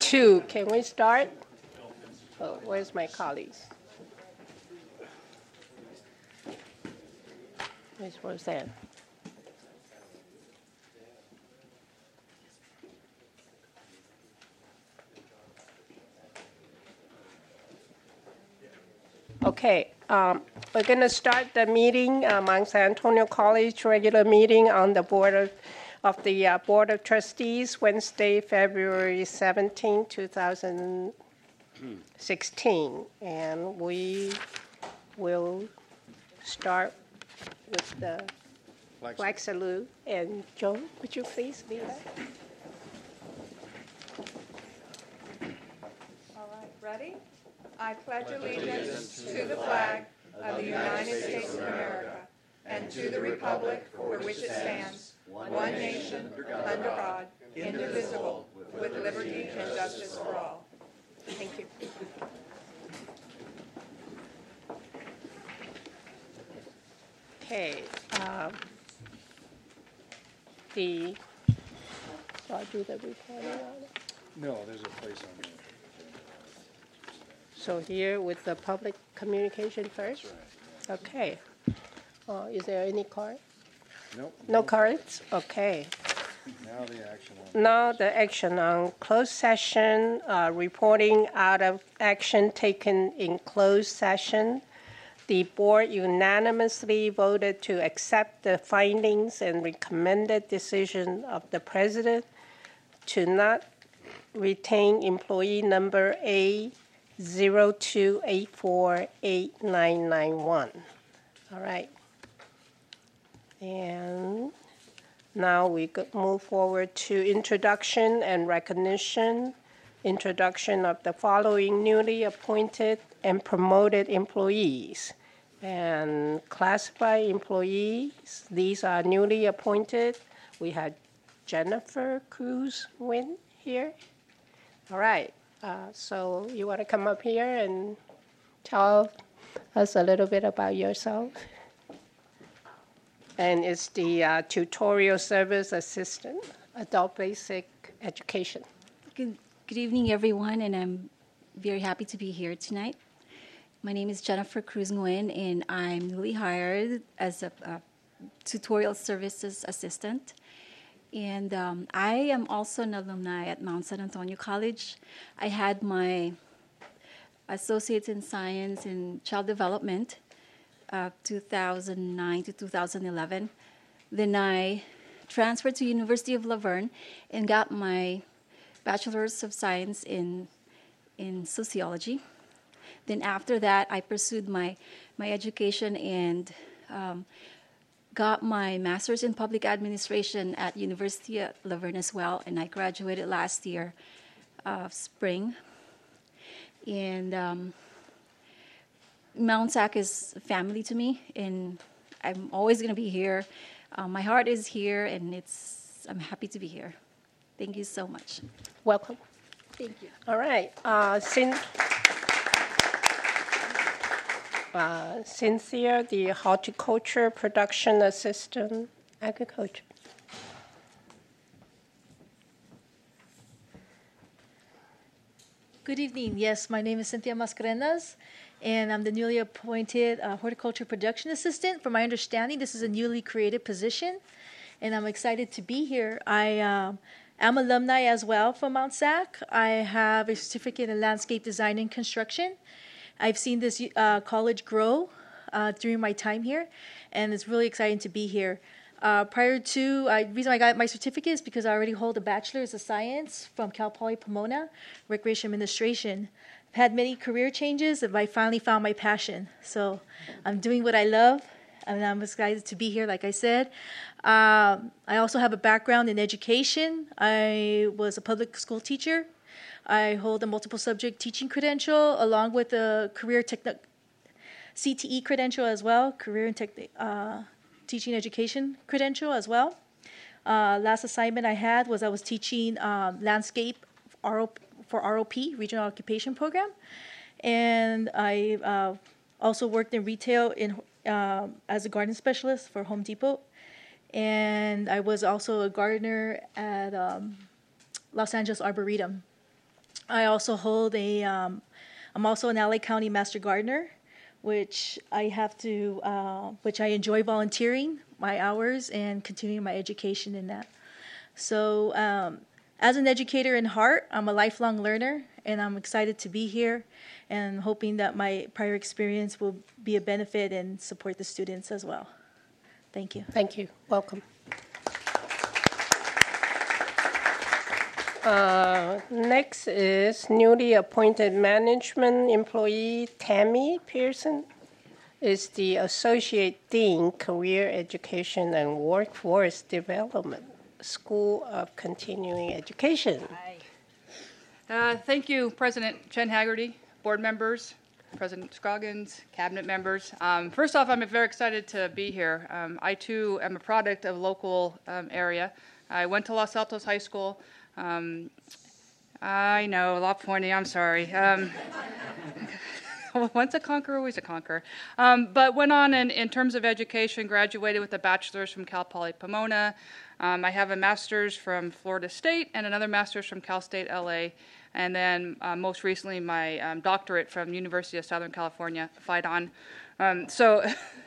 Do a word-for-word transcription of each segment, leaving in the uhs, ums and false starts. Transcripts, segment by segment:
two. Can we start? Oh, where's my colleagues? Where's Roseanne? Okay, um, we're going to start the meeting, uh, Mount San Antonio College regular meeting on the board of, of the uh, Board of Trustees, Wednesday, February seventeenth, two thousand sixteen. And we will start with the flag salute. And Joan, would you please lead us? All right, ready? I pledge allegiance to the flag of the United States of America and to the republic for which it stands, one nation, under God, indivisible, with liberty and justice for all. Thank you. Okay. Um, the, so I'll do the recording on it. No, there's a place on there. So here with the public communication first? That's right. Okay. Uh, is there any card? Nope. No cards? Okay. Now the action on. Now the action on closed session, uh, reporting out of action taken in closed session. The board unanimously voted to accept the findings and recommended decision of the president to not retain employee number A zero two eight four eight nine nine one. All right. And now we go- move forward to introduction and recognition. Introduction of the following newly appointed and promoted employees. And classified employees, these are newly appointed. We had Jennifer Cruz Nguyen here. All right. Uh, so you want to come up here and tell us a little bit about yourself? And it's the uh, tutorial service assistant, adult basic education. Good, good evening, everyone, and I'm very happy to be here tonight. My name is Jennifer Cruz Nguyen, and I'm newly hired as a, a tutorial services assistant. And um, I am also an alumni at Mount San Antonio College. I had my Associates in Science in Child Development, uh, two thousand nine to two thousand eleven. Then I transferred to University of La Verne and got my Bachelor's of Science in, in Sociology. Then after that, I pursued my, my education and um, got my master's in public administration at University of La Verne as well, and I graduated last year, uh, spring. And um, Mount Sac is family to me, and I'm always going to be here. Uh, my heart is here, and it's I'm happy to be here. Thank you so much. Welcome. Thank you. All right. Uh, Cyn- uh, Cynthia, the horticulture production assistant, agriculture. Good evening. Yes, my name is Cynthia Mascarenas, and I'm the newly appointed uh, horticulture production assistant. From my understanding, this is a newly created position, and I'm excited to be here. I um, am alumni as well from Mount Sac. I have a certificate in landscape design and construction. I've seen this uh, college grow uh, during my time here, and it's really exciting to be here. Uh, prior to, uh, the reason I got my certificate is because I already hold a bachelor's of science from Cal Poly Pomona, recreation administration. I've had many career changes, and I finally found my passion. So I'm doing what I love, and I'm excited to be here, like I said. Um, I also have a background in education. I was a public school teacher. I hold a multiple subject teaching credential along with a career techni- C T E credential as well, career and techni- uh, teaching education credential as well. Uh, last assignment I had was I was teaching um, landscape R O- for R O P, Regional Occupation Program. And I uh, also worked in retail in uh, as a garden specialist for Home Depot. And I was also a gardener at um, Los Angeles Arboretum. I also hold a, um, I'm also an L A County Master Gardener, which I have to, uh, which I enjoy volunteering my hours and continuing my education in that. So um, as an educator in heart, I'm a lifelong learner, and I'm excited to be here and hoping that my prior experience will be a benefit and support the students as well. Thank you. Thank you. Welcome. Uh, next is newly appointed management employee Tammy Pearson. Is the Associate Dean, Career Education and Workforce Development, School of Continuing Education. Uh, thank you, President Chen Haggerty, board members, President Scoggins, cabinet members. Um, first off, I'm very excited to be here. Um, I, too, am a product of local um, area. I went to Los Altos High School. Um, I know, La Pointe, I'm sorry. Um, Once a conqueror, always a conqueror. Um, but went on in, in terms of education, graduated with a bachelor's from Cal Poly Pomona. Um, I have a master's from Florida State and another master's from Cal State L A. And then uh, most recently, my um, doctorate from University of Southern California, Phi-Don. Um, so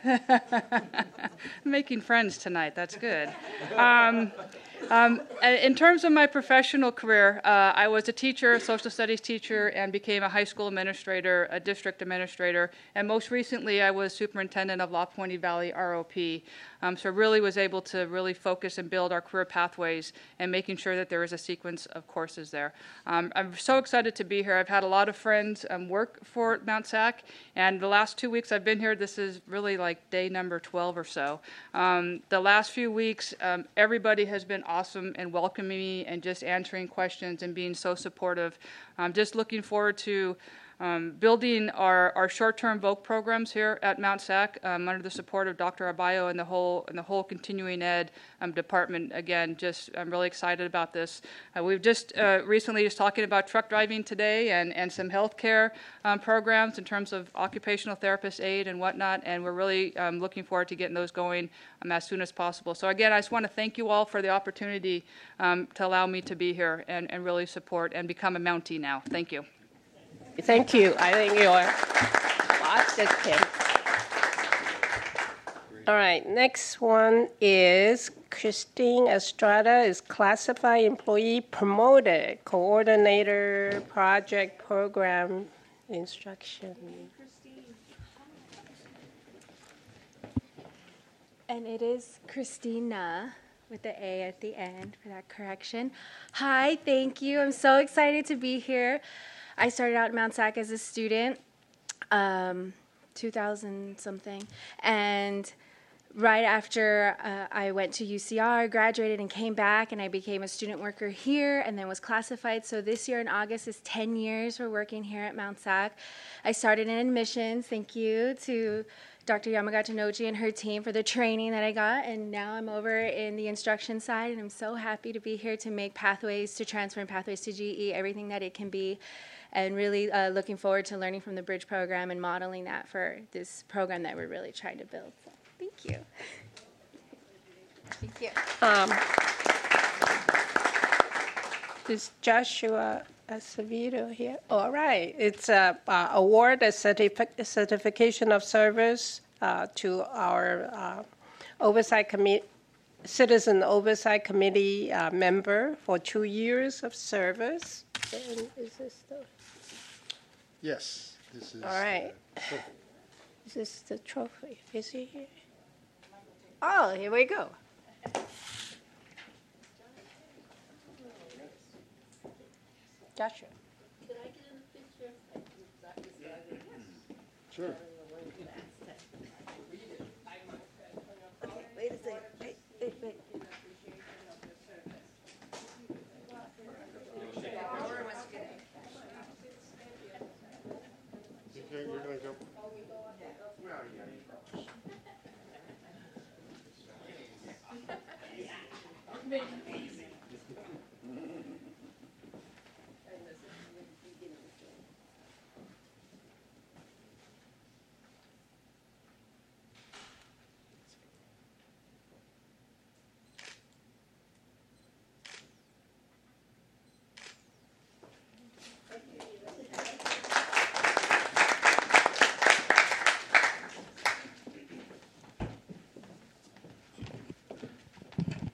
making friends tonight, that's good. Um, Um, in terms of my professional career, uh, I was a teacher, a social studies teacher, and became a high school administrator, a district administrator, and most recently I was superintendent of La Pointe Valley R O P. Um, so really was able to really focus and build our career pathways and making sure that there is a sequence of courses there. Um, I'm so excited to be here. I've had a lot of friends um, work for Mount Sac, and the last two weeks I've been here, this is really like day number twelve or so. Um, the last few weeks, um, everybody has been awesome and welcoming me and just answering questions and being so supportive. I'm just looking forward to um, building our, our short-term voc programs here at Mount Sac um, under the support of Doctor Arbayo and the whole and the whole continuing ed um, department. Again, just I'm really excited about this. Uh, we've just uh, recently just talking about truck driving today and and some healthcare um, programs in terms of occupational therapist aid and whatnot, and we're really um, looking forward to getting those going um, as soon as possible. So again, I just want to thank you all for the opportunity um, to allow me to be here and, and really support and become a Mountie now. Thank you. Thank you. I think you are lots of kids. All right, next one is Christine Estrada is classified employee promoted, coordinator, project program instruction. And it is Christina with the A at the end for that correction. Hi, thank you. I'm so excited to be here. I started out at Mount Sac as a student, um, two thousand something, and right after uh, I went to U C R, graduated and came back, and I became a student worker here and then was classified. So this year in August is ten years we're working here at Mount Sac. I started in admissions, thank you to Doctor Yamagata Noji and her team for the training that I got, and now I'm over in the instruction side, and I'm so happy to be here to make pathways to transfer and pathways to G E, everything that it can be, and really uh, looking forward to learning from the Bridge program and modeling that for this program that we're really trying to build. So, thank you. Thank you. Um, is Joshua Acevedo here? All right. It's a uh, award a certific- certification of service uh, to our uh, oversight committee, citizen oversight committee uh, member for two years of service. And is this the? Yes, this is. All right. the trophy. Is this the trophy? Is he here? Oh, here we go. Joshua. Sure. Wait a second. Wait, wait, wait. You're gonna go.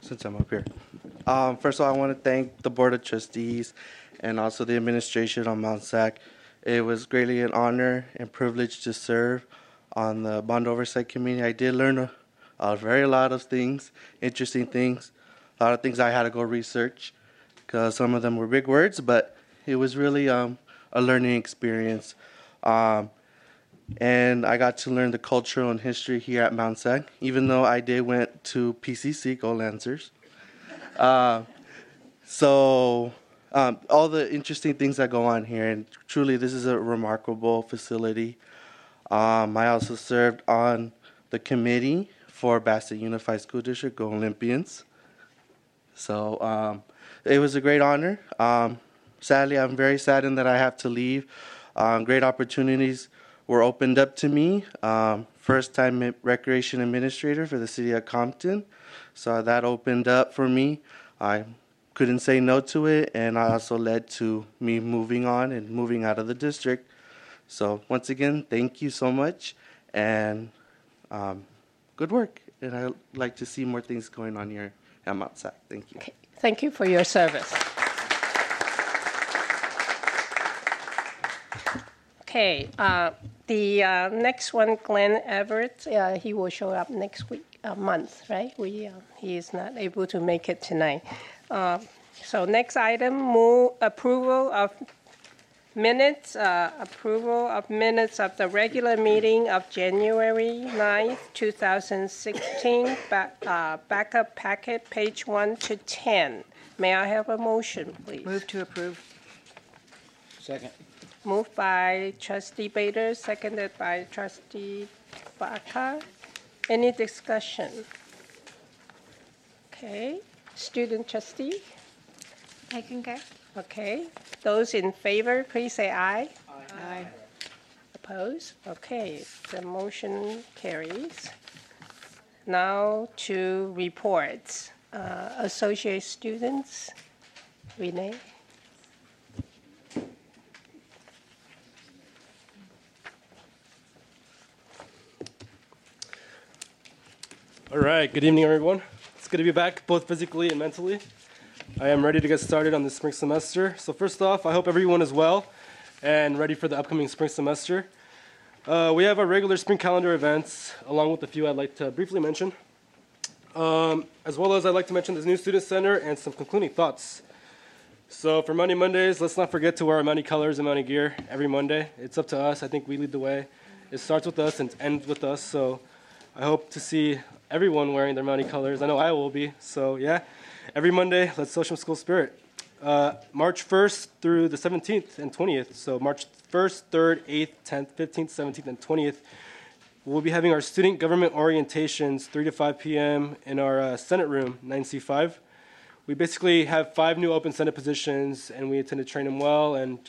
since I'm up here. Um, first of all, I want to thank the Board of Trustees and also the administration on Mount Sac. It was greatly an honor and privilege to serve on the Bond Oversight Committee. I did learn a, a very lot of things, interesting things, a lot of things I had to go research because some of them were big words, but it was really um, a learning experience. Um, and I got to learn the cultural and history here at Mount Sac, even though I did went to P C C, Go Lancers. Uh, so um, all the interesting things that go on here, and truly this is a remarkable facility. Um, I also served on the committee for Bassett Unified School District, Go Olympians. So um, it was a great honor. Um, sadly, I'm very saddened that I have to leave. Um, great opportunities were opened up to me. Um, first time recreation administrator for the city of Compton. So that opened up for me. I couldn't say no to it, and I also led to me moving on and moving out of the district. So once again, thank you so much, and um, good work. And I'd like to see more things going on here at Mount Sac. Thank you. Okay. Thank you for your service. Okay, uh, the uh, next one, Glenn Everett, uh, he will show up next week, a month, right? We uh, he is not able to make it tonight. Uh, so next item, move approval of minutes, uh, approval of minutes of the regular meeting of January ninth, two thousand sixteen, back, uh, backup packet, page one to ten. May I have a motion, please? Move to approve. Second. Moved by Trustee Bader, seconded by Trustee Baca. Any discussion? Okay. Student trustee? I concur. Okay. Those in favor, please say aye. Aye. Opposed? Okay. The motion carries. Now to reports. Uh, associate students. Renee? All right, good evening, everyone. It's good to be back, both physically and mentally. I am ready to get started on the spring semester. So first off, I hope everyone is well and ready for the upcoming spring semester. Uh, we have our regular spring calendar events, along with a few I'd like to briefly mention. Um, as well as I'd like to mention this new student center and some concluding thoughts. So for Monday Mondays, let's not forget to wear our Mountie colors and Mountie gear every Monday. It's up to us. I think we lead the way. It starts with us and ends with us. So I hope to see everyone wearing their Mountie colors. I know I will be. So yeah, every Monday, let's show some school spirit. Uh, March first through the seventeenth and twentieth. So March first, third, eighth, tenth, fifteenth, seventeenth, and twentieth. We'll be having our student government orientations three to five p.m. in our uh, Senate room, nine C five. We basically have five new open Senate positions, and we intend to train them well. And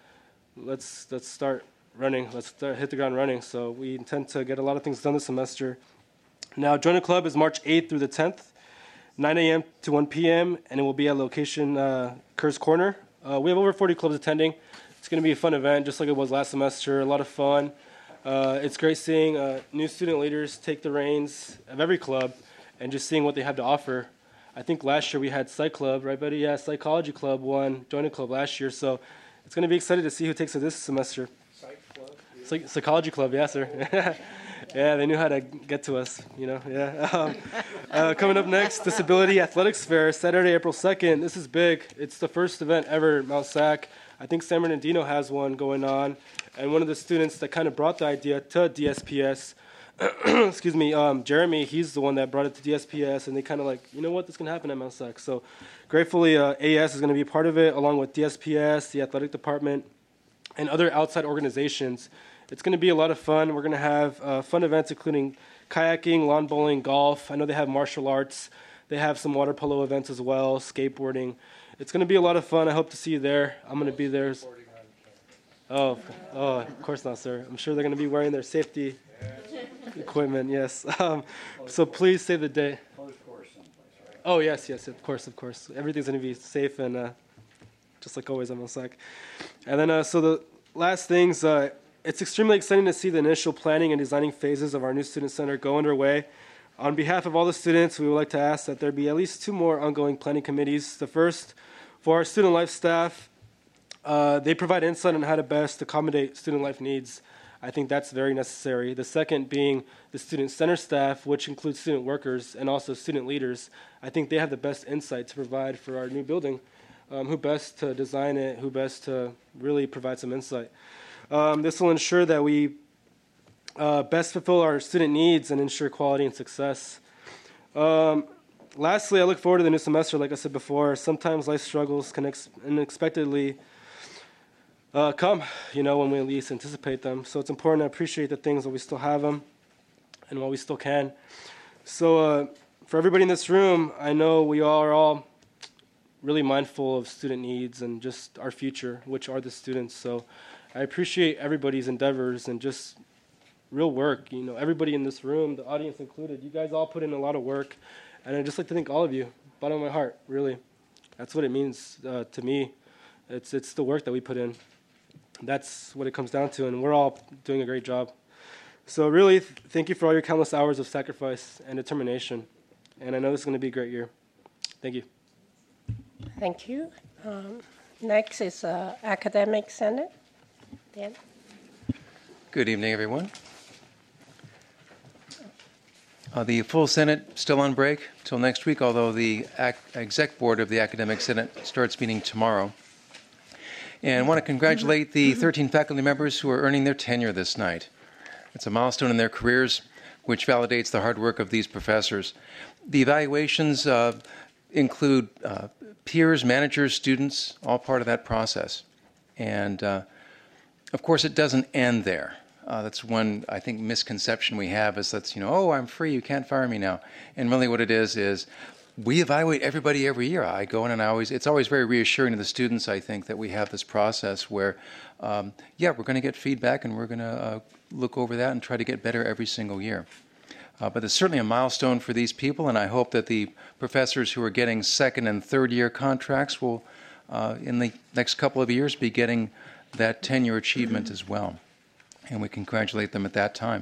let's let's start running. Let's start, hit the ground running. So we intend to get a lot of things done this semester. Now, Join a Club is March eighth through the tenth, nine a.m. to one p.m., and it will be at location uh, Kerr's Corner. Uh, we have over forty clubs attending. It's going to be a fun event, just like it was last semester, a lot of fun. Uh, it's great seeing uh, new student leaders take the reins of every club and just seeing what they have to offer. I think last year we had Psych Club, right, buddy? Yeah, Psychology Club won Join a Club last year, so it's going to be exciting to see who takes it this semester. Psych Club? Psych- Psychology Club, yeah, sir. Yeah, they knew how to get to us, you know, yeah. Um, uh, coming up next, Disability Athletics Fair, Saturday, April second. This is big. It's the first event ever at Mount Sac. I think San Bernardino has one going on. And one of the students that kind of brought the idea to D S P S, excuse me, um, Jeremy, he's the one that brought it to D S P S. And they kind of like, you know what, this can happen at Mount Sac. So gratefully, uh, A S is going to be a part of it, along with D S P S, the athletic department, and other outside organizations. It's going to be a lot of fun. We're going to have uh, fun events including kayaking, lawn bowling, golf. I know they have martial arts. They have some water polo events as well, skateboarding. It's going to be a lot of fun. I hope to see you there. I'm going to be there. Oh, oh, of course not, sir. I'm sure they're going to be wearing their safety equipment, yes. Um, so please save the day. Oh, yes, yes, of course, of course. Everything's going to be safe and uh, just like always, I'm on Sac. And then, uh, so the last things, uh, it's extremely exciting to see the initial planning and designing phases of our new student center go underway. On behalf of all the students, we would like to ask that there be at least two more ongoing planning committees. The first, for our student life staff, uh, they provide insight on how to best accommodate student life needs. I think that's very necessary. The second being the student center staff, which includes student workers and also student leaders. I think they have the best insight to provide for our new building. Um, who best to design it, who best to really provide some insight. Um, this will ensure that we uh, best fulfill our student needs and ensure quality and success. Um, lastly, I look forward to the new semester. Like I said before, sometimes life struggles can ex- unexpectedly uh, come, you know, when we least anticipate them. So it's important to appreciate the things while we still have them and while we still can. So uh, for everybody in this room, I know we all are all really mindful of student needs and just our future, which are the students. So I appreciate everybody's endeavors and just real work. You know, everybody in this room, the audience included, you guys all put in a lot of work. And I'd just like to thank all of you, bottom of my heart, really. That's what it means uh, to me. It's, it's the work that we put in. That's what it comes down to, and we're all doing a great job. So really, th- thank you for all your countless hours of sacrifice and determination. And I know this is going to be a great year. Thank you. Thank you. Um, next is uh, Academic Senate. Dan? Good evening, everyone. Uh, the full Senate still on break till next week, although the ac- exec board of the Academic Senate starts meeting tomorrow. And I want to congratulate the thirteen faculty members who are earning their tenure this night. It's a milestone in their careers, which validates the hard work of these professors. The evaluations uh, include uh, peers, managers, students, all part of that process. And, uh, of course, it doesn't end there. Uh, that's one, I think, misconception we have is that's, you know, oh, I'm free, you can't fire me now. And really what it is is we evaluate everybody every year. I go in and I always, it's always very reassuring to the students, I think, that we have this process where, um, yeah, we're going to get feedback and we're going to uh, look over that and try to get better every single year. Uh, but it's certainly a milestone for these people, and I hope that the professors who are getting second and third year contracts will, uh, in the next couple of years, be getting that tenure achievement as well. And we congratulate them at that time.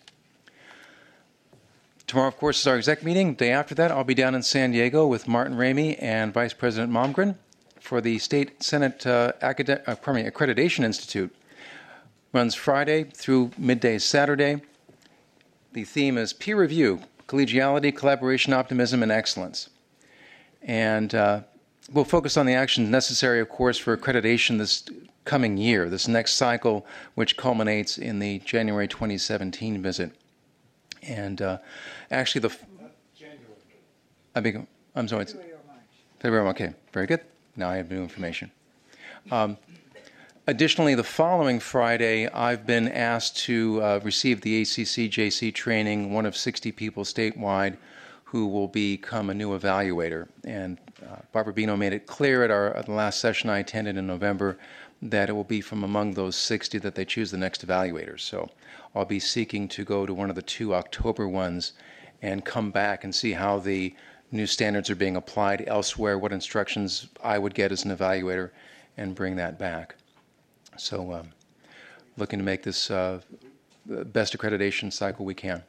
Tomorrow, of course, is our exec meeting. The day after that, I'll be down in San Diego with Martin Ramey and Vice President Momgren for the State Senate uh, Acad- uh, pardon me, Accreditation Institute. Runs Friday through midday Saturday. The theme is peer review, collegiality, collaboration, optimism, and excellence. And uh, we'll focus on the actions necessary, of course, for accreditation this coming year, this next cycle, which culminates in the January twenty seventeen visit. And uh, actually, the f- January. I beg, I'm sorry. It's, February. Okay, very good. Now I have new information. Um, additionally, the following Friday, I've been asked to uh, receive the A C C J C training, one of sixty people statewide who will become a new evaluator. And uh, Barbara Bino made it clear at, our, at the last session I attended in November that it will be from among those sixty that they choose the next evaluators. So I'll be seeking to go to one of the two October ones and come back and see how the new standards are being applied elsewhere, what instructions I would get as an evaluator, and bring that back. So um, looking to make this uh, the best accreditation cycle we can.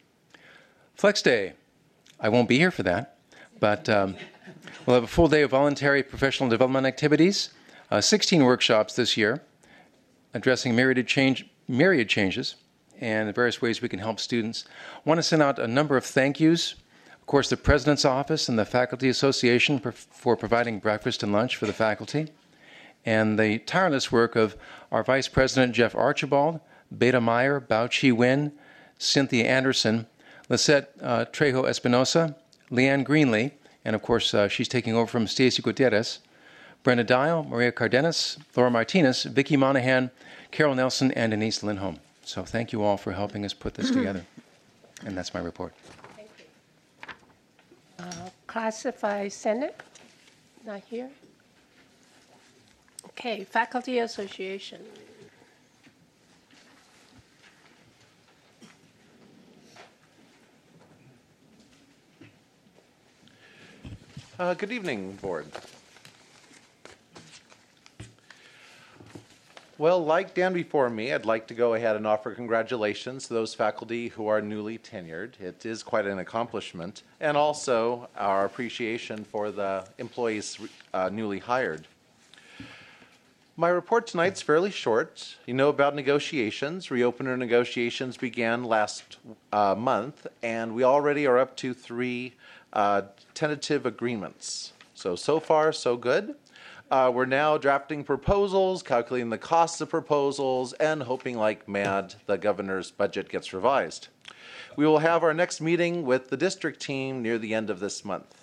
Flex Day. I won't be here for that, but um, we'll have a full day of voluntary professional development activities, uh, sixteen workshops this year, addressing myriad, change, myriad changes and the various ways we can help students. I want to send out a number of thank yous. Of course, the President's Office and the Faculty Association for, for providing breakfast and lunch for the faculty, and the tireless work of our Vice President, Jeff Archibald, Beta Meyer, Bao Chi Win, Cynthia Anderson, Lisette uh, Trejo Espinosa, Leanne Greenlee, and of course, uh, she's taking over from Stacy Gutierrez, Brenda Dial, Maria Cardenas, Laura Martinez, Vicki Monahan, Carol Nelson, and Denise Lindholm. So thank you all for helping us put this together. And that's my report. Thank you. Uh, Classified Senate, not here. Okay, Faculty Association. Uh, good evening, Board. Well, like Dan before me, I'd like to go ahead and offer congratulations to those faculty who are newly tenured. It is quite an accomplishment, and also our appreciation for the employees uh, newly hired. My report tonight's fairly short. You know about negotiations. Reopener negotiations began last uh, month, and we already are up to three uh, tentative agreements. So, so far, so good. Uh, we're now drafting proposals, calculating the costs of proposals, and hoping like mad the governor's budget gets revised. We will have our next meeting with the district team near the end of this month.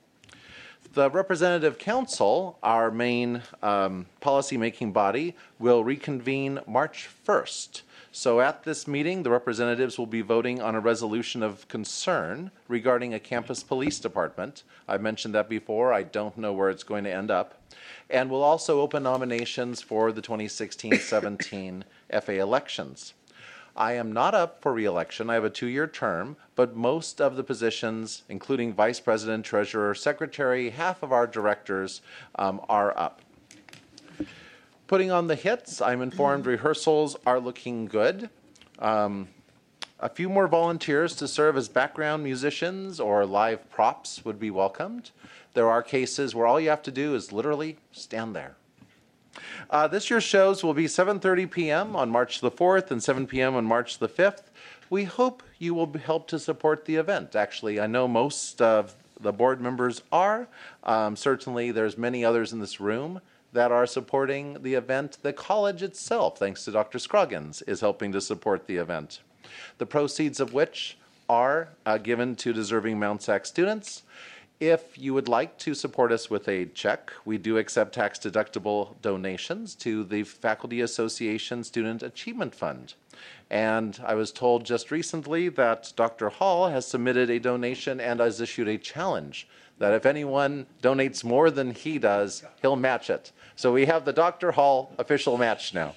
The Representative Council, our main um, policy-making body, will reconvene March first. So at this meeting, the representatives will be voting on a resolution of concern regarding a campus police department. I've mentioned that before. I don't know where it's going to end up. And we'll also open nominations for the twenty sixteen seventeen F A elections. I am not up for re-election. I have a two-year term, but most of the positions, including vice president, treasurer, secretary, half of our directors um, are up. Putting on the hits, I'm informed rehearsals are looking good. Um, a few more volunteers to serve as background musicians or live props would be welcomed. There are cases where all you have to do is literally stand there. Uh, this year's shows will be seven thirty p m on March the fourth and seven p m on March the fifth. We hope you will help to support the event. Actually, I know most of the board members are. Um, certainly, there's many others in this room that are supporting the event. The college itself, thanks to Doctor Scroggins, is helping to support the event. The proceeds of which are uh, given to deserving Mount SAC students. If you would like to support us with a check, we do accept tax-deductible donations to the Faculty Association Student Achievement Fund. And I was told just recently that Doctor Hall has submitted a donation and has issued a challenge that if anyone donates more than he does, he'll match it. So we have the Doctor Hall official match now.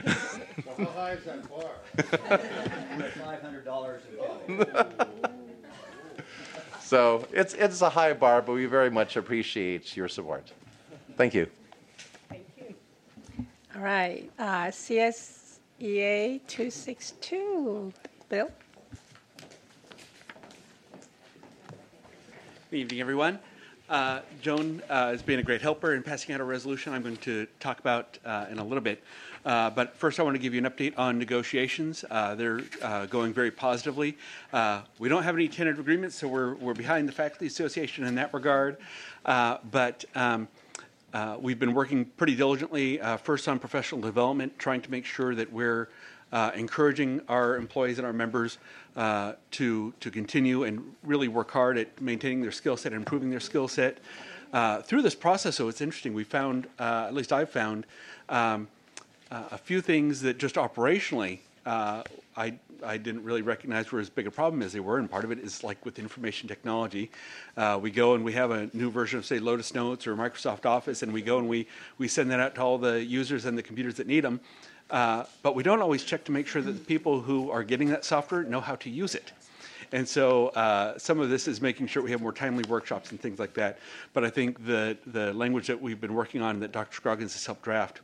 How high is that bar? five hundred dollars in cash. So it's, it's a high bar, but we very much appreciate your support. Thank you. Thank you. All right, uh, C S E A two sixty-two, Bill. Good evening, everyone. Uh, Joan uh, has been a great helper in passing out a resolution I'm going to talk about uh, in a little bit. Uh, but first, I want to give you an update on negotiations. Uh, they're uh, going very positively. Uh, we don't have any tentative agreements, so we're, we're behind the Faculty Association in that regard. Uh, but um, uh, we've been working pretty diligently, uh, first on professional development, trying to make sure that we're uh, encouraging our employees and our members uh, to, to continue and really work hard at maintaining their skill set and improving their skill set. Uh, through this process, so it's interesting, we found, uh, at least I've found, um, Uh, a few things that just operationally uh, I, I didn't really recognize were as big a problem as they were, and part of it is like with information technology. Uh, we go and we have a new version of, say, Lotus Notes or Microsoft Office, and we go and we, we send that out to all the users and the computers that need them, uh, but we don't always check to make sure that the people who are getting that software know how to use it. And so uh, some of this is making sure we have more timely workshops and things like that. But I think the, the language that we've been working on that Doctor Scroggins has helped draft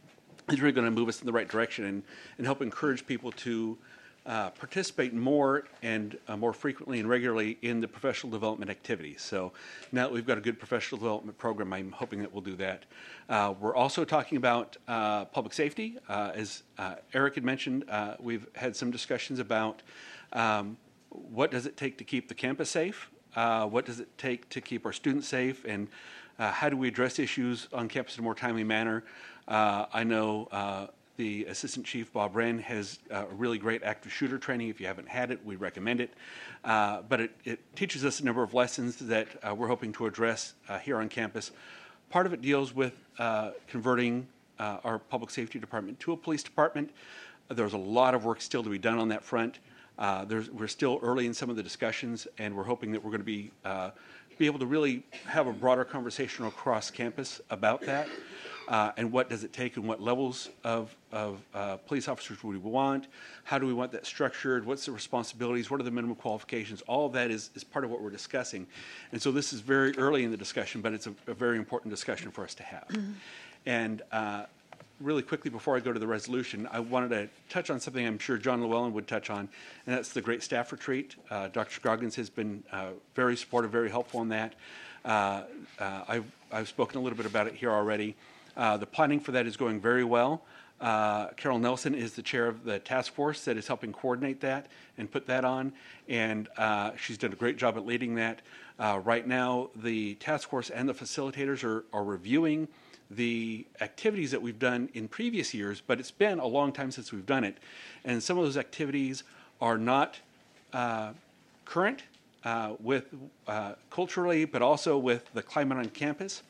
is really going to move us in the right direction and, and help encourage people to uh, participate more and uh, more frequently and regularly in the professional development activities. So now that we've got a good professional development program, I'm hoping that we'll do that. Uh, we're also talking about uh, public safety. Uh, as uh, Eric had mentioned, uh, we've had some discussions about um, what does it take to keep the campus safe? Uh, what does it take to keep our students safe? And uh, how do we address issues on campus in a more timely manner? Uh, I know uh, the Assistant Chief, Bob Wren, has uh, a really great active shooter training. If you haven't had it, we recommend it. Uh, but it, it teaches us a number of lessons that uh, we're hoping to address uh, here on campus. Part of it deals with uh, converting uh, our public safety department to a police department. There's a lot of work still to be done on that front. Uh, there's, we're still early in some of the discussions, and we're hoping that we're going to be, uh, be able to really have a broader conversation across campus about that. Uh, and what does it take and what levels of, of uh, police officers would we want? How do we want that structured? What's the responsibilities? What are the minimum qualifications? All of that is, is part of what we're discussing. And so this is very early in the discussion, but it's a, a very important discussion for us to have. Mm-hmm. And uh, really quickly before I go to the resolution, I wanted to touch on something I'm sure John Llewellyn would touch on, and that's the Great Staff Retreat. Uh, Doctor Scroggins has been uh, very supportive, very helpful in that. Uh, uh, I've, I've spoken a little bit about it here already. Uh, the planning for that is going very well. Uh, Carol Nelson is the chair of the task force that is helping coordinate that and put that on, and uh, she's done a great job at leading that. Uh, right now, the task force and the facilitators are, are reviewing the activities that we've done in previous years, but it's been a long time since we've done it. And some of those activities are not uh, current uh, with uh, culturally, but also with the climate on campus.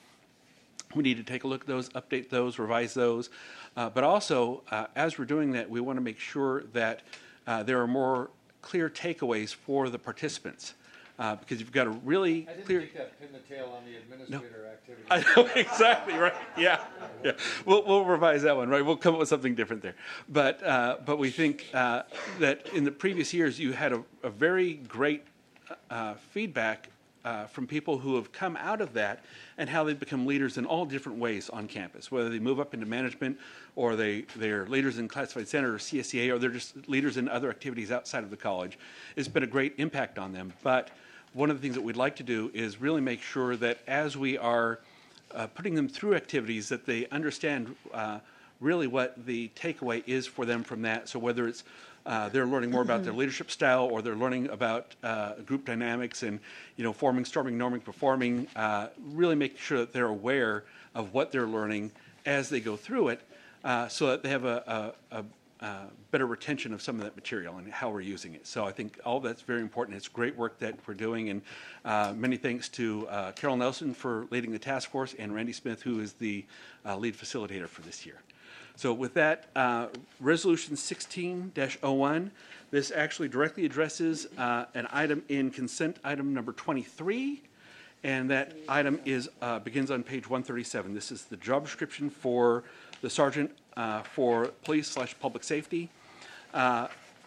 We need to take a look at those, update those, revise those. Uh, but also, uh, as we're doing that, we want to make sure that uh, there are more clear takeaways for the participants. Uh, because you've got a really I didn't clear. think that pin the tail on the administrator No. activity. I know, exactly right. Yeah, yeah. We'll we'll revise that one, right? We'll come up with something different there. But uh, but we think uh, that in the previous years you had a, a very great uh, feedback uh, from people who have come out of that and how they've become leaders in all different ways on campus, whether they move up into management or they they're leaders in classified center or C S E A, or they're just leaders in other activities outside of the college. It's been a great impact on them. But one of the things that we'd like to do is really make sure that as we are uh, putting them through activities, that they understand uh, really what the takeaway is for them from that. So whether it's uh, they're learning more about their leadership style, or they're learning about uh, group dynamics and, you know, forming, storming, norming, performing, uh, really making sure that they're aware of what they're learning as they go through it, uh, so that they have a, a, a Uh, better retention of some of that material and how we're using it. So I think all that's very important. It's great work that we're doing, and uh, many thanks to uh, Carol Nelson for leading the task force, and Randy Smith, who is the uh, lead facilitator for this year. So with that, uh, Resolution sixteen dash oh one, this actually directly addresses uh, an item in consent item number twenty-three, and that item is uh, begins on page one thirty-seven. This is the job description for the sergeant uh, for police slash public safety. Uh,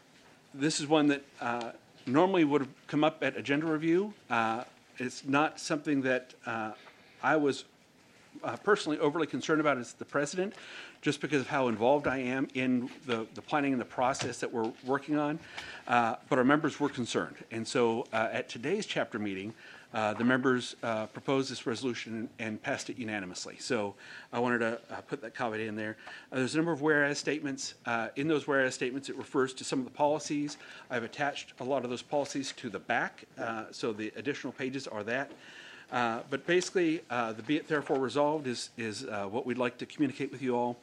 this is one that uh, normally would have come up at agenda review. Uh, it's not something that uh, I was uh, personally overly concerned about as the president, just because of how involved I am in the, the planning and the process that we're working on. Uh, but our members were concerned. And so uh, at today's chapter meeting, Uh, the members uh, proposed this resolution and, and passed it unanimously. So I wanted to uh, put that caveat in there. Uh, there's a number of whereas statements. Uh, in those whereas statements, it refers to some of the policies. I've attached a lot of those policies to the back, uh, so the additional pages are that. Uh, but basically, uh, the be it therefore resolved is, is uh, what we'd like to communicate with you all.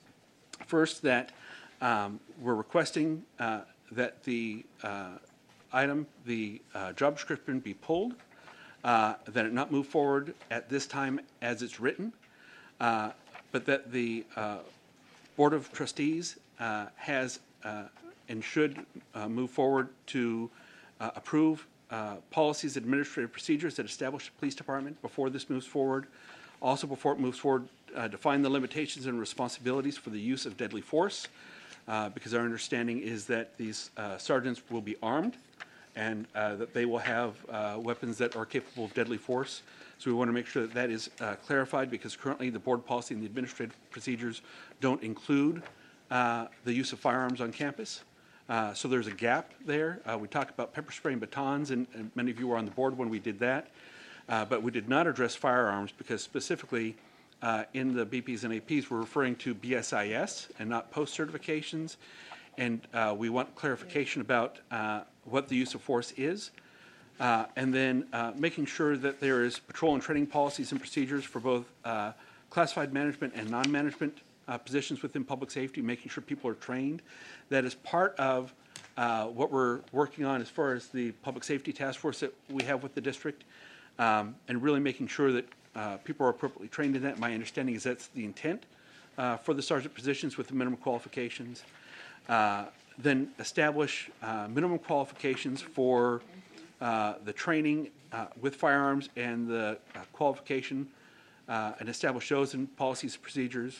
First, that um, we're requesting uh, that the uh, item, the uh, job description, be pulled. Uh, that it not move forward at this time as it's written, uh, but that the uh, Board of Trustees uh, has uh, and should uh, move forward to uh, approve uh, policies, administrative procedures that establish the police department before this moves forward. Also, before it moves forward, uh, define the limitations and responsibilities for the use of deadly force, uh, because our understanding is that these uh, sergeants will be armed, and uh, that they will have uh, weapons that are capable of deadly force. So we want to make sure that that is uh, clarified, because currently the board policy and the administrative procedures don't include uh, the use of firearms on campus. Uh, so there's a gap there. Uh, we talked about pepper spray and batons, and, and many of you were on the board when we did that. Uh, but we did not address firearms, because specifically uh, in the B Ps and A Ps, we're referring to B S I S and not post certifications. And uh, we want clarification about uh, what the use of force is, uh, and then uh, making sure that there is patrol and training policies and procedures for both uh, classified management and non-management uh, positions within public safety, making sure people are trained. That is part of uh, what we're working on as far as the public safety task force that we have with the district, um, and really making sure that uh, people are appropriately trained in that. My understanding is that's the intent uh, for the sergeant positions with the minimum qualifications. Uh, then establish uh, minimum qualifications for uh, the training uh, with firearms and the uh, qualification, uh, and establish those in policies and procedures.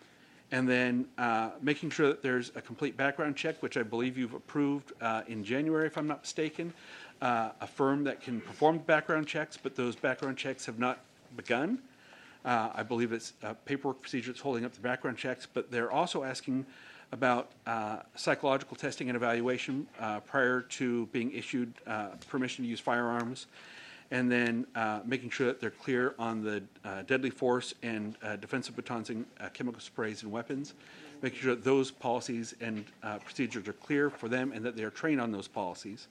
And then uh, making sure that there's a complete background check, which I believe you've approved uh, in January, if I'm not mistaken, uh, a firm that can perform background checks, but those background checks have not begun. Uh, I believe it's a paperwork procedure that's holding up the background checks, but they're also asking about uh, psychological testing and evaluation uh, prior to being issued uh, permission to use firearms, and then uh, making sure that they're clear on the uh, deadly force and uh, defensive batons and uh, chemical sprays and weapons, making sure that those policies and uh, procedures are clear for them and that they are trained on those policies.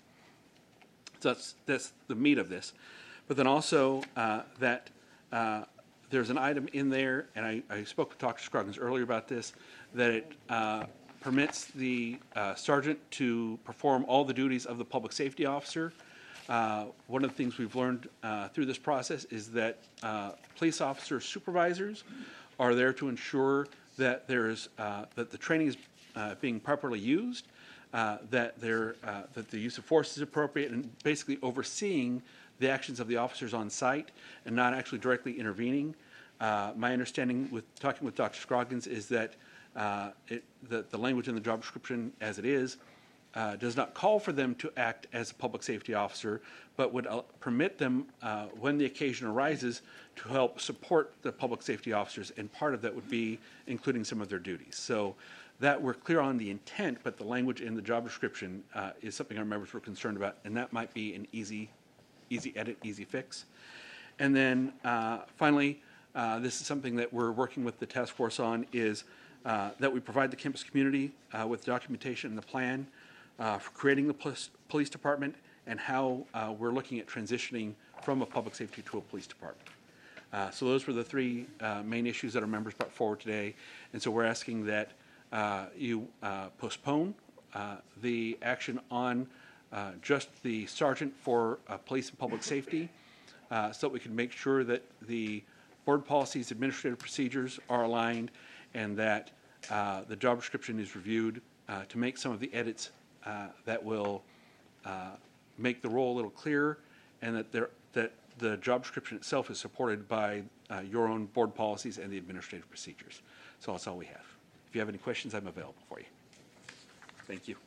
So that's, that's the meat of this. But then also uh, that uh, there's an item in there, and I, I spoke with Doctor Scroggins earlier about this, that it uh, permits the uh, sergeant to perform all the duties of the public safety officer. Uh, one of the things we've learned uh, through this process is that uh, police officer supervisors are there to ensure that there is uh, that the training is uh, being properly used, uh, that there uh, that the use of force is appropriate, and basically overseeing the actions of the officers on site and not actually directly intervening. Uh, my understanding with talking with Doctor Scroggins is that uh, it, the, the language in the job description as it is uh, does not call for them to act as a public safety officer, but would uh, permit them, uh, when the occasion arises, to help support the public safety officers, and part of that would be including some of their duties. So that we're clear on the intent, but the language in the job description uh, is something our members were concerned about, and that might be an easy easy edit, easy fix. And then uh, finally, uh, this is something that we're working with the task force on, is uh, that we provide the campus community uh, with documentation and the plan uh, for creating the police, police department, and how uh, we're looking at transitioning from a public safety to a police department. Uh, so those were the three uh, main issues that our members brought forward today. And so we're asking that uh, you uh, postpone uh, the action on Uh, just the sergeant for uh, police and public safety, uh, so that we can make sure that the board policies, administrative procedures are aligned, and that uh, the job description is reviewed uh, to make some of the edits uh, that will uh, make the role a little clearer, and that there, that the job description itself is supported by uh, your own board policies and the administrative procedures. So that's all we have. If you have any questions, I'm available for you. Thank you.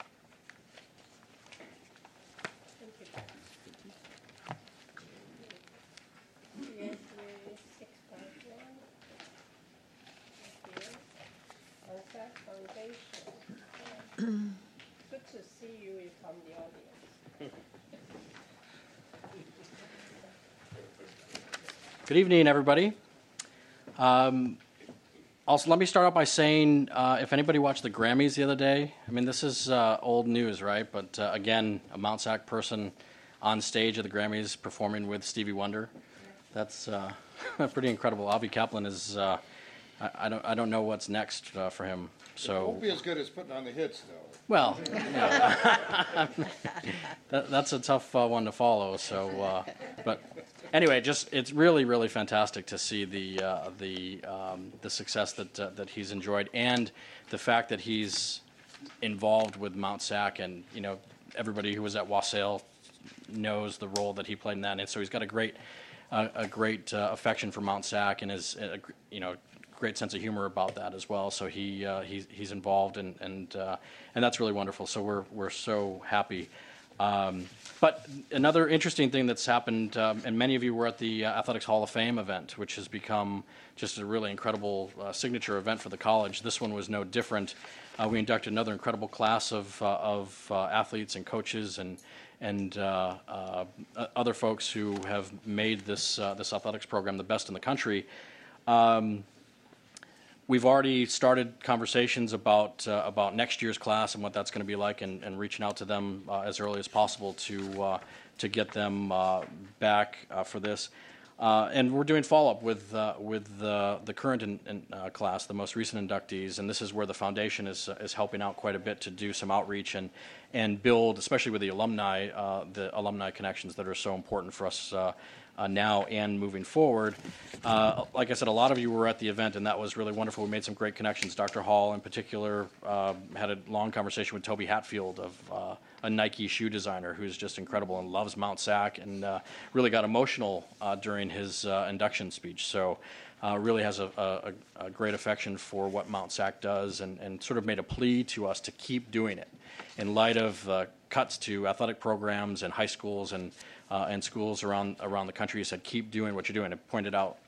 Good to see you from the audience. Good evening, everybody. Um, also, let me start out by saying, uh, if anybody watched the Grammys the other day, I mean, this is uh, old news, right? But uh, again, a Mount Sac person on stage at the Grammys performing with Stevie Wonder. That's uh, pretty incredible. Avi Kaplan is, uh, I, I don't, I don't know what's next uh, for him. So It won't be as good as putting on the hits, though. well, yeah. that, that's a tough uh, one to follow. So, uh, but anyway, just it's really, really fantastic to see the uh, the um, the success that uh, that he's enjoyed, and the fact that he's involved with Mount Sac, and you know everybody who was at Wassail knows the role that he played in that, and so he's got a great uh, a great uh, affection for Mount Sac, and is uh, you know. great sense of humor about that as well. So he uh, he's he's involved, and and uh, and that's really wonderful. So we're we're so happy. Um, but another interesting thing that's happened, um, and many of you were at the uh, Athletics Hall of Fame event, which has become just a really incredible uh, signature event for the college. This one was no different. Uh, we inducted another incredible class of uh, of uh, athletes and coaches and and uh, uh, other folks who have made this uh, this athletics program the best in the country. Um, We've already started conversations about uh, about next year's class and what that's going to be like, and, and reaching out to them uh, as early as possible to uh, to get them uh, back uh, for this. Uh, and we're doing follow-up with uh, with the the current in, in, uh, class, the most recent inductees, and this is where the foundation is uh, is helping out quite a bit to do some outreach and and build, especially with the alumni, uh, the alumni connections that are so important for us. Uh, Uh, now and moving forward. Uh, like I said, a lot of you were at the event, and that was really wonderful. We made some great connections. Doctor Hall, in particular, uh, had a long conversation with Toby Hatfield, of uh, a Nike shoe designer who's just incredible and loves Mount Sac, and uh, really got emotional uh, during his uh, induction speech. So uh, really has a, a, a great affection for what Mount Sac does, and, and sort of made a plea to us to keep doing it in light of uh, cuts to athletic programs and high schools and Uh, and schools around around the country. He said, keep doing what you're doing. It pointed out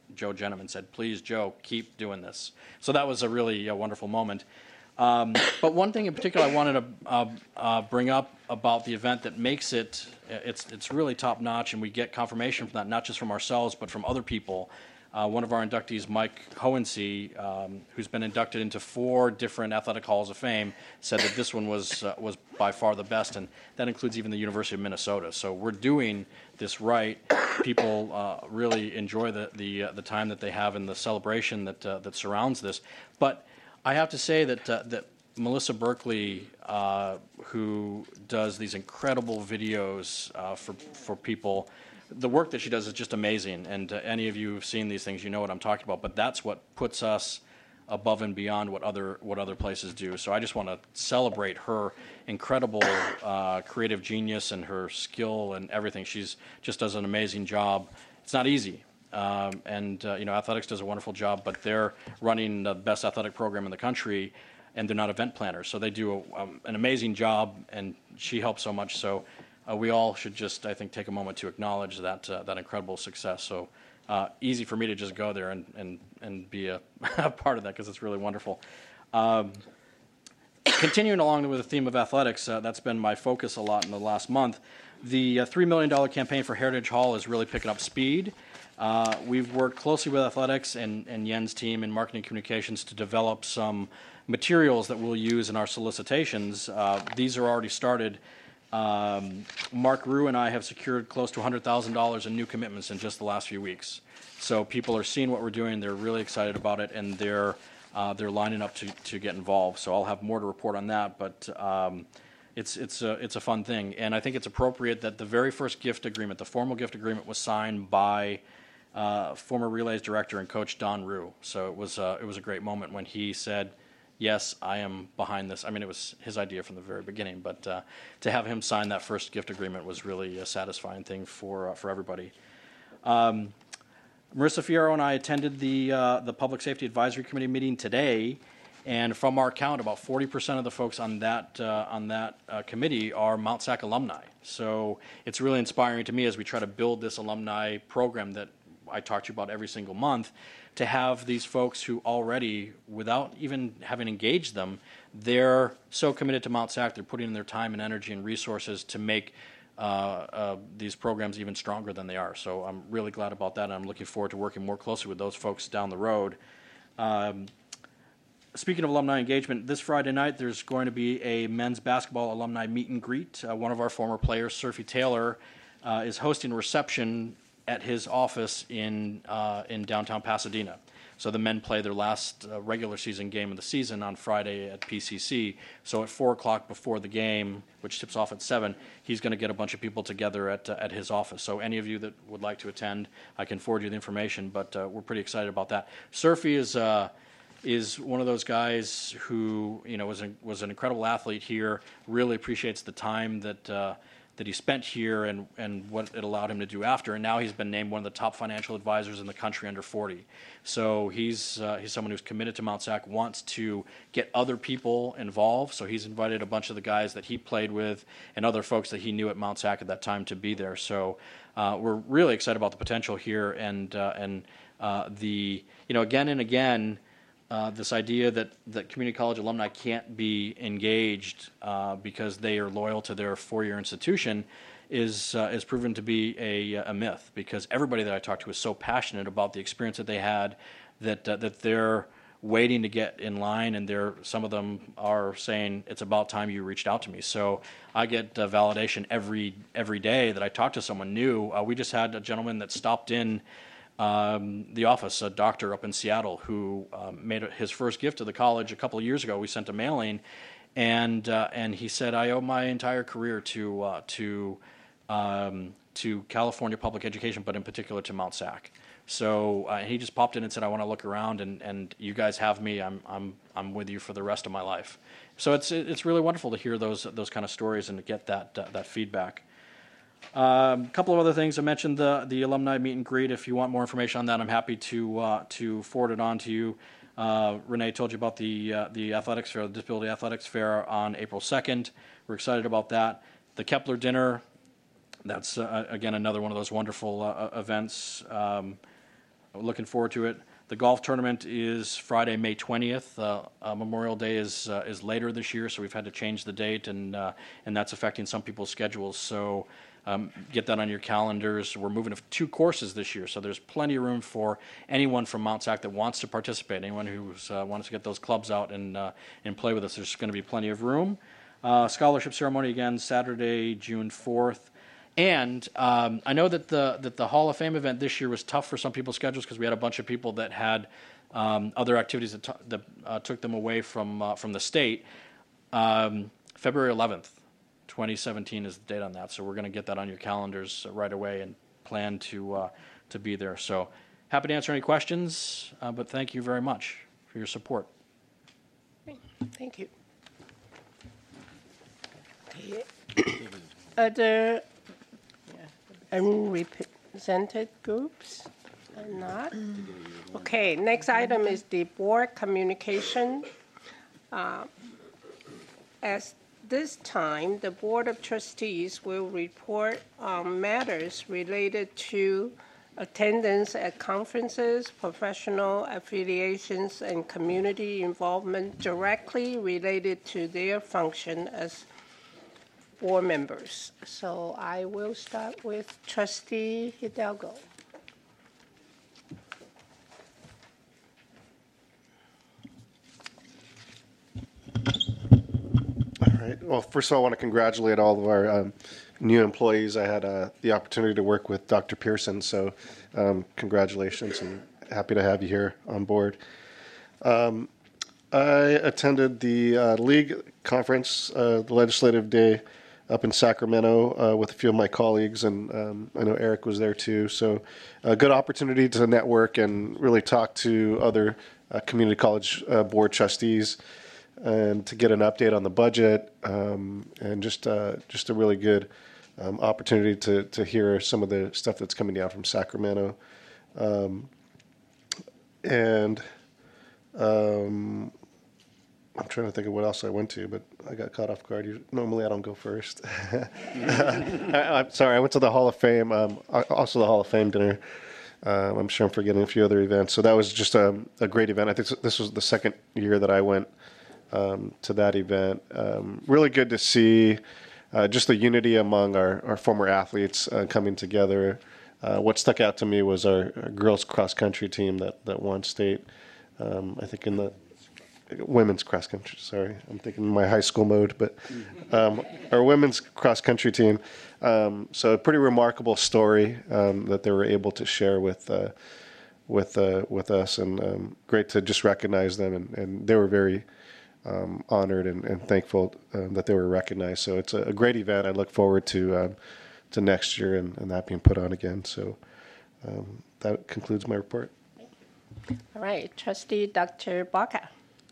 Joe Gentleman said, "Please, Joe, keep doing this." So that was a really uh, wonderful moment. Um, but one thing in particular I wanted to uh, uh, bring up about the event that makes it, it's, it's really top notch, and we get confirmation from that, not just from ourselves, but from other people. Uh, one of our inductees, Mike Hohensee, um, who's been inducted into four different athletic halls of fame, said that this one was uh, was by far the best, and that includes even the University of Minnesota. So we're doing this right. People uh, really enjoy the the, uh, the time that they have in the celebration that uh, that surrounds this. But I have to say that uh, that Melissa Berkeley, uh, who does these incredible videos uh, for for people. The work that she does is just amazing, and uh, any of you who've seen these things, you know what I'm talking about. But that's what puts us above and beyond what other what other places do. So I just want to celebrate her incredible uh, creative genius and her skill and everything. She's just does an amazing job. It's not easy, um, and uh, you know, athletics does a wonderful job, but they're running the best athletic program in the country, and they're not event planners, so they do a, um, an amazing job, and she helps so much. So. Uh, we all should just, I think, take a moment to acknowledge that uh, that incredible success. So uh, easy for me to just go there and and, and be a, a part of that, because it's really wonderful. Um, continuing along with the theme of athletics, uh, that's been my focus a lot in the last month. The uh, three million dollars campaign for Heritage Hall is really picking up speed. Uh, we've worked closely with athletics and, and Yen's team in marketing communications to develop some materials that we'll use in our solicitations. Uh, these are already started. Um, Mark Rue and I have secured close to one hundred thousand dollars in new commitments in just the last few weeks. So people are seeing what we're doing. They're really excited about it, and they're uh, they're lining up to, to get involved. So I'll have more to report on that, but um, it's it's a it's a fun thing, and I think it's appropriate that the very first gift agreement, the formal gift agreement, was signed by uh, former Relays director and coach Don Rue. So it was uh, it was a great moment when he said, yes, I am behind this. I mean, it was his idea from the very beginning, but uh, to have him sign that first gift agreement was really a satisfying thing for uh, for everybody. Um, Marissa Fierro and I attended the uh, the Public Safety Advisory Committee meeting today, and from our count, about forty percent of the folks on that uh, on that uh, committee are Mount Sac alumni. So it's really inspiring to me as we try to build this alumni program that I talk to you about every single month, to have these folks who already, without even having engaged them, they're so committed to Mount Sac, they're putting in their time and energy and resources to make uh, uh, these programs even stronger than they are. So I'm really glad about that, and I'm looking forward to working more closely with those folks down the road. Um, speaking of alumni engagement, this Friday night there's going to be a men's basketball alumni meet and greet. Uh, one of our former players, Surfy Taylor, uh, is hosting a reception at his office in uh, in downtown Pasadena. So the men play their last uh, regular season game of the season on Friday at P C C. So at four o'clock before the game, which tips off at seven, he's going to get a bunch of people together at uh, at his office. So any of you that would like to attend, I can forward you the information. But uh, we're pretty excited about that. Surfy is uh, is one of those guys who, you know, was a, was an incredible athlete here. Really appreciates the time that. Uh, that he spent here and, and what it allowed him to do after. And now he's been named one of the top financial advisors in the country under forty. So he's uh, he's someone who's committed to Mount Sac, wants to get other people involved. So he's invited a bunch of the guys that he played with and other folks that he knew at Mount Sac at that time to be there. So uh, we're really excited about the potential here, and uh, and uh, the, you know, again and again, Uh, this idea that, that community college alumni can't be engaged uh, because they are loyal to their four-year institution is uh, is proven to be a, a myth, because everybody that I talk to is so passionate about the experience that they had that uh, that they're waiting to get in line, and they're, some of them are saying it's about time you reached out to me. So I get uh, validation every every day that I talk to someone new. Uh, we just had a gentleman that stopped in Um, the office, a doctor up in Seattle, who um, made his first gift to the college a couple of years ago. We sent a mailing, and uh, and he said, "I owe my entire career to uh, to um, to California public education, but in particular to Mount Sac." So uh, he just popped in and said, "I want to look around, and, and you guys have me. I'm I'm I'm with you for the rest of my life." So it's it's really wonderful to hear those those kind of stories and to get that uh, that feedback. A um, couple of other things. I mentioned the the alumni meet and greet. If you want more information on that, I'm happy to uh, to forward it on to you. Uh, Renee told you about the uh, the athletics fair, the Disability Athletics Fair on April second. We're excited about that. The Kepler Dinner. That's uh, again another one of those wonderful uh, events. Um, looking forward to it. The golf tournament is Friday, May twentieth. Uh, uh, Memorial Day is uh, is later this year, so we've had to change the date, and uh, and that's affecting some people's schedules. So um, get that on your calendars. We're moving to two courses this year, so there's plenty of room for anyone from Mount Sac that wants to participate. Anyone who uh, wants to get those clubs out and uh, and play with us. There's going to be plenty of room. Uh, scholarship ceremony again Saturday, June fourth. And um, I know that the that the Hall of Fame event this year was tough for some people's schedules because we had a bunch of people that had um, other activities that, t- that uh, took them away from uh, from the state. Um, February eleventh, twenty seventeen is the date on that, so we're going to get that on your calendars right away and plan to uh, to be there. So happy to answer any questions, uh, but thank you very much for your support. Thank you. Okay. Other unrepresented groups or not? Okay, next item is the board communication. Uh, As this time, the Board of Trustees will report on matters related to attendance at conferences, professional affiliations, and community involvement directly related to their function as board members. So I will start with Trustee Hidalgo. All right. Well, first of all, I want to congratulate all of our um, new employees. I had uh, the opportunity to work with Doctor Pearson, so um, congratulations and happy to have you here on board. Um, I attended the uh, League conference, uh, the legislative day up in Sacramento uh, with a few of my colleagues, and um, I know Eric was there too. So a good opportunity to network and really talk to other uh, community college uh, board trustees and to get an update on the budget, um, and just uh, just a really good um, opportunity to, to hear some of the stuff that's coming down from Sacramento. Um, and um, I'm trying to think of what else I went to, but I got caught off guard. You, normally I don't go first. I, I'm sorry, I went to the Hall of Fame, um, also the Hall of Fame dinner. Um, I'm sure I'm forgetting a few other events. So that was just a, a great event. I think this was the second year that I went um, to that event. Um, really good to see uh, just the unity among our, our former athletes uh, coming together. Uh, what stuck out to me was our, our girls cross country team that, that won state. Um, I think in the women's cross country, sorry, I'm thinking in my high school mode, but um, our women's cross country team. Um, so a pretty remarkable story um, that they were able to share with uh, with uh, with us, and um, great to just recognize them, and, and they were very um, honored and, and thankful um, that they were recognized. So it's a, a great event. I look forward to um, to next year and, and that being put on again. So um, that concludes my report. All right, Trustee Doctor Baca.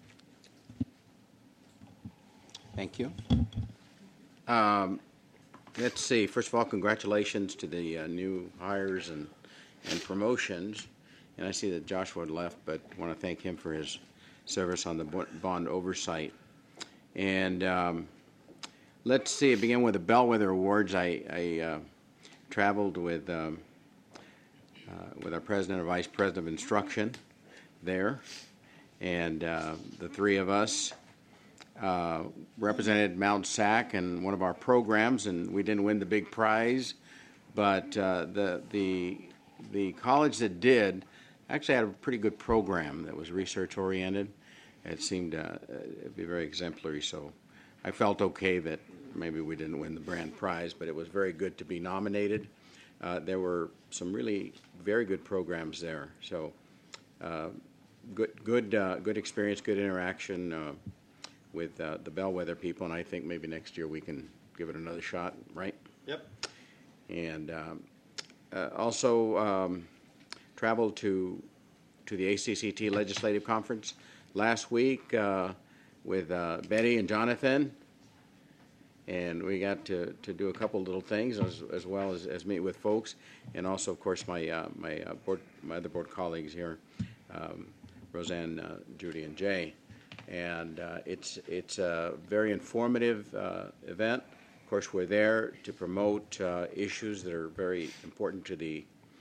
Thank you. Um, let's see. First of all, congratulations to the uh, new hires and, and promotions. And I see that Joshua left, but I want to thank him for his service on the bond oversight. And um, let's see. Begin with the Bellwether Awards. I, I uh, traveled with um, uh, with our president and vice president of instruction there, and uh, the three of us Uh, represented Mount Sac in one of our programs, and we didn't win the big prize, but uh, the the the college that did actually had a pretty good program that was research oriented. It seemed uh, to be very exemplary, so I felt okay that maybe we didn't win the grand prize, but it was very good to be nominated. Uh, there were some really very good programs there, so uh, good good uh, good experience, good interaction Uh, with uh, the Bellwether people, and I think maybe next year we can give it another shot, right? Yep. And um, uh, also um, traveled to to the A C C T Legislative Conference last week uh, with uh, Betty and Jonathan, and we got to, to do a couple little things as, as well as, as meet with folks, and also, of course, my uh, my uh, board my other board colleagues here, um, Roseanne, uh, Judy, and Jay. And uh, it's it's a very informative uh, event. Of course, we're there to promote uh, issues that are very important to the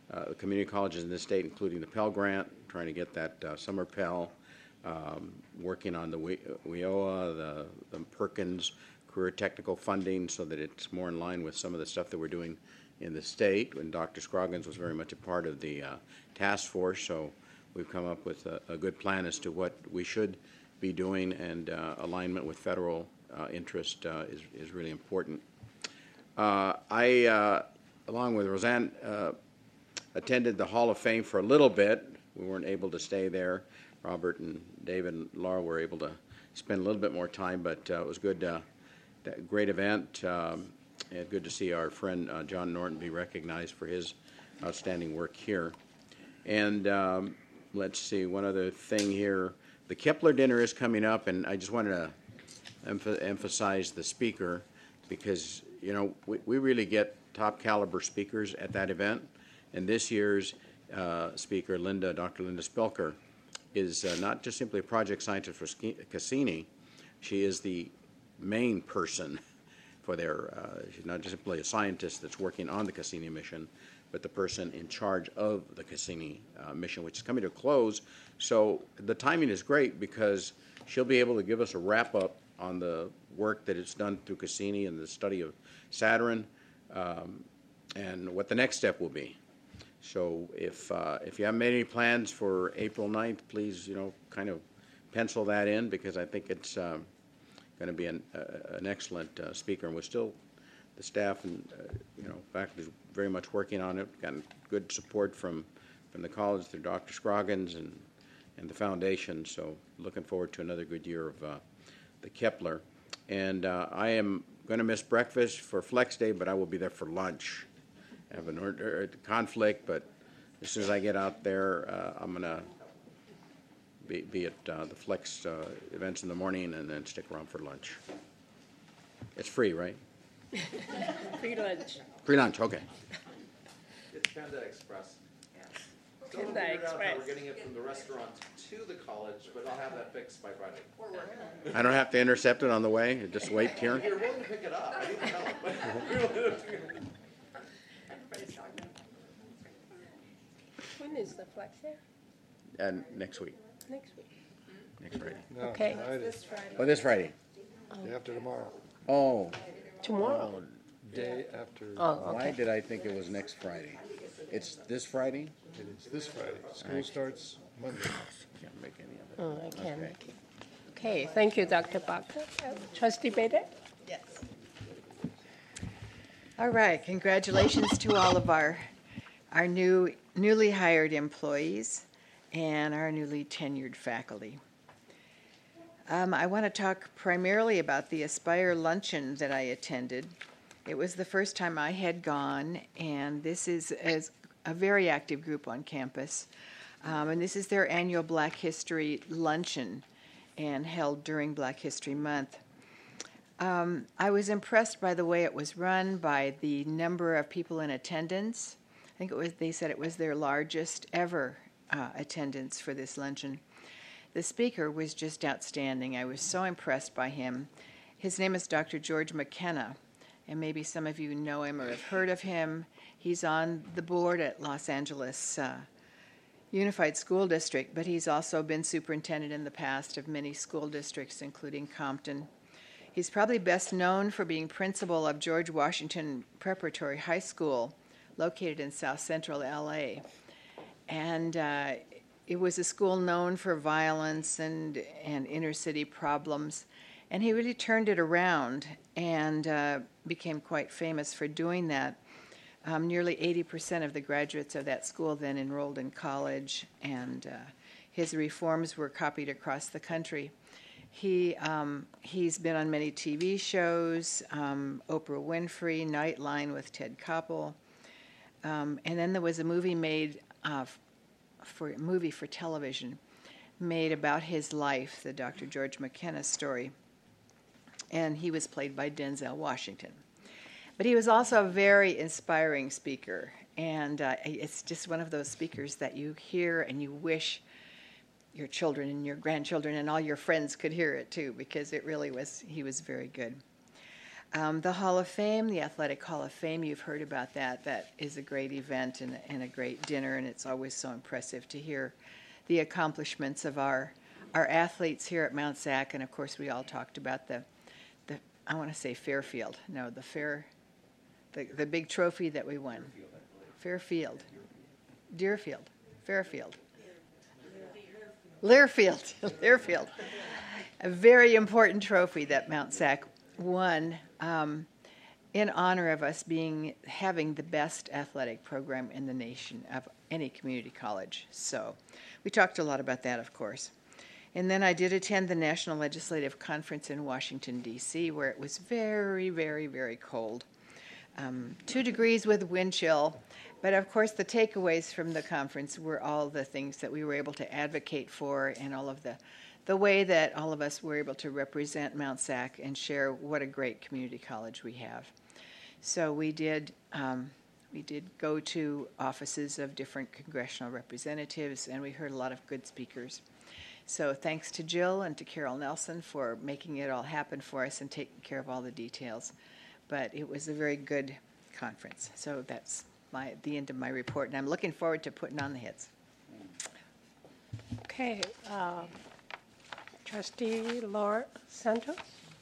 uh, community colleges in the state, including the Pell Grant, trying to get that uh, summer Pell, um, working on the W I O A, the, the Perkins career technical funding so that it's more in line with some of the stuff that we're doing in the state. And Doctor Scroggins was very much a part of the uh, task force, so we've come up with a, a good plan as to what we should be doing, and uh, alignment with federal uh, interest uh, is, is really important. Uh, I, uh, along with Roseanne, uh, attended the Hall of Fame for a little bit. We weren't able to stay there. Robert and David and Laura were able to spend a little bit more time, but uh, it was good. Uh, great event, um, and good to see our friend uh, John Norton be recognized for his outstanding work here. And um, let's see, one other thing here. The Kepler dinner is coming up, and I just wanted to emph emphasize the speaker, because, you know, we, we really get top caliber speakers at that event. And this year's uh, speaker, Linda, Doctor Linda Spelker, is uh, not just simply a project scientist for Cassini. She is the main person for their, uh, she's not just simply a scientist that's working on the Cassini mission, but the person in charge of the Cassini uh, mission, which is coming to a close. So the timing is great, because she'll be able to give us a wrap-up on the work that it's done through Cassini and the study of Saturn, um, and what the next step will be. So if, uh, if you haven't made any plans for April ninth, please, you know, kind of pencil that in, because I think it's um, going to be an, uh, an excellent uh, speaker. And we're still, the staff and, uh, you know, faculty is very much working on it. Gotten good support from, from the college through Doctor Scroggins and, and the foundation. So looking forward to another good year of uh, the Kepler. And uh, I am going to miss breakfast for Flex Day, but I will be there for lunch. I have an order, conflict, but as soon as I get out there, uh, I'm going to be, be at uh, the Flex uh, events in the morning and then stick around for lunch. It's free, right? Free lunch. Free lunch, okay. It's Panda Express. Still Panda haven't figured out how Express. we're getting it from the restaurant to the college, but I'll have that fixed by Friday. I don't have to intercept it on the way? Just wait here? If you're willing to pick it up, I need help. When is the flex day? And next week, Next week. next Friday. No, Okay. Friday. This Friday. Oh, this Friday? Day after tomorrow. Oh. Tomorrow? Oh, Day after. Oh, Why okay. did I think it was next Friday? It's this Friday? It is this Friday. School Alright. starts Monday. Can't make any of it. Oh, I can't Okay. make it. Okay, thank you, Doctor Baca. Trustee Bede? Yes. All right, congratulations to all of our, our new, newly hired employees and our newly tenured faculty. Um, I want to talk primarily about the Aspire Luncheon that I attended. It was the first time I had gone, and this is as a very active group on campus. Um, and this is their annual Black History Luncheon, and held during Black History Month. Um, I was impressed by the way it was run, by the number of people in attendance. I think it was, they said it was their largest ever uh, attendance for this luncheon. The speaker was just outstanding. I was so impressed by him. His name is Doctor George McKenna, and maybe some of you know him or have heard of him. He's on the board at Los Angeles uh, Unified School District, but he's also been superintendent in the past of many school districts, including Compton. He's probably best known for being principal of George Washington Preparatory High School, located in South Central L A. And uh, it was a school known for violence and, and inner city problems. And he really turned it around and uh, became quite famous for doing that. Um, nearly eighty percent of the graduates of that school then enrolled in college, and uh, his reforms were copied across the country. He, um, he's been on many T V shows, um, Oprah Winfrey, Nightline with Ted Koppel, um, and then there was a movie made uh, for movie for television made about his life, the Doctor George McKenna story, and he was played by Denzel Washington. But he was also a very inspiring speaker, and uh, it's just one of those speakers that you hear and you wish your children and your grandchildren and all your friends could hear it too, because it really was, he was very good. Um, the Hall of Fame, the Athletic Hall of Fame, you've heard about that. That is a great event and, and a great dinner, and it's always so impressive to hear the accomplishments of our our athletes here at Mount Sac. And of course, we all talked about the the I want to say Fairfield. No, the Fair, the the big trophy that we won. Fairfield, Deerfield, Fairfield, Learfield, Learfield. A very important trophy that Mount Sac won um, in honor of us being having the best athletic program in the nation of any community college. So we talked a lot about that, of course. And then I did attend the National Legislative Conference in Washington, D C, where it was very, very, very cold. Um, two degrees with wind chill. But of course, the takeaways from the conference were all the things that we were able to advocate for and all of the the way that all of us were able to represent Mount Sac and share what a great community college we have. So we did um, we did go to offices of different congressional representatives, and we heard a lot of good speakers. So thanks to Jill and to Carol Nelson for making it all happen for us and taking care of all the details. But it was a very good conference. So that's my the end of my report, and I'm looking forward to putting on the hits. Okay. Um, Trustee Laura Santos.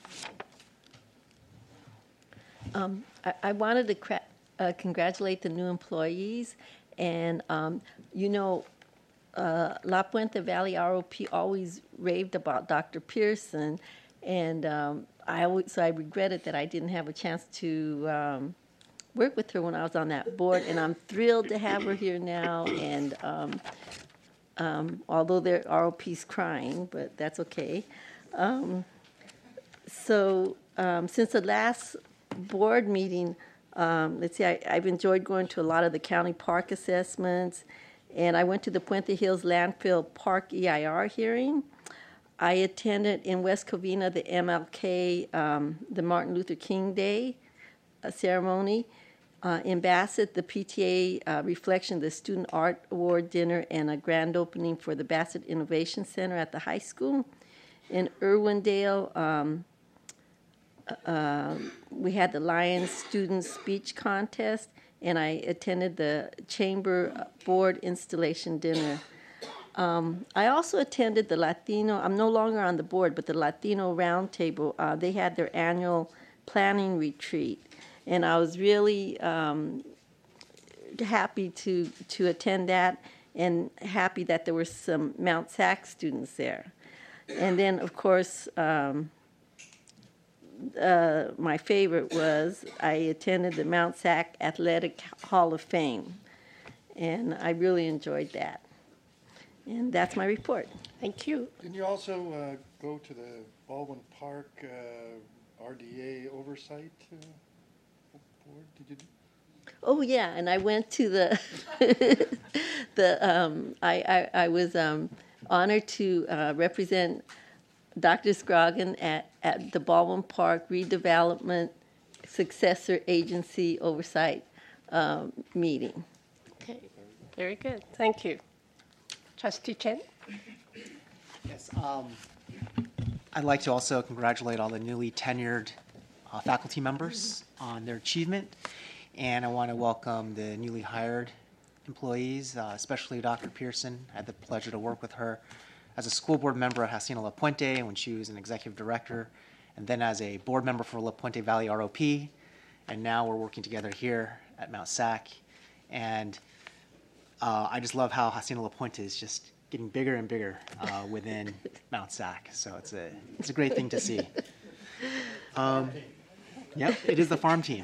Um, I, I wanted to cra- uh, congratulate the new employees, and um, you know, uh, La Puente Valley R O P always raved about Doctor Pearson, and um, I always, so I regretted that I didn't have a chance to um, work with her when I was on that board, and I'm thrilled to have her here now, and um, Um, although their R O P's crying, but that's okay. Um, so um, since the last board meeting, um, let's see, I, I've enjoyed going to a lot of the county park assessments, and I went to the Puente Hills Landfill Park E I R hearing. I attended in West Covina the M L K, um, the Martin Luther King Day uh, ceremony. Uh, in Bassett, the P T A uh, reflection, the Student Art Award dinner, and a grand opening for the Bassett Innovation Center at the high school. In Irwindale, um, uh, we had the Lions Student Speech Contest, and I attended the Chamber Board Installation Dinner. Um, I also attended the Latino, I'm no longer on the board, but the Latino Roundtable. Uh, they had their annual planning retreat. And I was really um, happy to to attend that, and happy that there were some Mount Sac students there. And then, of course, um, uh, my favorite was I attended the Mount Sac Athletic Hall of Fame, and I really enjoyed that. And that's my report. Thank you. Didn't you also uh, go to the Baldwin Park uh, R D A oversight? Uh, Did you do? Oh yeah, and I went to the the um, I, I I was um, honored to uh, represent Doctor Scroggin at, at the Baldwin Park Redevelopment Successor Agency Oversight um, meeting. Okay, very good. Thank you. Trustee Chen. Yes, um, I'd like to also congratulate all the newly tenured uh, faculty members on their achievement, and I want to welcome the newly hired employees, uh, especially Doctor Pearson. I had the pleasure to work with her as a school board member at Hacienda La Puente when she was an executive director, and then as a board member for La Puente Valley R O P, and now we're working together here at Mount Sac. And uh, I just love how Hacienda La Puente is just getting bigger and bigger uh, within Mount Sac. So it's a it's a great thing to see. Um, yep, it is the farm team.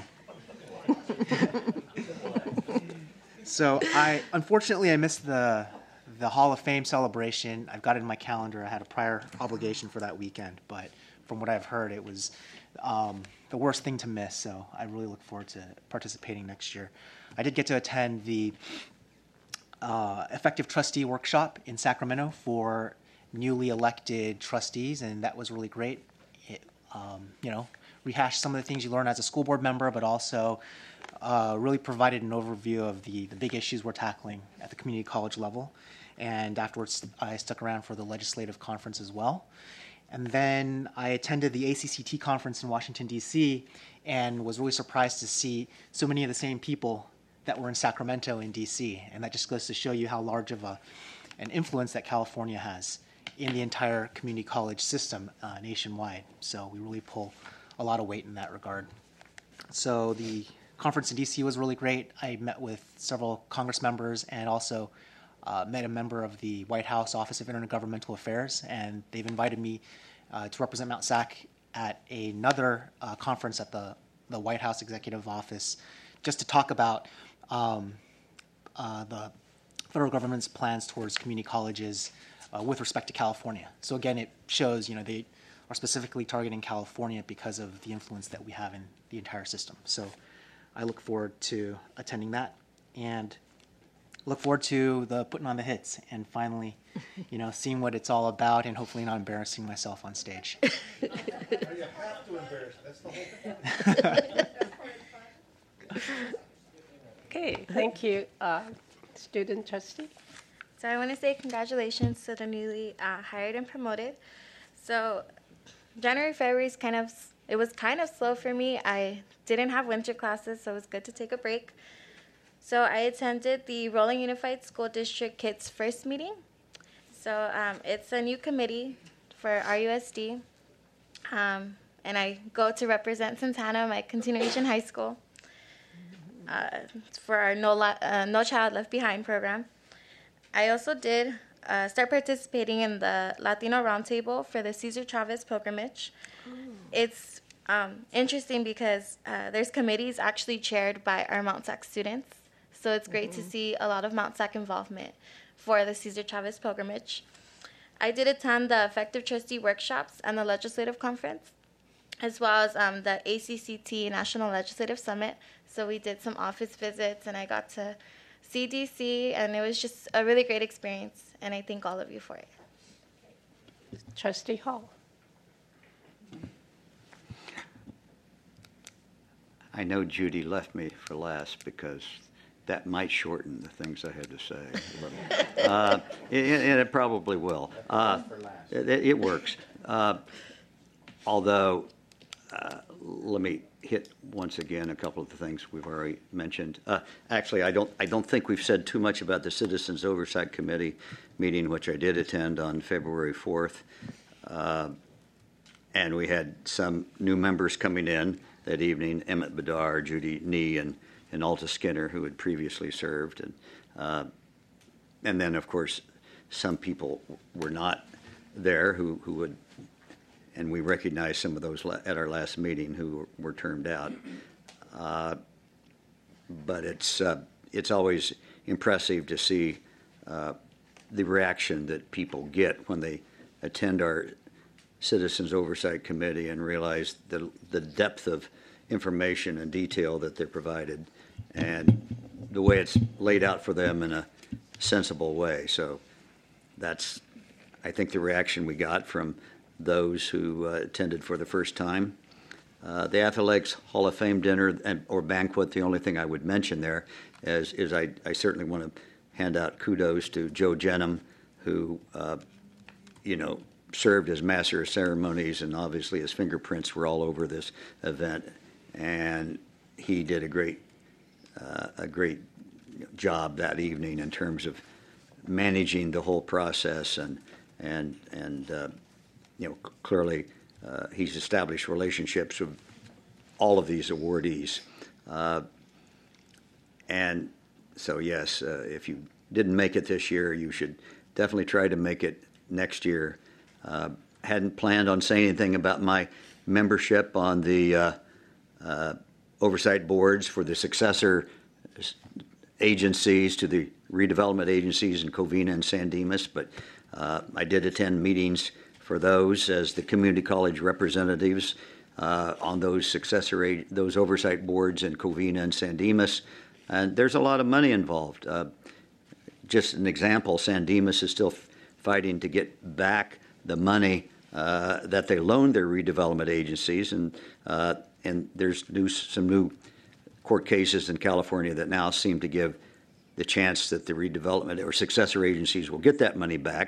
So I unfortunately I missed the the Hall of Fame celebration. I've got it in my calendar. I had a prior obligation for that weekend, but from what I've heard, it was um, the worst thing to miss. So I really look forward to participating next year. I did get to attend the uh, effective trustee workshop in Sacramento for newly elected trustees, and that was really great. It, um, you know, rehashed some of the things you learn as a school board member, but also uh, really provided an overview of the, the big issues we're tackling at the community college level. And afterwards, I stuck around for the legislative conference as well. And then I attended the A C C T conference in Washington, D C, and was really surprised to see so many of the same people that were in Sacramento in D C. And that just goes to show you how large of a, an influence that California has in the entire community college system uh, nationwide. So we really pull a lot of weight in that regard. So the conference in D C was really great. I met with several Congress members and also uh, met a member of the White House Office of Intergovernmental Affairs, and they've invited me uh, to represent Mount SAC at another uh, conference at the, the White House Executive Office just to talk about um, uh, the federal government's plans towards community colleges uh, with respect to California. So again, it shows, you know, they are specifically targeting California because of the influence that we have in the entire system. So I look forward to attending that and look forward to the putting on the hits and finally, you know, seeing what it's all about and hopefully not embarrassing myself on stage. You have to embarrass. That's the whole thing. Okay, thank you. Uh, student trustee? So I want to say congratulations to the newly uh, hired and promoted. So January, February is kind of, it was kind of slow for me. I didn't have winter classes, so it was good to take a break. So I attended the Rolling Unified School District Kids First meeting. So um, it's a new committee for R U S D. Um, and I go to represent Santana, my continuation high school, uh, for our No, uh, No Child Left Behind program. I also did uh, start participating in the Latino Roundtable for the Cesar Chavez pilgrimage. Ooh. It's um, interesting because uh, there's committees actually chaired by our Mount SAC students. So it's great mm-hmm. to see a lot of Mount SAC involvement for the Cesar Chavez pilgrimage. I did attend the Effective Trustee workshops and the Legislative Conference, as well as um, the A C C T National Legislative Summit. So we did some office visits, and I got to see D C, and it was just a really great experience, and I thank all of you for it. Trustee Hall. I know Judy left me for last because that might shorten the things I had to say a little. uh, and, and it probably will. Uh, it, it works. Uh, although, uh, let me hit once again a couple of the things we've already mentioned. Uh, actually, I don't, I don't think we've said too much about the Citizens Oversight Committee meeting, which I did attend on February fourth. Uh, and we had some new members coming in that evening, Emmett Bedar, Judy Nee, and and Alta Skinner, who had previously served. And, uh, and then, of course, some people were not there who, who would, and we recognized some of those at our last meeting who were termed out. Uh, but it's, uh, it's always impressive to see uh, the reaction that people get when they attend our Citizens Oversight Committee and realize the, the depth of information and detail that they're provided and the way it's laid out for them in a sensible way. So that's, I think, the reaction we got from those who uh, attended for the first time. Uh, the Athletics Hall of Fame dinner and, or banquet, the only thing I would mention there is, is I, I certainly want to hand out kudos to Joe Jenham, who, uh, you know, served as master of ceremonies, and obviously his fingerprints were all over this event. And he did a great, uh, a great job that evening in terms of managing the whole process, and and and uh, you know, clearly uh, he's established relationships with all of these awardees, uh, and so yes, uh, if you didn't make it this year, you should definitely try to make it next year. Uh, hadn't planned on saying anything about my membership on the uh, uh, oversight boards for the successor agencies to the redevelopment agencies in Covina and San Dimas, but uh, I did attend meetings for those as the community college representatives uh, on those successor ag- those oversight boards in Covina and San Dimas, and there's a lot of money involved. Uh, just an example, San Dimas is still f- fighting to get back the money uh, that they loaned their redevelopment agencies, and uh, and there's new, some new court cases in California that now seem to give the chance that the redevelopment or successor agencies will get that money back.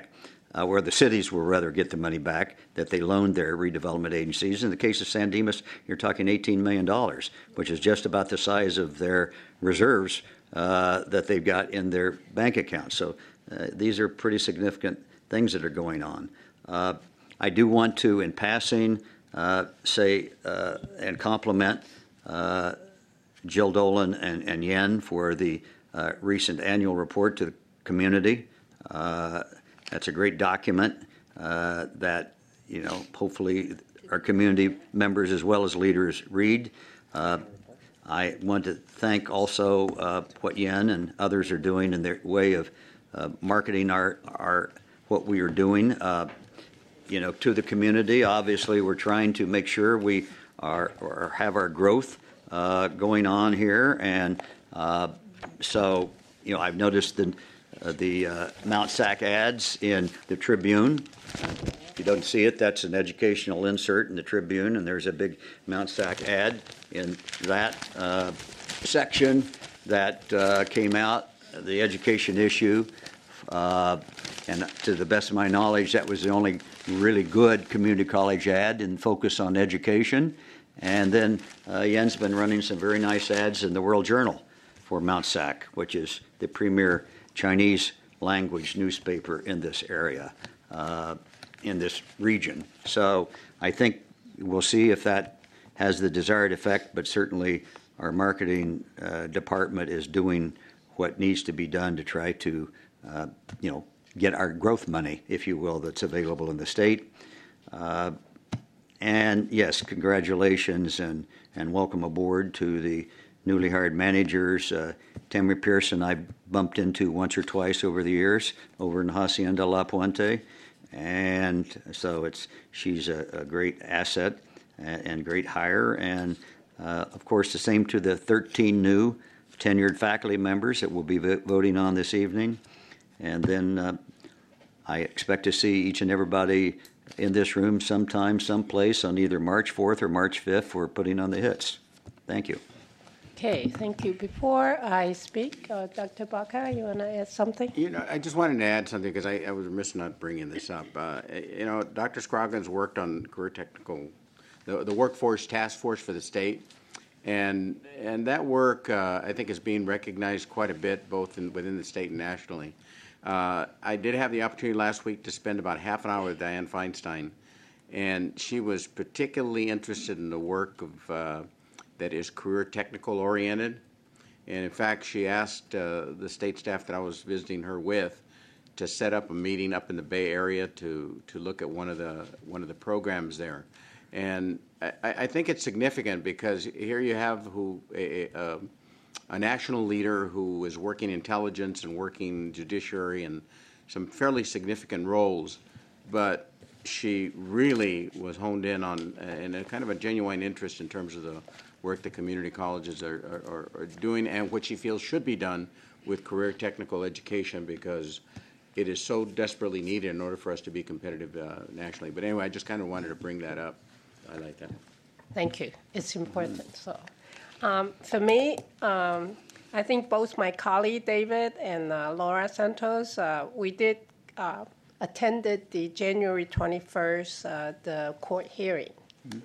uh, where the cities will rather get the money back that they loaned their redevelopment agencies. In the case of San Dimas, you're talking eighteen million dollars, which is just about the size of their reserves uh, that they've got in their bank account. So uh, these are pretty significant things that are going on. Uh, I do want to, in passing, uh, say uh, and compliment uh, Jill Dolan and, and Yen for the uh, recent annual report to the community. Uh, that's a great document uh, that, you know, hopefully our community members as well as leaders read. Uh, I want to thank also uh, what Yen and others are doing in their way of uh, marketing our, our what we are doing, uh, you know, to the community. Obviously, we're trying to make sure we are or have our growth uh, going on here, and uh, so you know, I've noticed the uh, the uh, Mount Sac ads in the Tribune. If you don't see it, that's an educational insert in the Tribune, and there's a big Mount Sac ad in that uh, section that uh, came out, the education issue. Uh, and to the best of my knowledge, that was the only really good community college ad and focus on education. And then uh, Yen's been running some very nice ads in the World Journal for Mount Sac, which is the premier Chinese language newspaper in this area, uh, in this region. So I think we'll see if that has the desired effect, but certainly our marketing uh, department is doing what needs to be done to try to, uh, you know, get our growth money, if you will, that's available in the state. Uh, and yes, congratulations and, and welcome aboard to the newly hired managers. Uh, Tammy Pearson I've bumped into once or twice over the years over in Hacienda La Puente. And so it's she's a, a great asset and, and great hire. And uh, of course, the same to the thirteen new tenured faculty members that we'll be vo- voting on this evening. And then uh, I expect to see each and everybody in this room sometime, someplace on either March fourth or March fifth for putting on the hits. Thank you. Okay, thank you. Before I speak, uh, Doctor Baca, you want to add something? You know, I just wanted to add something because I, I was remiss not bringing this up. Uh, you know, Doctor Scroggins worked on career technical, the, the workforce task force for the state, and and that work uh, I think is being recognized quite a bit, both in, within the state and nationally. Uh, I did have the opportunity last week to spend about half an hour with Diane Feinstein, and she was particularly interested in the work of uh, that is career technical oriented. And in fact, she asked uh, the state staff that I was visiting her with to set up a meeting up in the Bay Area to to look at one of the one of the programs there. And I, I think it's significant because here you have who a, a, a national leader who is working intelligence and working judiciary and some fairly significant roles, but she really was honed in on and a kind of a genuine interest in terms of the work the community colleges are, are, are doing and what she feels should be done with career technical education, because it is so desperately needed in order for us to be competitive uh, nationally. But anyway, I just kind of wanted to bring that up. I like that. Thank you. It's important. So, um, for me, um, I think both my colleague David and uh, Laura Santos, uh, we did uh, attended the January twenty-first uh, the court hearing. Mm-hmm.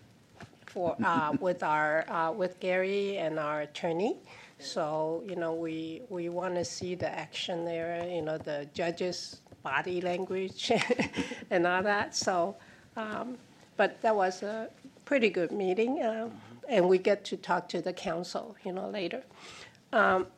For, uh, with our uh, with Gary and our attorney. So you know we we want to see the action there, you know, the judges' body language and all that. So um, but that was a pretty good meeting, uh, and we get to talk to the council, you know, later. Um,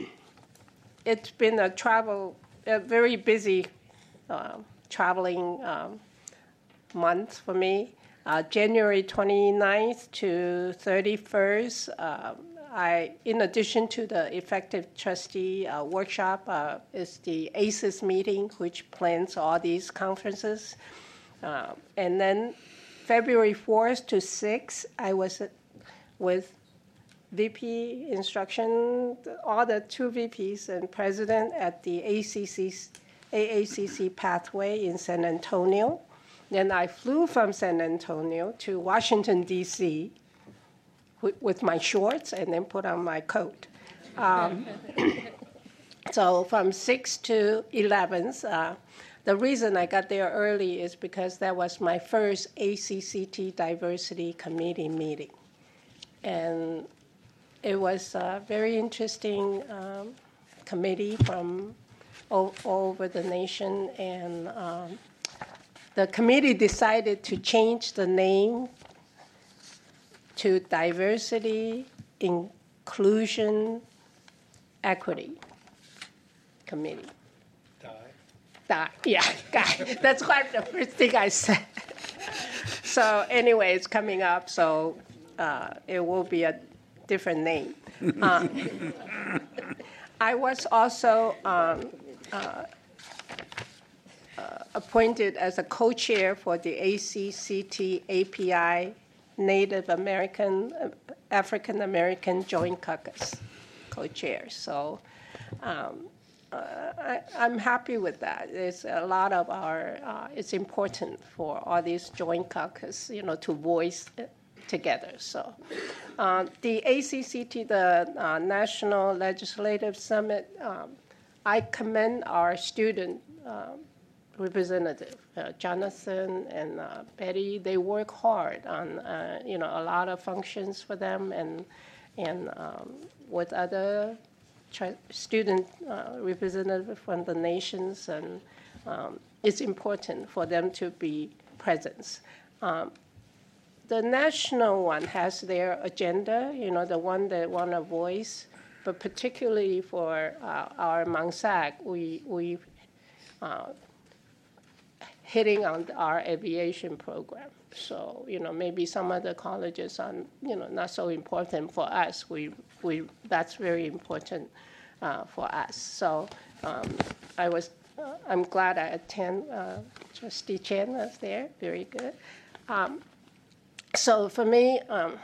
it's been a travel a very busy uh, traveling um, month for me. Uh, January twenty-ninth to thirty-first, uh, I, in addition to the effective trustee uh, workshop, uh, is the A C E S meeting, which plans all these conferences. Uh, and then February fourth to sixth, I was with V P instruction, all the two V Ps and president at the A C C, A A C C pathway in San Antonio. Then I flew from San Antonio to Washington, D C with, with my shorts and then put on my coat. Um, so from six to eleven, uh, the reason I got there early is because that was my first A C C T Diversity Committee meeting. And it was a very interesting um, committee from all, all over the nation. And um, the committee decided to change the name to Diversity, Inclusion, Equity Committee. Die, yeah, God, that's quite the first thing I said. So anyway, it's coming up, so uh, it will be a different name. Uh, I was also um, uh, uh, appointed as a co-chair for the A C C T A P I Native American, uh, African American Joint Caucus co-chair. So um, uh, I, I'm happy with that. There's a lot of our, uh, it's important for all these joint caucus, you know, to voice it together. So uh, the A C C T, the uh, National Legislative Summit, um, I commend our student um, representative, uh, Jonathan and uh, Betty. They work hard on, uh, you know, a lot of functions for them, and and um, with other student uh, representatives from the nations, and um, it's important for them to be present. Um, the national one has their agenda, you know, the one that want a voice, but particularly for uh, our MONSAC, we we uh, hitting on our aviation program. So, you know, maybe some other colleges are, you know, not so important for us. We, we, that's very important uh, for us. So um, I was, uh, I'm glad I attend. Uh, Trustee Chen was there, very good. Um, so for me, um,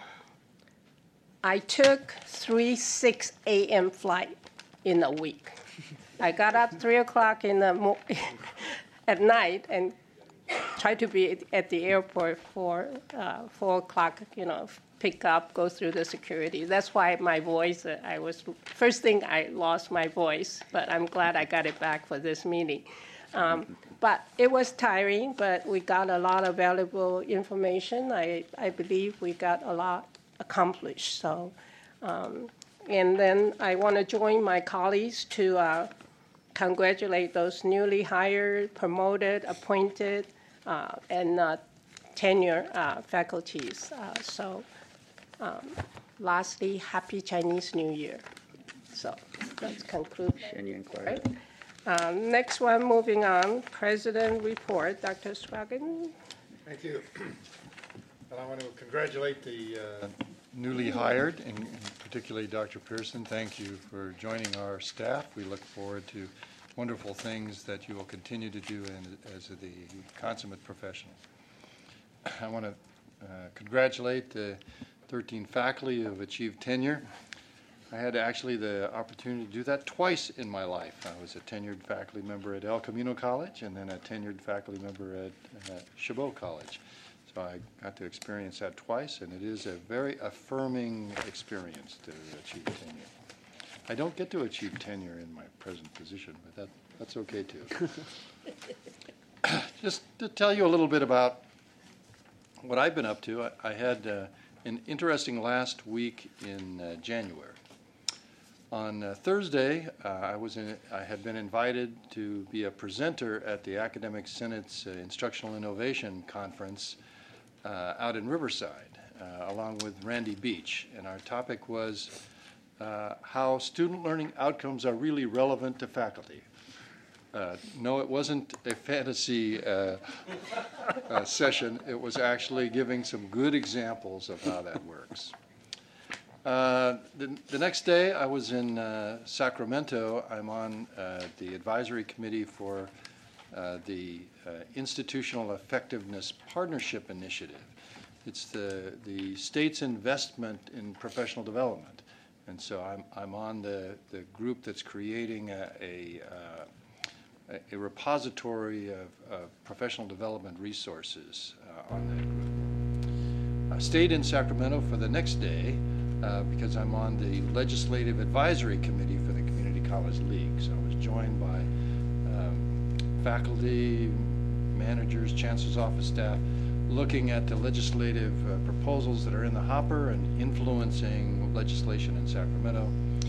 I took three six a m flight in a week. I got up three o'clock in the mo- at night and try to be at the airport for uh, four o'clock, you know, pick up, go through the security. That's why my voice, uh, I was, first thing I lost my voice, but I'm glad I got it back for this meeting. Um, but it was tiring, but we got a lot of valuable information. I, I believe we got a lot accomplished. So, um, and then I want to join my colleagues to uh, congratulate those newly hired, promoted, appointed, uh, and uh, tenure uh, faculties. Uh, so, um, lastly, happy Chinese New Year. So let's conclude. Right? Uh, next one, moving on, President report, Doctor Swaggin. Thank you. And I want to congratulate the uh, newly hired, and, and particularly Doctor Pearson. Thank you for joining our staff. We look forward to wonderful things that you will continue to do in, as the consummate professional. I want to uh, congratulate the thirteen faculty who have achieved tenure. I had actually the opportunity to do that twice in my life. I was a tenured faculty member at El Camino College and then a tenured faculty member at uh, Chabot College. So I got to experience that twice, and it is a very affirming experience to achieve tenure. I don't get to achieve tenure in my present position, but that, that's okay too. Just to tell you a little bit about what I've been up to, I, I had uh, an interesting last week in uh, January. On uh, Thursday, uh, I was in, I had been invited to be a presenter at the Academic Senate's uh, Instructional Innovation Conference uh, out in Riverside, uh, along with Randy Beach. And our topic was uh, how student learning outcomes are really relevant to faculty. Uh, no, it wasn't a fantasy uh, uh, session. It was actually giving some good examples of how that works. Uh, the, the next day, I was in uh, Sacramento. I'm on uh, the advisory committee for uh, the uh, Institutional Effectiveness Partnership Initiative. It's the, the state's investment in professional development. And so I'm, I'm on the, the group that's creating a, a, uh, a repository of, of professional development resources uh, on that group. I stayed in Sacramento for the next day Uh, because I'm on the Legislative Advisory Committee for the Community College League. So I was joined by um, faculty, managers, chancellor's office staff, looking at the legislative uh, proposals that are in the hopper and influencing legislation in Sacramento.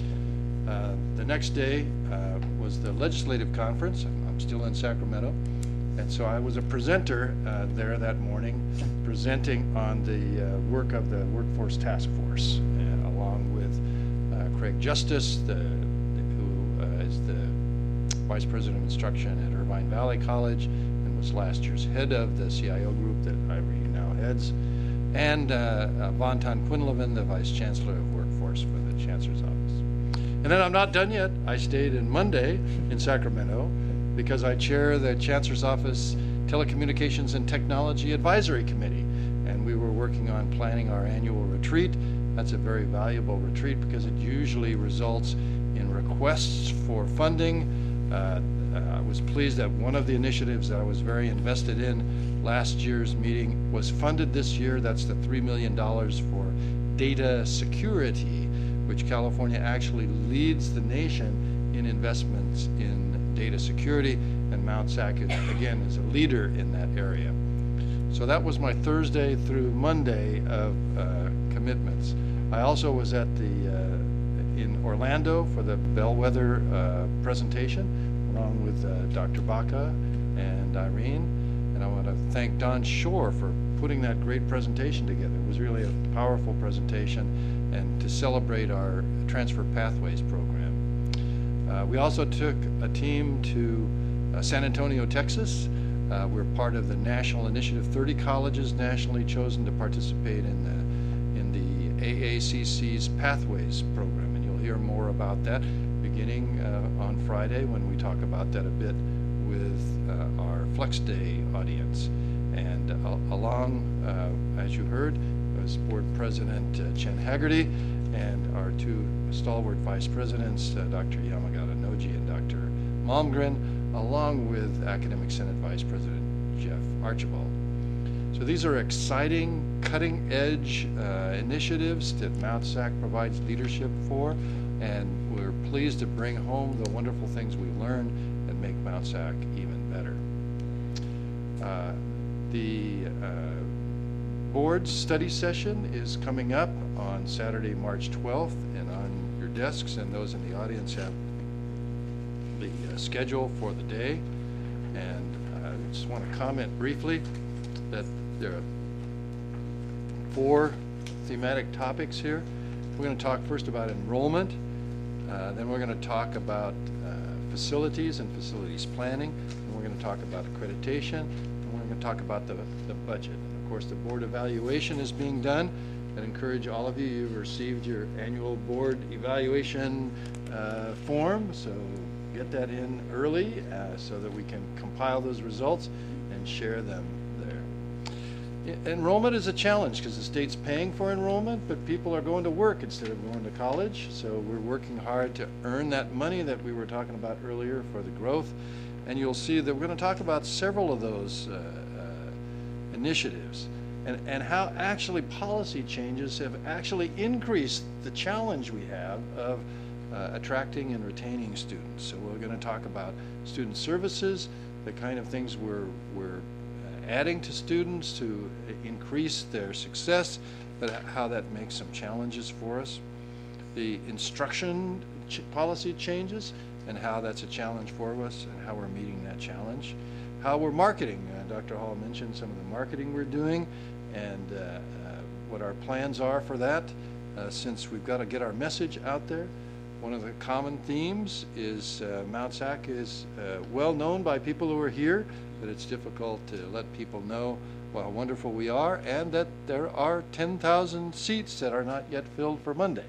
Uh, the next day uh, was the legislative conference. I'm still in Sacramento. And so I was a presenter uh, there that morning, presenting on the uh, work of the Workforce Task Force, uh, along with uh, Craig Justice, the, who uh, is the Vice President of Instruction at Irvine Valley College and was last year's head of the C I O group that Irene now heads, and uh, uh, Vontan Quinlivan, the Vice Chancellor of Workforce for the Chancellor's Office. And then I'm not done yet. I stayed in Monday in Sacramento because I chair the Chancellor's Office Telecommunications and Technology Advisory Committee, and we were working on planning our annual retreat. That's a very valuable retreat because it usually results in requests for funding. Uh, I was pleased that one of the initiatives that I was very invested in last year's meeting was funded this year. That's the three million dollars for data security, which California actually leads the nation in investments in data security, and Mount Sac, is, again, is a leader in that area. So that was my Thursday through Monday of uh, commitments. I also was at the uh, in Orlando for the Bellwether uh, presentation, along with uh, Doctor Baca and Irene, and I want to thank Don Shore for putting that great presentation together. It was really a powerful presentation, and to celebrate our Transfer Pathways program. Uh, we also took a team to uh, San Antonio, Texas. Uh, we're part of the national initiative, thirty colleges nationally chosen to participate in the, in the A A C C's Pathways program, and you'll hear more about that beginning uh, on Friday when we talk about that a bit with uh, our Flex Day audience. And uh, along, uh, as you heard, was Board President uh, Chen Haggerty and our two stalwart vice presidents, uh, Doctor Yamagata Noji and Doctor Malmgren, along with Academic Senate Vice President Jeff Archibald. So these are exciting, cutting-edge uh, initiatives that Mount Sac provides leadership for, and we're pleased to bring home the wonderful things we learned and make Mount Sac even better. Uh, the uh, board study session is coming up on Saturday, March twelfth, and on your desks, and those in the audience have the uh, schedule for the day. And I just want to comment briefly that there are four thematic topics here. We're going to talk first about enrollment, uh, then we're going to talk about uh, facilities and facilities planning, and we're going to talk about accreditation, and we're going to talk about the, the budget. And of course, the board evaluation is being done. I encourage all of you, you've received your annual board evaluation uh, form, so get that in early uh, so that we can compile those results and share them there. Enrollment is a challenge because the state's paying for enrollment, but people are going to work instead of going to college, so we're working hard to earn that money that we were talking about earlier for the growth. And you'll see that we're going to talk about several of those uh, uh, initiatives. And, and how actually policy changes have actually increased the challenge we have of uh, attracting and retaining students. So we're going to talk about student services, the kind of things we're, we're adding to students to increase their success, but how that makes some challenges for us. The instruction ch policy changes and how that's a challenge for us and how we're meeting that challenge. How we're marketing. Uh, Doctor Hall mentioned some of the marketing we're doing, and uh, uh, what our plans are for that, uh, since we've got to get our message out there. One of the common themes is uh, Mount Sac is uh, well known by people who are here, but it's difficult to let people know how wonderful we are and that there are ten thousand seats that are not yet filled for Monday.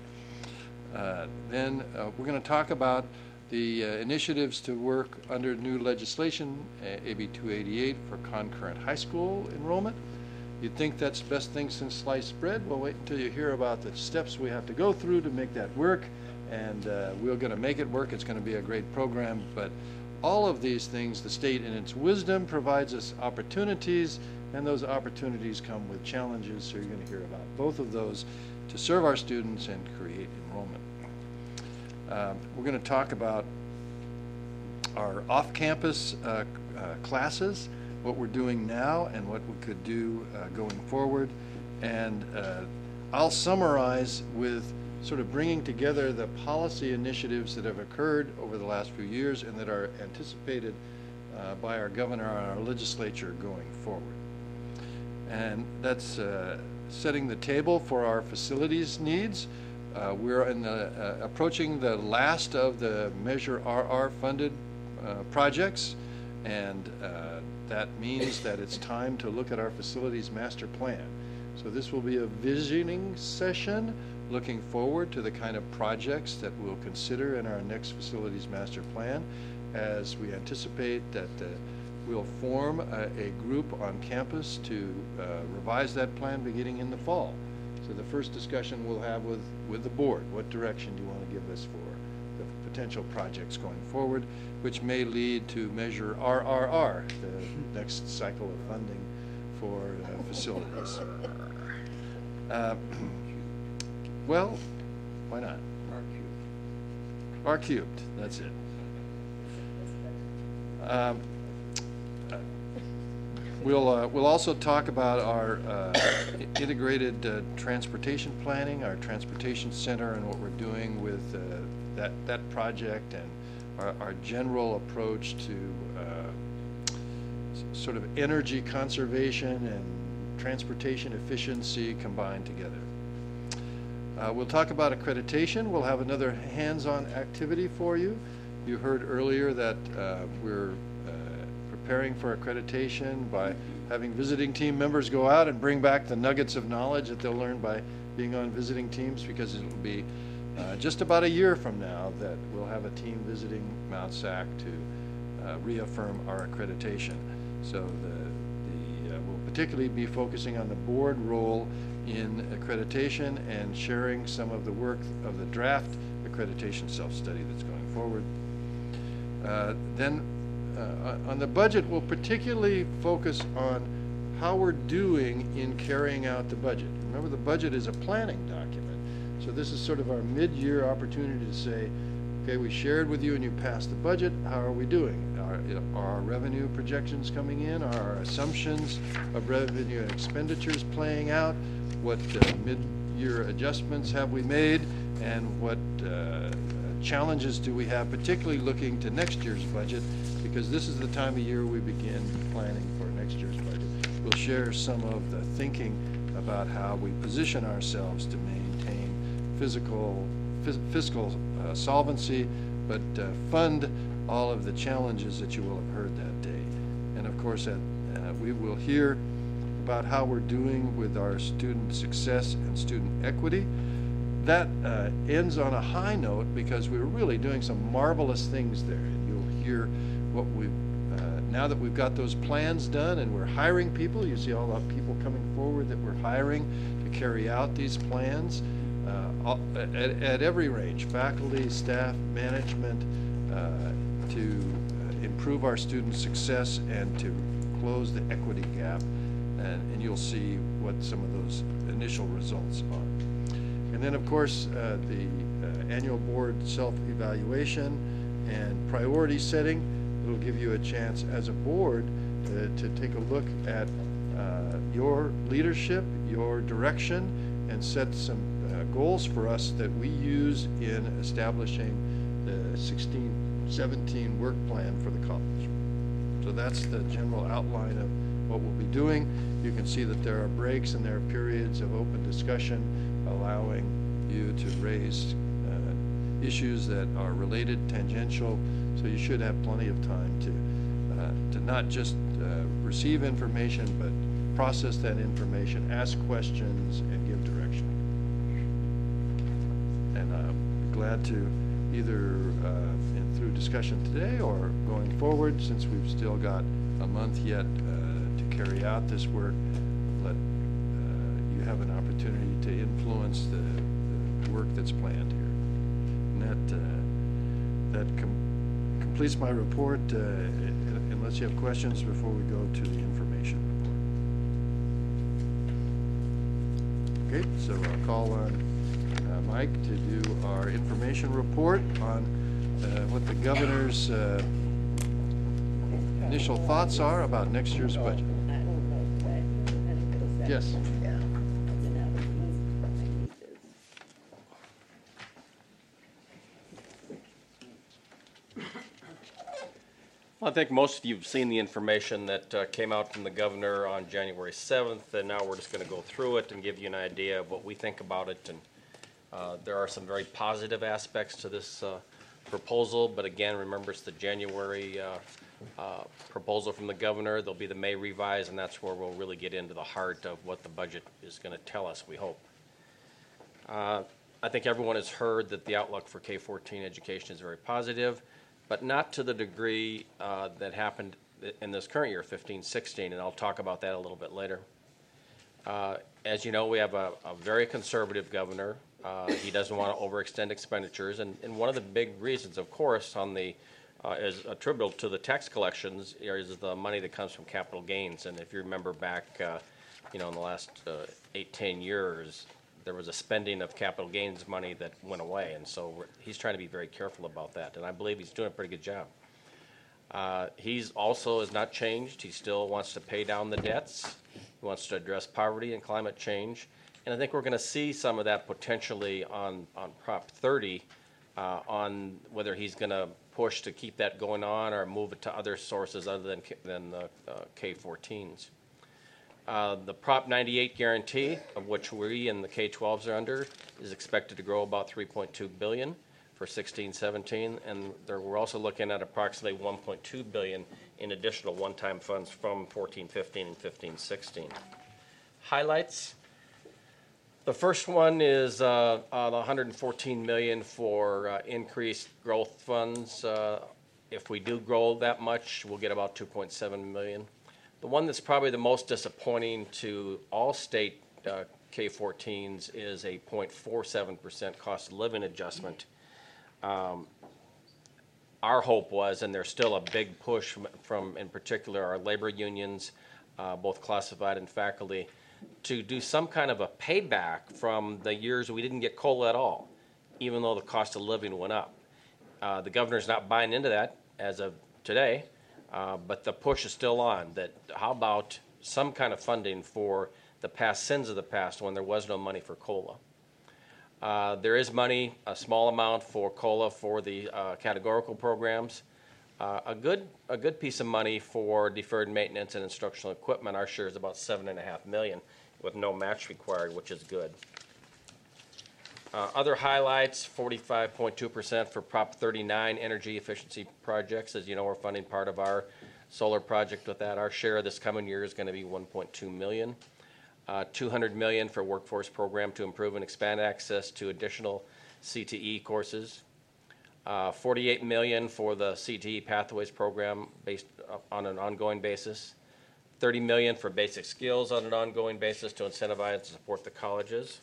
Uh, then uh, we're going to talk about the uh, initiatives to work under new legislation, uh, A B two eighty-eight, for concurrent high school enrollment. You'd think that's the best thing since sliced bread. Well, wait until you hear about the steps we have to go through to make that work, and uh, we're going to make it work. It's going to be a great program, but all of these things, the state in its wisdom provides us opportunities, and those opportunities come with challenges, so you're going to hear about both of those to serve our students and create enrollment. Um, we're going to talk about our off-campus uh, uh, classes, what we're doing now and what we could do uh, going forward. And uh, I'll summarize with sort of bringing together the policy initiatives that have occurred over the last few years and that are anticipated uh, by our governor and our legislature going forward. And that's uh, setting the table for our facilities needs. Uh, we're in the, uh, approaching the last of the Measure R R funded uh, projects, and uh, that means that it's time to look at our facilities master plan. So this will be a visioning session, looking forward to the kind of projects that we'll consider in our next facilities master plan, as we anticipate that uh, we'll form a, a group on campus to uh, revise that plan beginning in the fall. So the first discussion we'll have with, with the board, what direction do you want to give us for the potential projects going forward, which may lead to Measure R R R, the next cycle of funding for uh, facilities. Uh, well, why not? R cubed. R cubed, that's it. Um, uh, we'll, uh, we'll also talk about our uh, integrated uh, transportation planning, our transportation center, and what we're doing with uh, that, that project, and our, our general approach to uh, sort of energy conservation and transportation efficiency combined together. Uh, we'll talk about accreditation. We'll have another hands-on activity for you. You heard earlier that uh, we're uh, preparing for accreditation by having visiting team members go out and bring back the nuggets of knowledge that they'll learn by being on visiting teams, because it will be uh, just about a year from now that we'll have a team visiting Mount SAC to uh, reaffirm our accreditation. So the, the uh, we'll particularly be focusing on the board role in accreditation and sharing some of the work of the draft accreditation self-study that's going forward. Uh, then uh, on the budget, we'll particularly focus on how we're doing in carrying out the budget. Remember, the budget is a planning document. So this is sort of our mid-year opportunity to say, okay, we shared with you and you passed the budget. How are we doing? Are, are our revenue projections coming in? Are our assumptions of revenue and expenditures playing out? What uh, mid-year adjustments have we made? And what uh, challenges do we have, particularly looking to next year's budget, because this is the time of year we begin planning for next year's budget. We'll share some of the thinking about how we position ourselves to maintain physical, phys fiscal uh, solvency, but uh, fund all of the challenges that you will have heard that day. And of course, at, uh, we will hear about how we're doing with our student success and student equity. That uh, ends on a high note because we're really doing some marvelous things there, and you'll hear what we've uh, now that we've got those plans done and we're hiring people. You see all the people coming forward that we're hiring to carry out these plans uh, all, at, at every range, faculty, staff, management, uh, to uh, improve our student success and to close the equity gap, and, and you'll see what some of those initial results are. And then, of course, uh, the uh, annual board self-evaluation and priority setting. It'll give you a chance as a board uh, to take a look at uh, your leadership, your direction, and set some uh, goals for us that we use in establishing the sixteen seventeen work plan for the college. So that's the general outline of what we'll be doing. You can see that there are breaks and there are periods of open discussion, allowing you to raise uh, issues that are related, tangential, so you should have plenty of time to, uh, to not just uh, receive information, but process that information, ask questions, and give direction. And I'm glad to either uh, in, through discussion today or going forward, since we've still got a month yet uh, to carry out this work, let uh, you have an opportunity to influence the, the work that's planned here. And that, uh, that com completes my report, uh, unless you have questions before we go to the information report. Okay, so I'll call on uh, Mike to do our information report on uh, what the governor's uh, initial thoughts are about next year's budget. Yes. Well, I think most of you have seen the information that uh, came out from the governor on January seventh, and now we're just going to go through it and give you an idea of what we think about it. And uh, there are some very positive aspects to this uh, proposal, but again, remember it's the January uh, uh, proposal from the governor. There'll be the May revise, and that's where we'll really get into the heart of what the budget is going to tell us, we hope. Uh, I think everyone has heard that the outlook for K fourteen education is very positive, but not to the degree uh, that happened in this current year, fifteen sixteen, and I'll talk about that a little bit later. Uh, as you know, we have a, a very conservative governor. Uh, he doesn't want to overextend expenditures, and, and one of the big reasons, of course, on the uh, is attributable to the tax collections is the money that comes from capital gains. And if you remember back, uh, you know, in the last uh, eight, ten years, there was a spending of capital gains money that went away, and so we're, he's trying to be very careful about that, and I believe he's doing a pretty good job. Uh, he's also has not changed. He still wants to pay down the debts. He wants to address poverty and climate change, and I think we're going to see some of that potentially on, on Prop thirty, uh, on whether he's going to push to keep that going on or move it to other sources other than, than the uh, K fourteens. Uh, the Prop ninety-eight guarantee, of which we and the K twelves are under, is expected to grow about three point two billion dollars for sixteen seventeen, and there, we're also looking at approximately one point two billion dollars in additional one-time funds from fourteen fifteen and fifteen sixteen. Highlights. The first one is uh, uh, the one hundred fourteen million dollars for uh, increased growth funds. Uh, if we do grow that much, we'll get about two point seven million dollars. The one that's probably the most disappointing to all state uh, K fourteens is a zero point four seven percent cost of living adjustment. Um, our hope was, and there's still a big push from, from in particular, our labor unions, uh, both classified and faculty, to do some kind of a payback from the years we didn't get COLA at all, even though the cost of living went up. Uh, the governor's not buying into that as of today. Uh, but the push is still on, that how about some kind of funding for the past sins of the past when there was no money for COLA. Uh, there is money, a small amount for COLA for the uh, categorical programs. Uh, a good a good piece of money for deferred maintenance and instructional equipment. Our share is about seven and a half million with no match required, which is good. Uh, other highlights, forty-five point two percent for Prop thirty-nine energy efficiency projects. As you know, we're funding part of our solar project with that. Our share this coming year is going to be one point two million dollars. Uh, two hundred million dollars for workforce program to improve and expand access to additional C T E courses. Uh, forty-eight million dollars for the C T E Pathways program based on an ongoing basis. thirty million dollars for basic skills on an ongoing basis to incentivize and support the colleges.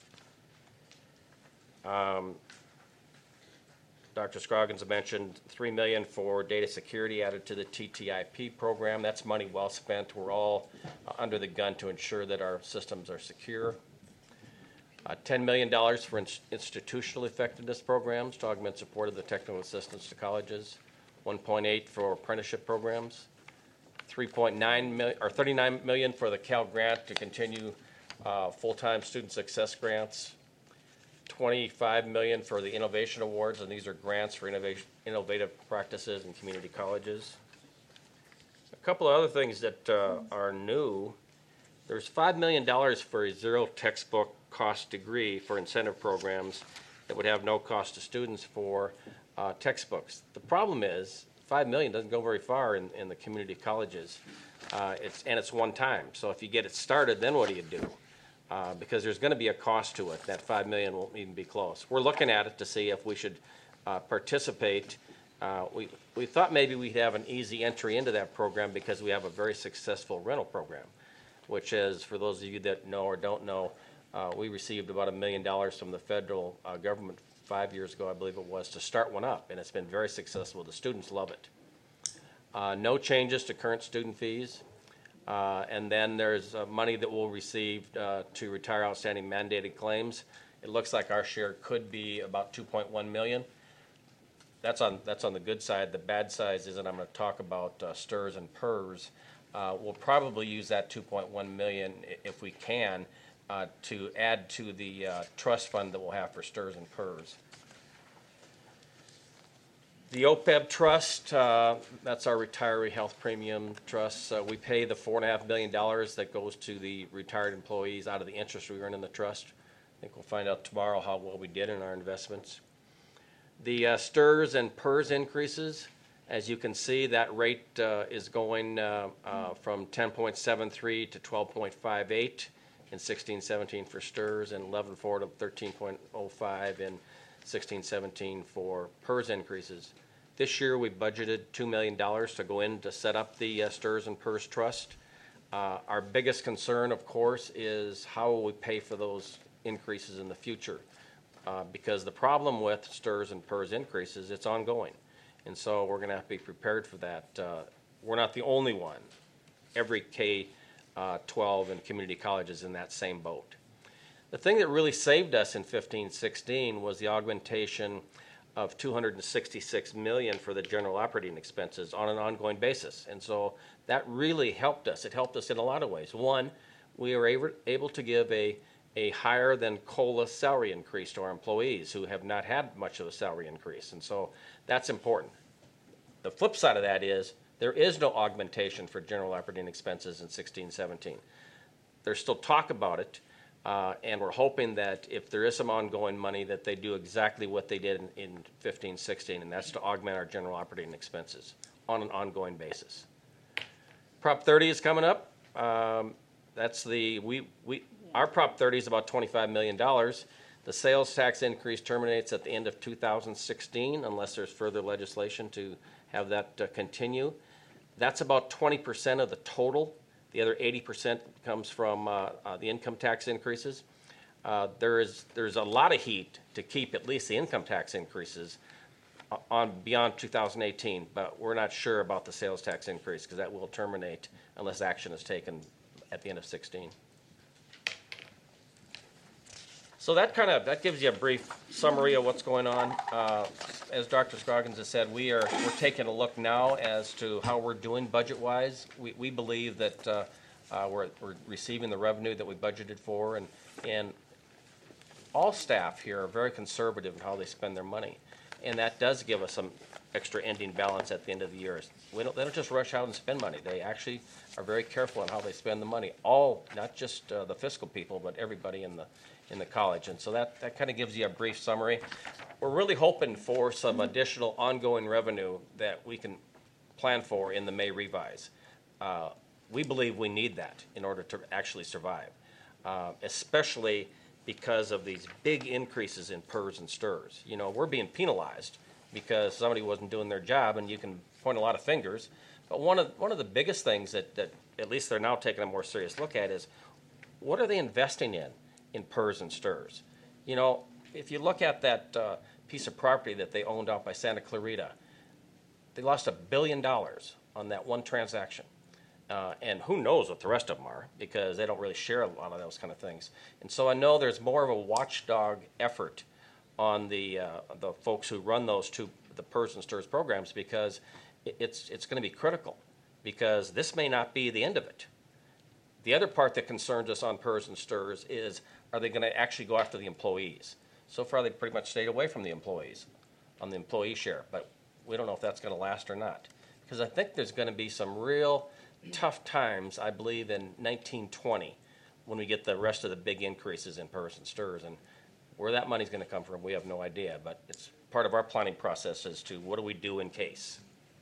Um, Doctor Scroggins mentioned three million dollars for data security added to the T T I P program. That's money well spent. We're all uh, under the gun to ensure that our systems are secure. Uh, ten million dollars for in institutional effectiveness programs to augment support of the technical assistance to colleges. one point eight for apprenticeship programs. three point nine million or thirty-nine million dollars for the Cal Grant to continue uh, full-time student success grants. twenty-five million dollars for the innovation awards, and these are grants for innovation, innovative practices in community colleges. A couple of other things that uh, are new. There's five million dollars for a zero textbook cost degree for incentive programs that would have no cost to students for uh, textbooks. The problem is five million dollars doesn't go very far in, in the community colleges, uh, it's, and it's one time. So if you get it started, then what do you do? Uh, because there's going to be a cost to it. That five million dollars won't even be close. We're looking at it to see if we should uh, participate. Uh, we, we thought maybe we'd have an easy entry into that program because we have a very successful rental program, which is, for those of you that know or don't know, uh, we received about a million dollars from the federal uh, government five years ago, I believe it was, to start one up, and it's been very successful. The students love it. Uh, no changes to current student fees. Uh, and then there's uh, money that we'll receive uh, to retire outstanding mandated claims. It looks like our share could be about two point one million dollars. that's on, that's on the good side. The bad side is that I'm going to talk about uh, S T R S and P E R S. Uh, we'll probably use that two point one million i- if we can uh, to add to the uh, trust fund that we'll have for S T R S and P E R S. The O P E B trust, uh, that's our retiree health premium trust. Uh, we pay the four and a half million dollars that goes to the retired employees out of the interest we earn in the trust. I think we'll find out tomorrow how well we did in our investments. The uh, S T R S and P E R S increases, as you can see, that rate uh, is going uh, uh, from ten point seven three to twelve point five eight in sixteen seventeen for S T R S and eleven four to thirteen point oh five in sixteen seventeen for P E R S increases. This year we budgeted two million dollars to go in to set up the uh, S T R S and P E R S trust. Uh, our biggest concern, of course, is how will we pay for those increases in the future? Uh, because the problem with S T R S and P E R S increases, it's ongoing. And so we're going to have to be prepared for that. Uh, we're not the only one. Every K twelve and community college is in that same boat. The thing that really saved us in fifteen sixteen was the augmentation of two hundred sixty-six million dollars for the general operating expenses on an ongoing basis. And so that really helped us. It helped us in a lot of ways. One, we were able, able to give a, a higher than COLA salary increase to our employees who have not had much of a salary increase. And so that's important. The flip side of that is there is no augmentation for general operating expenses in sixteen seventeen. There's still talk about it. Uh, and we're hoping that if there is some ongoing money that they do exactly what they did in, in fifteen sixteen, and that's to augment our general operating expenses on an ongoing basis. Prop thirty is coming up. Um, that's the, we, we, our Prop thirty is about twenty-five million dollars. The sales tax increase terminates at the end of two thousand sixteen unless there's further legislation to have that uh, continue. That's about twenty percent of the total. The other eighty percent comes from uh, uh, the income tax increases. Uh, there is there's a lot of heat to keep at least the income tax increases on beyond two thousand eighteen, but we're not sure about the sales tax increase because that will terminate unless action is taken at the end of sixteen. So that kind of that gives you a brief summary of what's going on. Uh, as Doctor Scroggins has said, we are we're taking a look now as to how we're doing budget-wise. We we believe that uh, uh, we're we're receiving the revenue that we budgeted for, and and all staff here are very conservative in how they spend their money, and that does give us some extra ending balance at the end of the year. We don't they don't just rush out and spend money. They actually are very careful on how they spend the money. All not just uh, the fiscal people, but everybody in the in the college. And so that, that kind of gives you a brief summary. We're really hoping for some additional ongoing revenue that we can plan for in the May revise. Uh, we believe we need that in order to actually survive, uh, especially because of these big increases in P E R S and S T R S. You know, we're being penalized because somebody wasn't doing their job, and you can point a lot of fingers. But one of, one of the biggest things that, that at least they're now taking a more serious look at is what are they investing in? in P E R S and S T R S. You know, if you look at that uh, piece of property that they owned out by Santa Clarita, they lost a billion dollars on that one transaction. Uh, and who knows what the rest of them are, because they don't really share a lot of those kind of things. And so I know there's more of a watchdog effort on the uh, the folks who run those two, the P E R S and S T R S programs, because it, it's, it's going to be critical, because this may not be the end of it. The other part that concerns us on P E R S and S T R S is, are they going to actually go after the employees? So far, they've pretty much stayed away from the employees on the employee share, but we don't know if that's going to last or not. Because I think there's going to be some real tough times, I believe, in nineteen twenty when we get the rest of the big increases in P E R S and S T R S. And where that money's going to come from, we have no idea, but it's part of our planning process as to what do we do in case.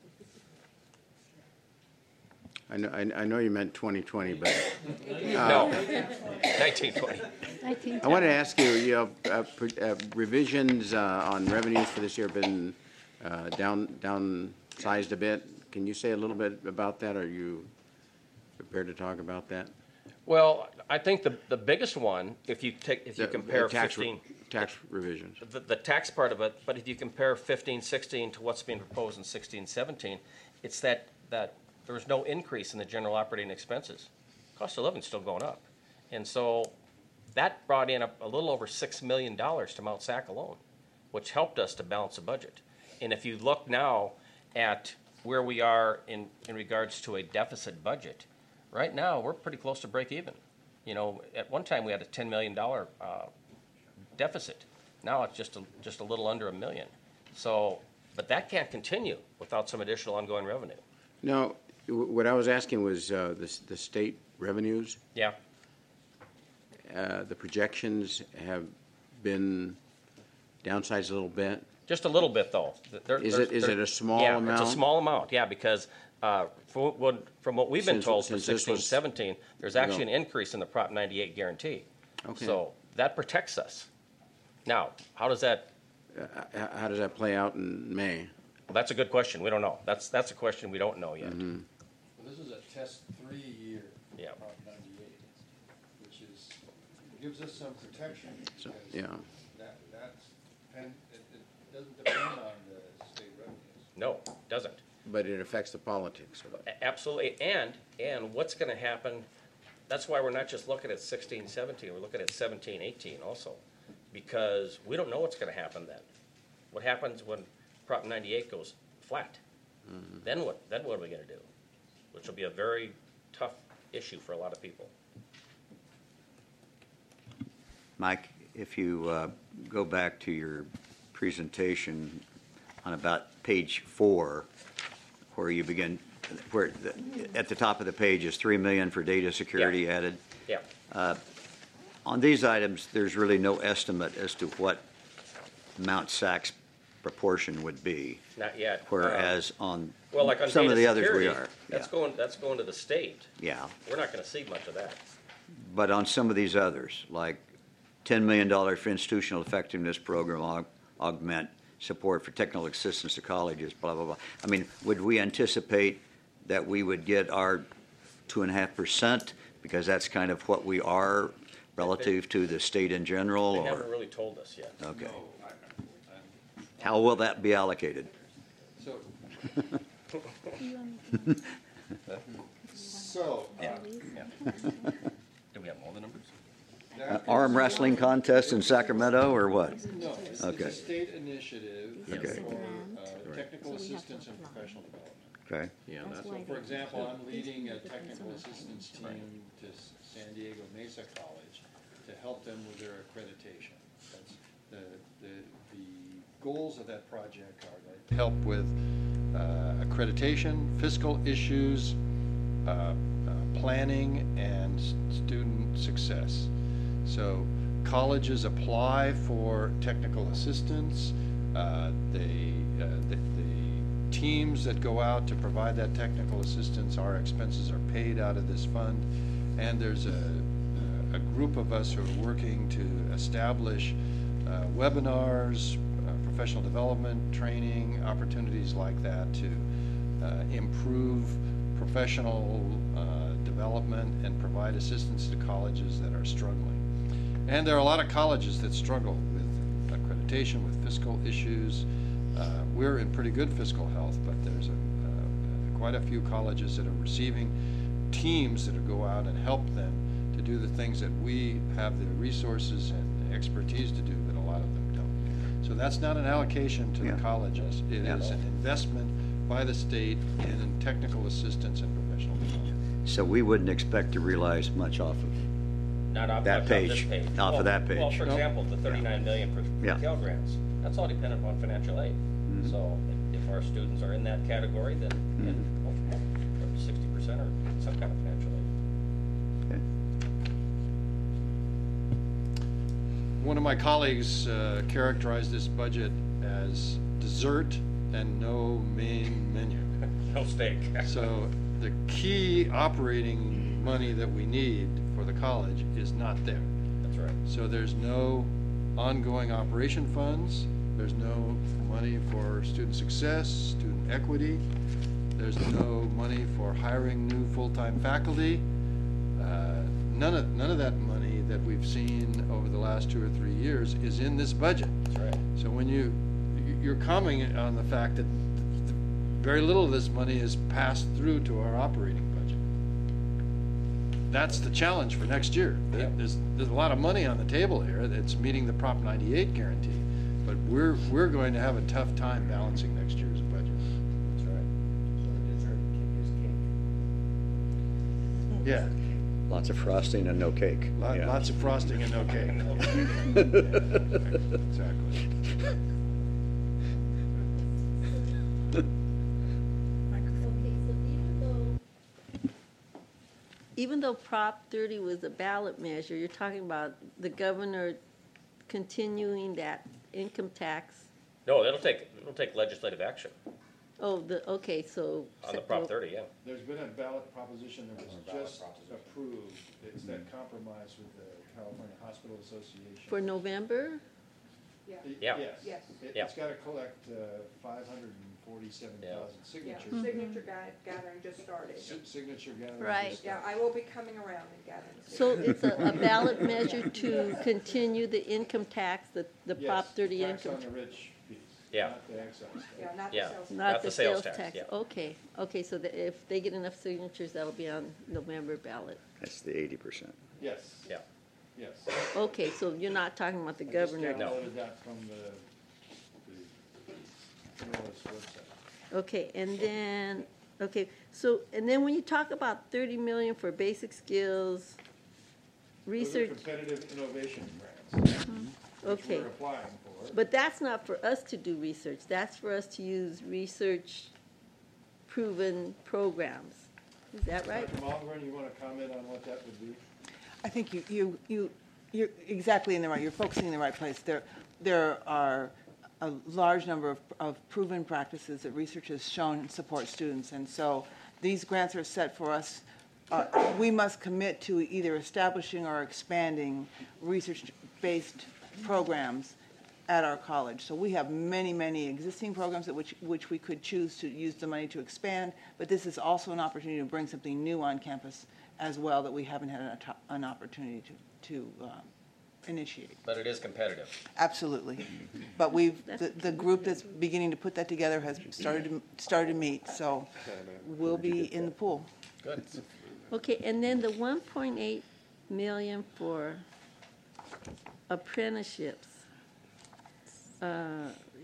I know, I I know you meant twenty twenty, but. uh, No, nineteen twenty. I wanted to ask you, you know, uh, pre- uh, revisions uh, on revenues for this year have been uh, down, downsized a bit. Can you say a little bit about that? Are you prepared to talk about that? Well, I think the, the biggest one, if you take, if you The- compare the tax re- fifteen. tax revisions. The, the tax part of it, but if you compare fifteen, sixteen to what's being proposed in sixteen, seventeen, it's that, that there was no increase in the general operating expenses. Cost of living's still going up. And so that brought in a, a little over six million dollars to Mount Sac alone, which helped us to balance the budget. And if you look now at where we are in, in regards to a deficit budget, right now, we're pretty close to break even. You know, at one time, we had a ten million dollars uh, deficit. Now it's just a, just a little under a million. So, but that can't continue without some additional ongoing revenue. No, w- what I was asking was uh, the, s- the state revenues. Yeah. Uh, the projections have been downsized a little bit. Just a little bit, though. There- Is there's- it- is there- it a small yeah, amount? It's a small amount, yeah, because uh, from what, from what we've been Since- told for since this sixteen, was- seventeen, there's No. actually an increase in the Prop ninety-eight guarantee. Okay. So that protects us. Now, how does that? Uh, h- how does that play out in May? Well, that's a good question. We don't know. That's that's a question we don't know yet. Mm-hmm. Well, this is a test three year. Yeah. Prop ninety-eight, which is, gives us some protection. So, because yeah. That, that's, and it, it doesn't depend on the state revenues. No, doesn't. But it affects the politics of it. A- Absolutely, and, and what's gonna happen, that's why we're not just looking at sixteen, seventeen, we're looking at seventeen, eighteen also. Because we don't know what's gonna happen then. What happens when Prop ninety-eight goes flat? Then what, then what are we gonna do? Which will be a very tough issue for a lot of people. Mike, if you uh, go back to your presentation on about page four, where you begin, where the, at the top of the page is three million for data security Yeah. added. Yeah. Uh, on these items, there's really no estimate as to what Mount Sack's proportion would be. Not yet. Whereas on Uh, Well, like on some of data the others we security, are. That's yeah. going, that's going to the state. Yeah. We're not gonna see much of that. But on some of these others, like ten million dollars for institutional effectiveness program, aug- augment support for technical assistance to colleges, blah, blah, blah. I mean, would we anticipate that we would get our two and a half percent because that's kind of what we are relative to the state in general? They or haven't really told us yet. Okay. How will that be allocated? So. So. uh, Yeah, yeah. Do we have all the numbers? Uh, arm wrestling contest in Sacramento or what? No, it's, Okay. it's a state initiative Okay. for uh, technical assistance and professional development. Okay. Yeah, that's So, for example, I'm leading a technical assistance team to S- San Diego Mesa College to help them with their accreditation. That's the, the, the goals of that project are to help with uh, accreditation, fiscal issues, uh, uh, planning, and s- student success. So colleges apply for technical assistance. Uh, they, uh, the, the teams that go out to provide that technical assistance, our expenses are paid out of this fund. And there's a, a group of us who are working to establish uh, webinars, uh, professional development, training, opportunities like that to uh, improve professional uh, development and provide assistance to colleges that are struggling. And there are a lot of colleges that struggle with accreditation, with fiscal issues. Uh, we're in pretty good fiscal health, but there's a, uh, quite a few colleges that are receiving teams that go out and help them to do the things that we have the resources and expertise to do that a lot of them don't. So that's not an allocation to Yeah. the colleges. It Yeah. is an investment by the state in technical assistance and professional development. So we wouldn't expect to realize much off of Not off, That off page, this page. off of Well- that Well, page. for Nope. example, the thirty-nine million for Yeah. Pell grants, that's all dependent on financial aid. Mhm. So if if our students are in that category, then, then sixty percent or some kind of financial aid. Okay. One of my colleagues uh, characterized this budget as dessert and no main menu. No steak. So the key operating money that we need for the college is not there. That's right. So there's no ongoing operation funds, there's no money for student success, student equity, there's no money for hiring new full-time faculty. Uh, None of, none of that money that we've seen over the last two or three years is in this budget. That's right. So when you, you're commenting on the fact that very little of this money is passed through to our operating budget. That's the challenge for next year. Yep. There's, there's a lot of money on the table here that's meeting the Prop ninety-eight guarantee, but we're, we're going to have a tough time balancing next year's budget. That's right. So the dessert cake is cake. Yeah. Lots of frosting and no cake. Lot- Yeah. Lots of frosting and no cake. Exactly. Even though Prop thirty was a ballot measure, you're talking about the governor continuing that income tax. No, it'll take, it'll take legislative action Oh, the, okay, so. on the Prop thirty, yeah. There's been a ballot proposition that was Ballot just proposition. approved. It's that compromise with the California Hospital Association. For November? Y- Yeah. Yes. Yes. It- Yeah. It's got to collect uh, five hundred forty-seven thousand Yeah, signatures. signature ga- gathering just started. Si- Signature gathering. Right. just Yeah, started. I will be coming around and gathering. So signatures. it's a, a ballot measure to continue the income tax, the, the Prop Yes, thirty tax income. on the rich piece. Yeah. Not the excise tax. Yeah, not the Yeah. sales. Not the sales tax, okay, okay, so that if they get enough signatures, that'll be on November ballot. That's the eighty percent. Yes. Yeah. Yes. Okay, so you're not talking about the I just governor. downloaded that from the, the Pinellas website. Okay, and then, okay, so, and then when you talk about thirty million for basic skills, Those are research, competitive innovation grants. Which okay. we're applying for. But that's not for us to do research, that's for us to use research-proven programs. Is that right? Doctor Malmgren, you want to comment on what that would be? I think you, you, you, you're exactly in the right, you're focusing in the right place. There, there are a large number of, of proven practices that research has shown support students. And so these grants are set for us. Uh, we must commit to either establishing or expanding research-based programs at our college. So we have many, many existing programs that which, which we could choose to use the money to expand, but this is also an opportunity to bring something new on campus as well that we haven't had an, an opportunity to, to um, initiate. But it is competitive. Absolutely. But we've, the, the group that's beginning to put that together has started to, started to meet, so we'll be in the pool. Good. Okay, and then the one point eight million for apprenticeships. Uh,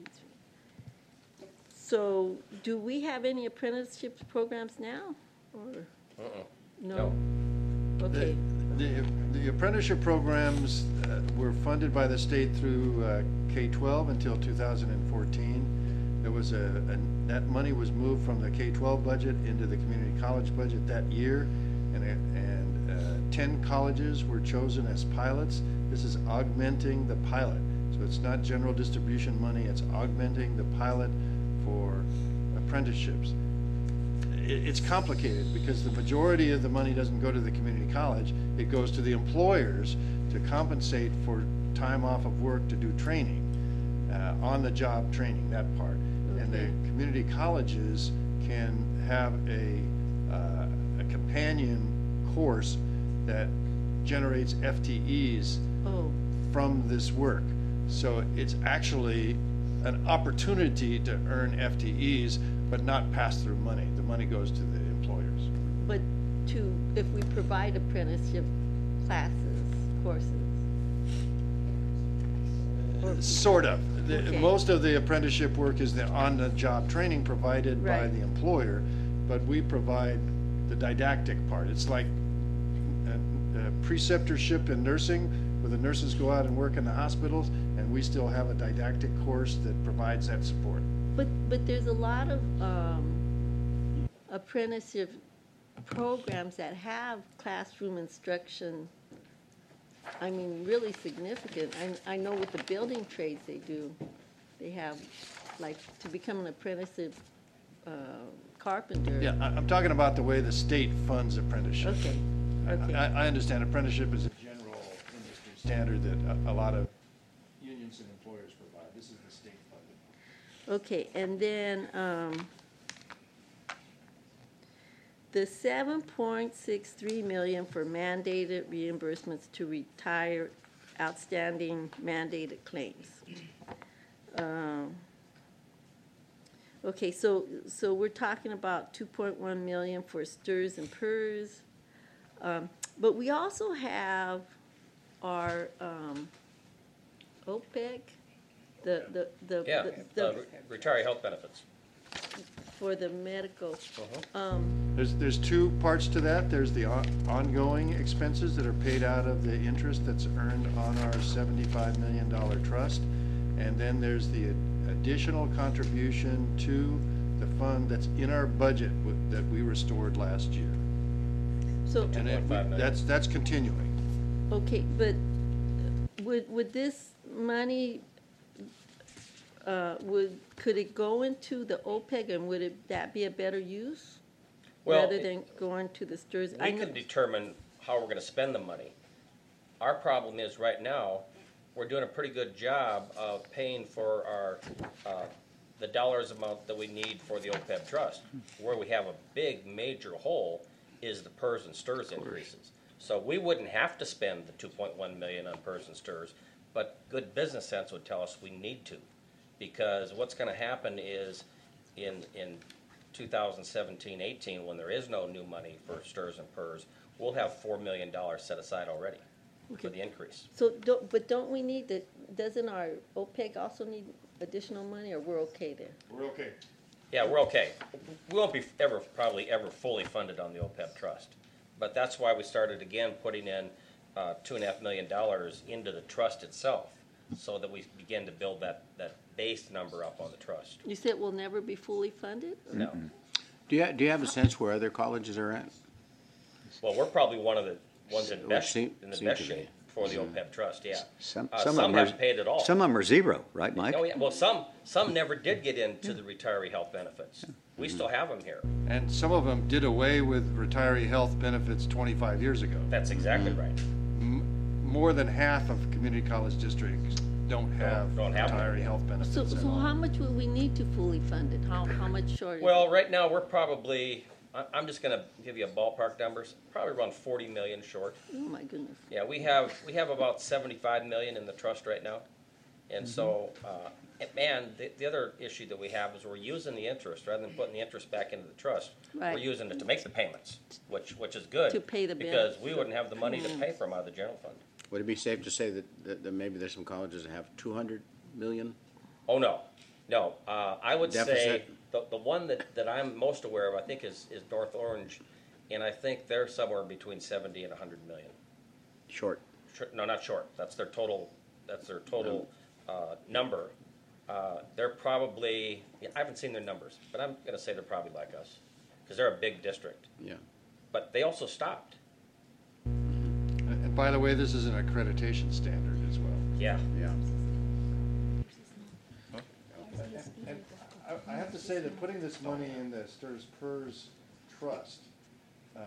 So do we have any apprenticeship programs now, or? Uh-uh. No? Okay, The, the apprenticeship programs uh, were funded by the state through uh, K twelve until two thousand fourteen. There was a, a, that money was moved from the K twelve budget into the community college budget that year, and, it- and uh, ten colleges were chosen as pilots. This is augmenting the pilot. So it's not general distribution money, it's augmenting the pilot for apprenticeships. It, it's complicated because the majority of the money doesn't go to the community college. It goes to the employers to compensate for time off of work to do training, uh, on-the-job training, that part. And the community colleges can have a, uh, a companion course that generates F T Es oh, from this work. So it's actually an opportunity to earn F T Es, but not pass-through money. The money goes to the employers. but to, if we provide apprenticeship classes, courses? Or- Sort of. The- Okay. Most of the apprenticeship work is the on-the-job training provided by Right. the employer, but we provide the didactic part. It's like uh, uh, preceptorship in nursing, where the nurses go out and work in the hospitals, and we still have a didactic course that provides that support. But, but there's a lot of um, apprenticeship programs that have classroom instruction, I mean, really significant. I, I know with the building trades they do, they have, like, to become an apprenticeship uh, carpenter. Yeah, I- I'm talking about the way the state funds apprenticeship. Okay, I- okay. I, I understand apprenticeship is a general industry standard that a, a lot of unions and employers provide. This is the state funded. Okay, and then, um, the seven point six three million for mandated reimbursements to retire outstanding mandated claims. Um, Okay, so, so we're talking about two point one million for S T R S and P E R S. Um, but we also have our, um, OPEC, the, the, the. Yeah, the- uh, the- re- retiree health benefits. For the medical, Uh-huh. um, There's, there's two parts to that. There's the on- ongoing expenses that are paid out of the interest that's earned on our seventy-five million dollar trust. And then there's the ad- additional contribution to the fund that's in our budget wi- that we restored last year. so, And it- that's, that's continuing. okay, but would, would this money, uh, would, could it go into the O P E G and would it, that be a better use? Well, Rather it- than going to the STRS? I We know- can determine how we're gonna spend the money. Our problem is, right now, we're doing a pretty good job of paying for our, uh, the dollars amount that we need for the O P E B trust. Where we have a big, major hole is the PERS and STRS increases. So we wouldn't have to spend the two point one million on PERS and STRS, but good business sense would tell us we need to. Because what's gonna happen is, in, in two thousand seventeen eighteen, when there is no new money for STRS and PERS, we'll have four million dollars set aside already for the increase. So, don't, but don't we need the, doesn't our O P E G also need additional money, or we're okay there? We're okay. Yeah, we're okay. We won't be ever, probably ever fully funded on the O P E B trust. But that's why we started again putting in uh, two and a half million dollars into the trust itself, so that we begin to build that, that base number up on the trust. You said we'll never be fully funded? No. Do you, do you have a sense where other colleges are at? Well, we're probably one of the ones in Well, best, seem- in the seem best to be. shape for the O P E B trust, yeah. Some, Uh, some, some of them haven't are, paid at all. some of them are zero, right, Mike? Oh, yeah, well, some, some never did get into the retiree health benefits. We still have them here. And some of them did away with retiree health benefits twenty-five years ago. That's exactly right. M- More than half of community college districts don't have don't have them. retiree health benefits So, at so all. how much will we need to fully fund it? How, how much short? is Well, it? right now, we're probably, I- I'm just gonna give you a ballpark numbers, probably around forty million short. Oh, my goodness. Yeah, we have, we have about seventy-five million in the trust right now. And so, uh, and man, the, the other issue that we have is we're using the interest, rather than putting the interest back into the trust, we're Right. using it to make the payments, which, which is good. To pay the bill. Because we wouldn't have the money to pay for them out of the general fund. Would it be safe to say that, that, that maybe there's some colleges that have two hundred million? Oh, no, no, uh, I would say, Deficit? the, the one that, that I'm most aware of, I think, is, is North Orange, and I think they're somewhere between seventy and a hundred million. Short. Short- No, not short, that's their total, that's their total, uh, number. Uh, they're probably, yeah, I haven't seen their numbers, but I'm gonna say they're probably like us, because they're a big district. Yeah. But they also stopped. And and by the way, this is an accreditation standard as well. Yeah. Yeah. And I, I have to say that putting this money in the STRS PERS trust, uh,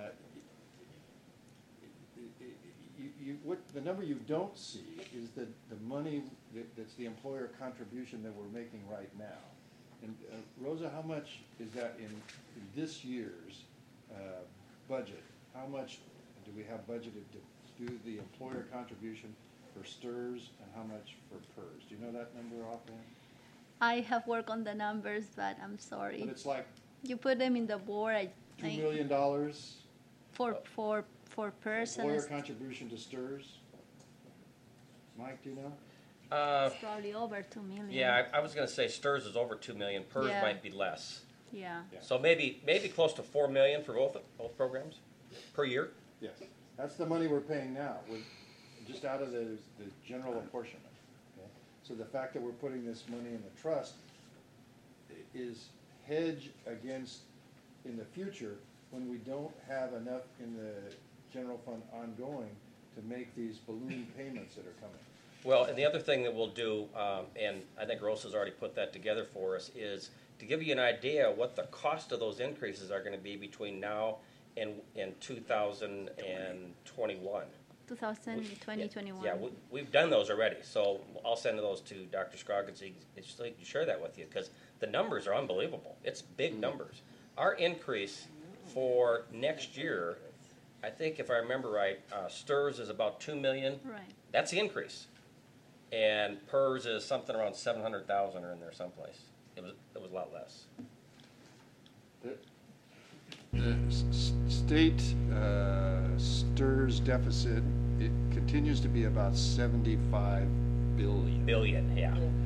you, you, what, the number you don't see is the, the money that, that's the employer contribution that we're making right now. And uh, Rosa, how much is that in, in this year's uh, budget? How much do we have budgeted to do the employer contribution for STRS and how much for PERS? Do you know that number offhand? I have worked on the numbers, but I'm sorry. But it's like You put them in the board, I two think, million dollars for, for, for employer persons. contribution to STRS. Mike, do you know? Uh, It's probably over two million. yeah, I, I was gonna say STRS is over two million, PERS Yeah. might be less. Yeah. So maybe, maybe close to four million for both, both programs per year? Yes, that's the money we're paying now, with, just out of the, the general apportionment. Okay? So the fact that we're putting this money in the trust i- is hedge against, in the future, when we don't have enough in the general fund ongoing to make these balloon payments that are coming. Well, and the other thing that we'll do, um, and I think Rosa's already put that together for us, is to give you an idea what the cost of those increases are gonna be between now and, and two thousand twenty-one. two thousand twenty, twenty-one. Yeah, we, we've done those already, so I'll send those to Doctor Scroggins, so he can- so he can share that with you, because the numbers are unbelievable. It's big numbers. Our increase for next year, I think if I remember right, uh, STRS is about two million. Right. That's the increase. And PERS is something around seven hundred thousand or in there someplace. It was, it was a lot less. The the s- s- state uh, STRS deficit, it continues to be about seventy-five billion. Billion, yeah.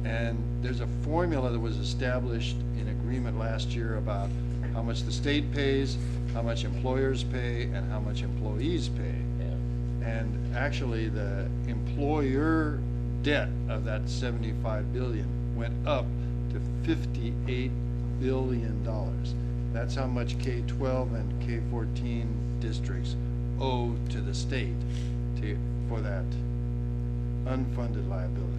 And there's a formula that was established in agreement last year about how much the state pays, how much employers pay, and how much employees pay. And actually, the employer debt of that seventy-five billion went up to fifty-eight billion dollars. That's how much K twelve and K fourteen districts owe to the state to, for that unfunded liability.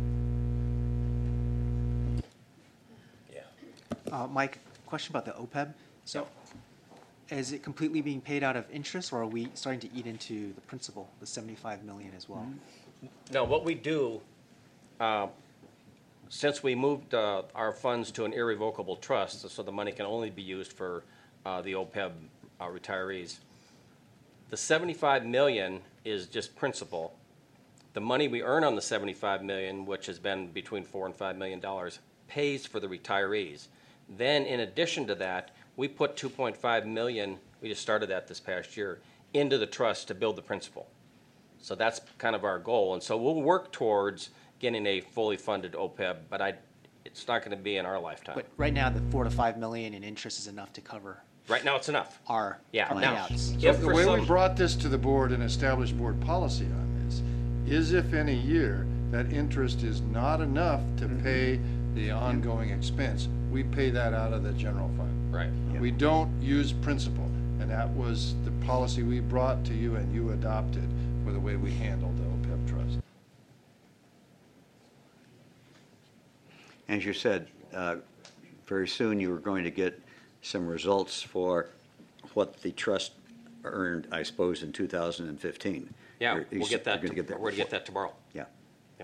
Uh, Mike, question about the O P E B. So, is it completely being paid out of interest, or are we starting to eat into the principal, the seventy-five million as well? No, what we do, uh, since we moved uh, our funds to an irrevocable trust, so the money can only be used for uh, the O P E B uh, retirees, the seventy-five million is just principal. The money we earn on the seventy-five million, which has been between four and five million dollars, pays for the retirees. Then, in addition to that, we put two point five million, we just started that this past year, into the trust to build the principal. So that's kind of our goal. And so we'll work towards getting a fully funded O P E B, but I, it's not going to be in our lifetime. But right now, the four to five million in interest is enough to cover Right now, it's enough. our, Yeah, our now, payouts. So if the for way we some, brought this to the board and established board policy on this is if in a year that interest is not enough to pay the ongoing expense, we pay that out of the general fund. right. We don't use principal, and that was the policy we brought to you and you adopted for the way we handled the O P E B trust. As you said, uh, very soon you were going to get some results for what the trust earned, I suppose, in two thousand fifteen. Yeah, You're- we'll you're get that, gonna get that we're going to get that tomorrow. Yeah. Yeah.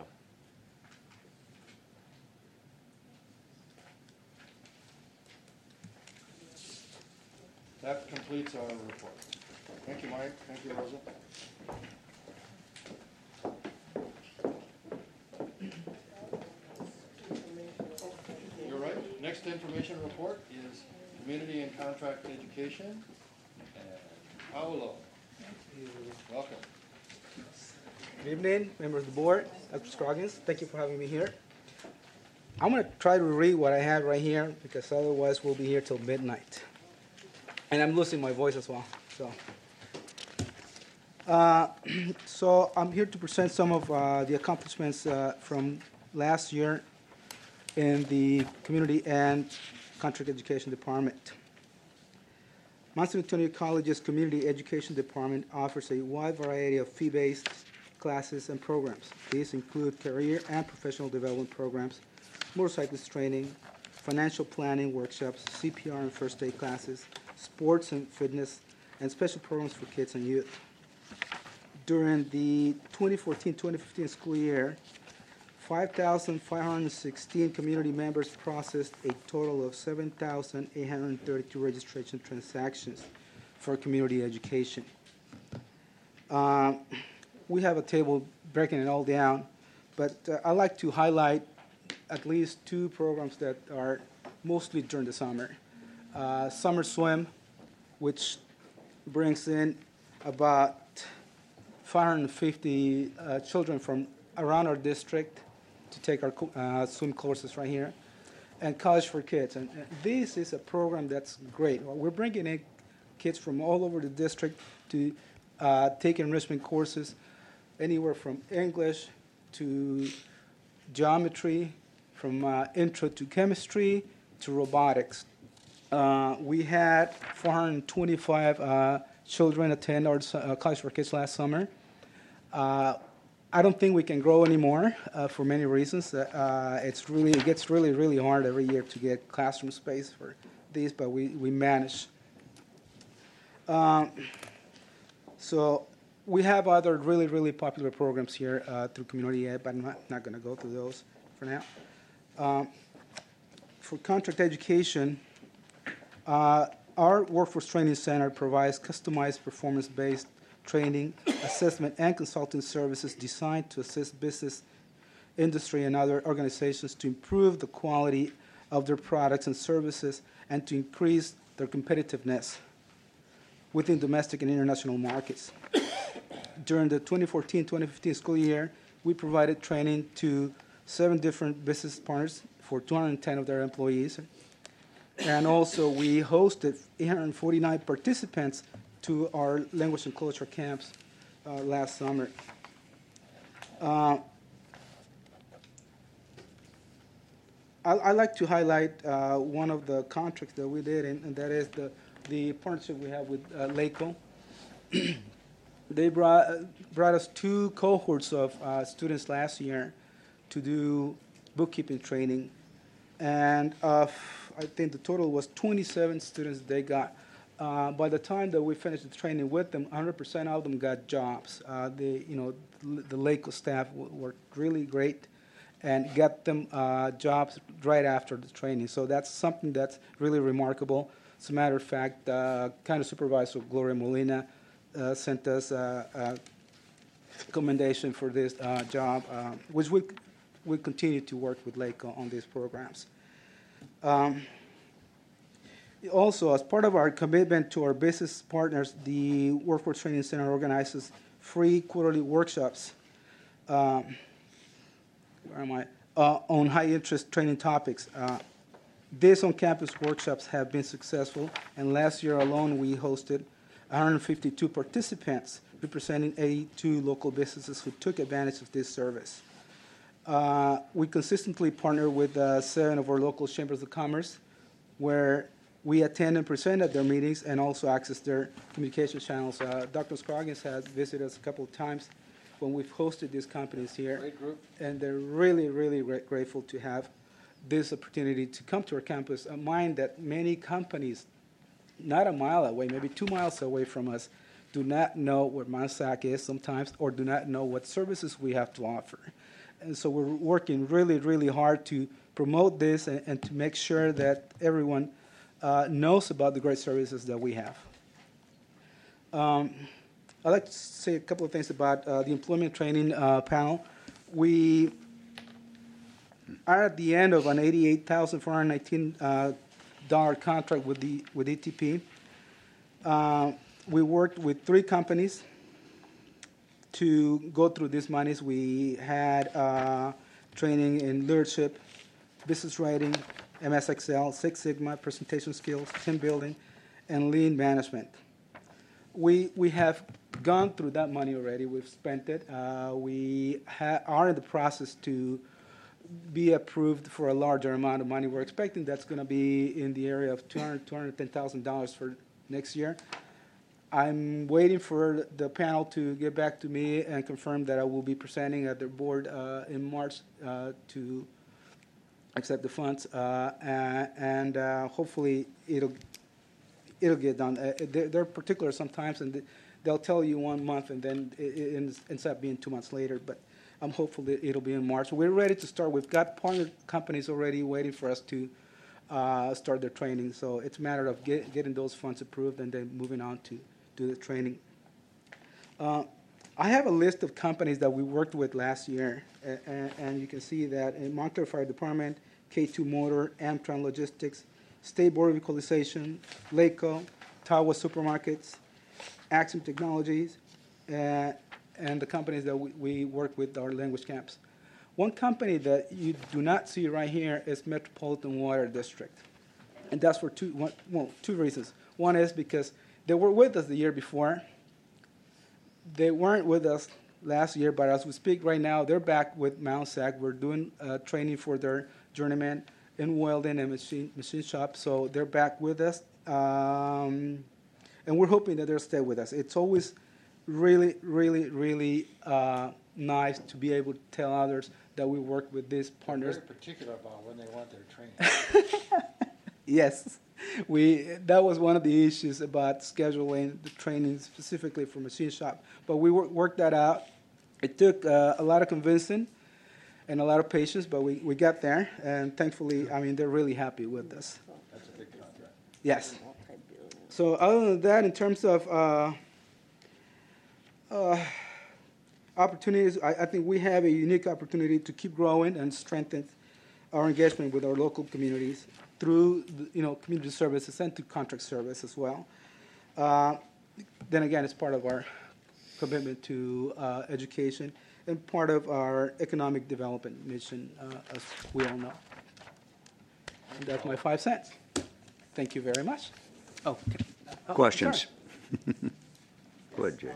That completes our report. Thank you, Mike. Thank you, Rosa. You're right. Next information report is community and contract education. And Paolo, welcome. Good evening, members of the board, Doctor Scroggins. Thank you for having me here. I'm going to try to read what I have right here because otherwise we'll be here till midnight. And I'm losing my voice as well. So, uh, so I'm here to present some of uh, the accomplishments uh, from last year in the Community and Contract Education Department. Mount San Antonio College's Community Education Department offers a wide variety of fee-based classes and programs. These include career and professional development programs, motorcyclist training, financial planning workshops, C P R and first aid classes, sports and fitness, and special programs for kids and youth. During the twenty fourteen twenty fifteen school year, five thousand five hundred sixteen community members processed a total of seven thousand eight hundred thirty-two registration transactions for community education. Um, we have a table breaking it all down, but uh, I'd like to highlight at least two programs that are mostly during the summer. Uh, summer swim, which brings in about five hundred fifty uh, children from around our district to take our uh, swim courses right here, and College for Kids. And, and this is a program that's great. Well, we're bringing in kids from all over the district to uh, take enrichment courses, anywhere from English to geometry, from uh, intro to chemistry to robotics. Uh, we had four hundred twenty-five uh, children attend our uh, College for Kids last summer. Uh, I don't think we can grow anymore uh, for many reasons. Uh, it's really, it gets really, really hard every year to get classroom space for these, but we, we manage. Um, so we have other really, really popular programs here uh, through Community Ed, but I'm not, not going to go through those for now. Um, for contract education, uh, our Workforce Training Center provides customized performance-based training, assessment, and consulting services designed to assist business, industry, and other organizations to improve the quality of their products and services and to increase their competitiveness within domestic and international markets. During the twenty fourteen twenty fifteen school year, we provided training to seven different business partners for two hundred ten of their employees. And also, we hosted eight hundred forty-nine participants to our language and culture camps uh, last summer. Uh, I, I like to highlight uh, one of the contracts that we did, and, and that is the, the partnership we have with uh, LACO. They brought, uh, brought us two cohorts of uh, students last year to do bookkeeping training. And uh, I think the total was twenty-seven students they got. Uh, by the time that we finished the training with them, one hundred percent of them got jobs. Uh, they, you know, the LACO staff worked really great and got them uh, jobs right after the training. So that's something that's really remarkable. As a matter of fact, uh, County Supervisor Gloria Molina uh, sent us a, a commendation for this uh, job, uh, which we we continue to work with LACO on these programs. Um, also, as part of our commitment to our business partners, the Workforce Training Center organizes free quarterly workshops. Um, where am I? Uh, on high-interest training topics. Uh, these on-campus workshops have been successful, and last year alone we hosted one hundred fifty-two participants representing eighty-two local businesses who took advantage of this service. Uh, we consistently partner with uh, seven of our local chambers of commerce, where we attend and present at their meetings and also access their communication channels. Uh, Doctor Scroggins has visited us a couple of times when we've hosted these companies here. Great group. And they're really, really grateful to have this opportunity to come to our campus, a mind that many companies, not a mile away, maybe two miles away from us, do not know what Mount SAC is sometimes, or do not know what services we have to offer. And so we're working really, really hard to promote this and, and to make sure that everyone uh, knows about the great services that we have. Um, I'd like to say a couple of things about uh, the employment training uh, panel. We are at the end of an eighty-eight thousand four hundred nineteen dollars uh, contract with the with A T P. Uh, we worked with three companies to go through these monies. We had uh, training in leadership, business writing, M S Excel, Six Sigma, presentation skills, team building, and lean management. We we have gone through that money already. We've spent it. Uh, we ha- are in the process to be approved for a larger amount of money. We're expecting that's going to be in the area of two hundred thousand dollars, two hundred ten thousand dollars for next year. I'm waiting for the panel to get back to me and confirm that I will be presenting at their board uh, in March uh, to accept the funds, uh, and, and uh, hopefully it'll it'll get done. Uh, they're, they're particular sometimes, and they'll tell you one month, and then it ends up being two months later. But I'm hopeful that it'll be in March. We're ready to start. We've got partner companies already waiting for us to uh, start their training. So it's a matter of get, getting those funds approved and then moving on to do the training. Uh, I have a list of companies that we worked with last year, and, and you can see that in Montclair Fire Department, K two Motor, Amtron Logistics, State Board of Equalization, LACO, Tawa Supermarkets, Axiom Technologies, uh, and the companies that we, we work with our language camps. One company that you do not see right here is Metropolitan Water District, and that's for two, one, well, two reasons. One is because they were with us the year before. They weren't with us last year, but as we speak right now, they're back with Mount SAC. We're doing uh, training for their journeyman in welding and machine, machine shop, so they're back with us. Um, and we're hoping that they'll stay with us. It's always really, really, really uh, nice to be able to tell others that we work with these partners. Very particular about when they want their training. Yes. We, that was one of the issues about scheduling the training specifically for machine shop. But we wor- worked that out. It took uh, a lot of convincing and a lot of patience, but we, we got there. And thankfully, I mean, they're really happy with us. That's a big contract. Yes. So other than that, in terms of uh, uh, opportunities, I, I think we have a unique opportunity to keep growing and strengthen our engagement with our local communities through, the, you know, community services and to contract service as well. Uh, then again, it's part of our commitment to uh, education. and part of our economic development mission, uh, as we all know. And that's my five cents. Thank you very much. Oh, okay. Oh, Questions? sorry. Go ahead, Jay.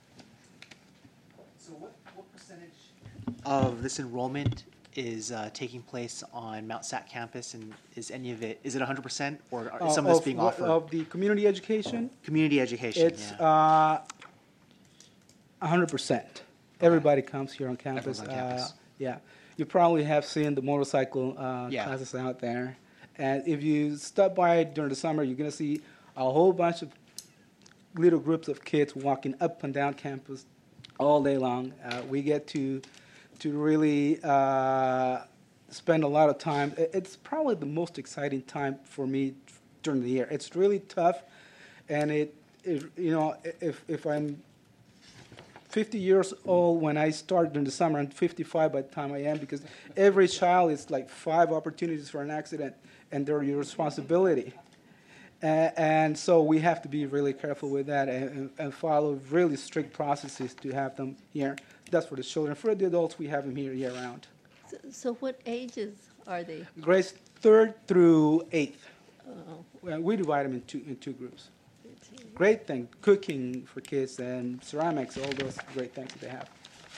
So what, what percentage of this enrollment is uh, taking place on Mount Sac campus, and is any of it, is it one hundred percent, or Uh, is some of this of being what- offered? Of the community education? Community education, It's yeah. uh, one hundred percent. Everybody comes here on campus. Everyone's on campus. Uh, Yeah. You probably have seen the motorcycle uh, Yeah. classes out there. And if you stop by during the summer, you're going to see a whole bunch of little groups of kids walking up and down campus all day long. Uh, we get to to really uh, spend a lot of time. I- It's probably the most exciting time for me during the year. It's really tough, and it, it you know, i- if if I'm fifty years old when I start during the summer, I'm fifty-five by the time I am, because every child is like five opportunities for an accident, and they're your responsibility. A- And so we have to be really careful with that and, and- and follow really strict processes to have them here. That's for the children. For the adults, we have them here year-round. So, so what ages are they? Grades third through eighth. Oh. Well, we divide them in two, in two groups. Great thing, cooking for kids and ceramics, all those great things that they have.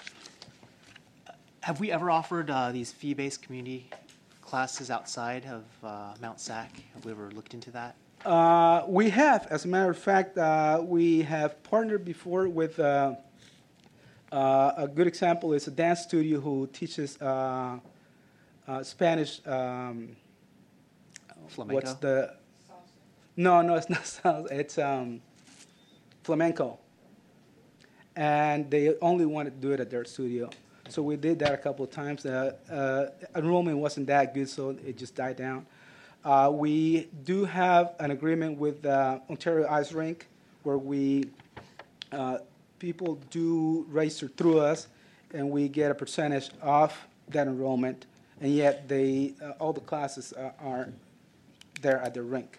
Have we ever offered uh, these fee-based community classes outside of uh, Mount Sac? Have we ever looked into that? Uh, we have, as a matter of fact, uh, we have partnered before with uh, uh, a good example is a dance studio who teaches uh, uh, Spanish. Um, Flamenco? What's the? No, no, it's not salsa. It's um, flamenco, and they only wanted to do it at their studio. So we did that a couple of times. Uh, uh, enrollment wasn't that good, so it just died down. Uh, we do have an agreement with uh, Ontario Ice Rink, where we uh, people do register through us, and we get a percentage off that enrollment, and yet they uh, all the classes uh, are there at the rink.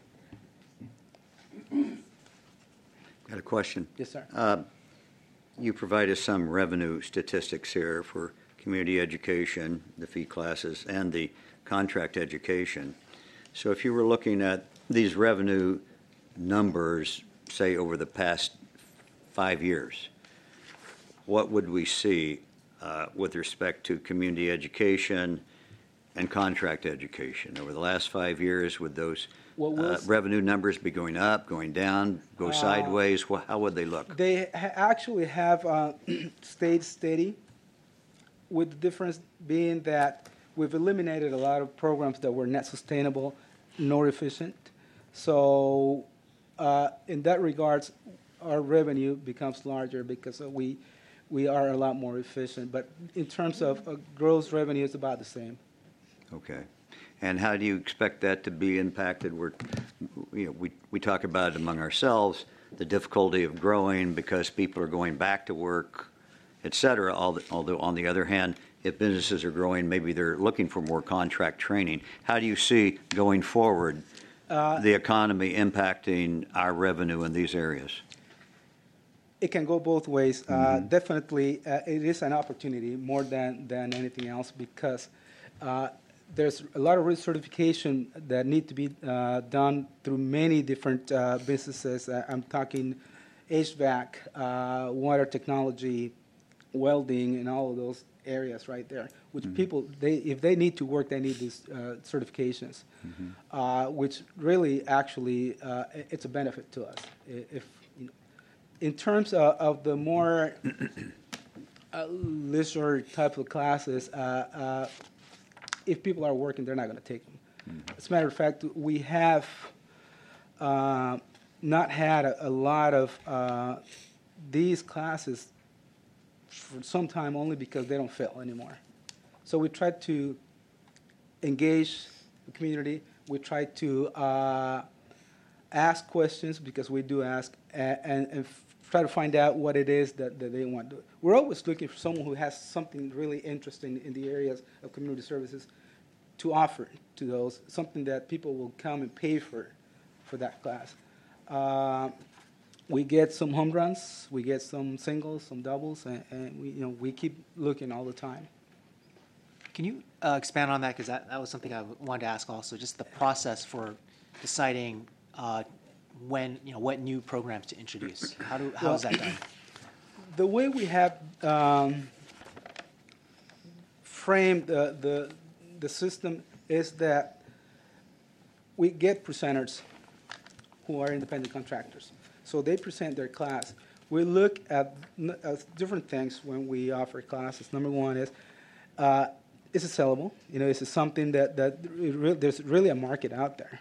Got a question? Yes, sir. Uh, You provided some revenue statistics here for community education, the fee classes, and the contract education. So if you were looking at these revenue numbers, say, over the past five years, what would we see uh, with respect to community education and contract education? Over the last five years, would those What uh, was- revenue numbers be going up, going down, go Uh, sideways? Wha- How would they look? They ha- actually have uh, stayed steady, with the difference being that we've eliminated a lot of programs that were not sustainable nor efficient. So uh, in that regards, our revenue becomes larger because uh, we we are a lot more efficient. But in terms of uh, gross revenue, it's about the same. Okay. And how do you expect that to be impacted? We're, you know, we, we talk about it among ourselves, the difficulty of growing because people are going back to work, et cetera. Al- Although, on the other hand, if businesses are growing, maybe they're looking for more contract training. How do you see going forward Uh, the economy impacting our revenue in these areas? It can go both ways. Uh, definitely, uh, it is an opportunity more than, than anything else because uh, there's a lot of recertification that need to be uh, done through many different uh, businesses. Uh, I'm talking H V A C, uh, water technology, welding, and all of those areas right there. Which people, they if they need to work, they need these uh, certifications, uh, which really actually uh, i- it's a benefit to us. I- If you know, in terms of, of the more uh, leisure type of classes, uh, uh, if people are working, they're not going to take them. As a matter of fact, we have uh, not had a, a lot of uh, these classes for some time only because they don't fill anymore. So we try to engage the community. We try to uh, ask questions because we do ask, and, and, and f- try to find out what it is that, that they want to do. We're always looking for someone who has something really interesting in the areas of community services to offer to those, something that people will come and pay for, for that class. Uh, we get some home runs, we get some singles, some doubles, and, and we, you know, we keep looking all the time. Can you uh, expand on that? Because that, that was something I wanted to ask also, just the process for deciding uh, when, you know, what new programs to introduce. How do how Well, is that done? The way we have um, framed the, the, the system is that we get presenters who are independent contractors. So they present their class. We look at, at different things when we offer classes. Number one is, uh, is it sellable? You know, is it something that, that it re there's really a market out there?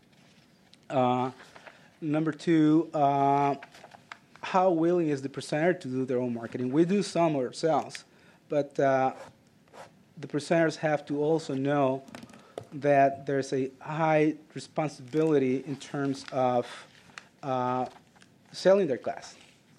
Uh, number two, uh, how willing is the presenter to do their own marketing? We do some ourselves, but uh, the presenters have to also know that there's a high responsibility in terms of uh, selling their class.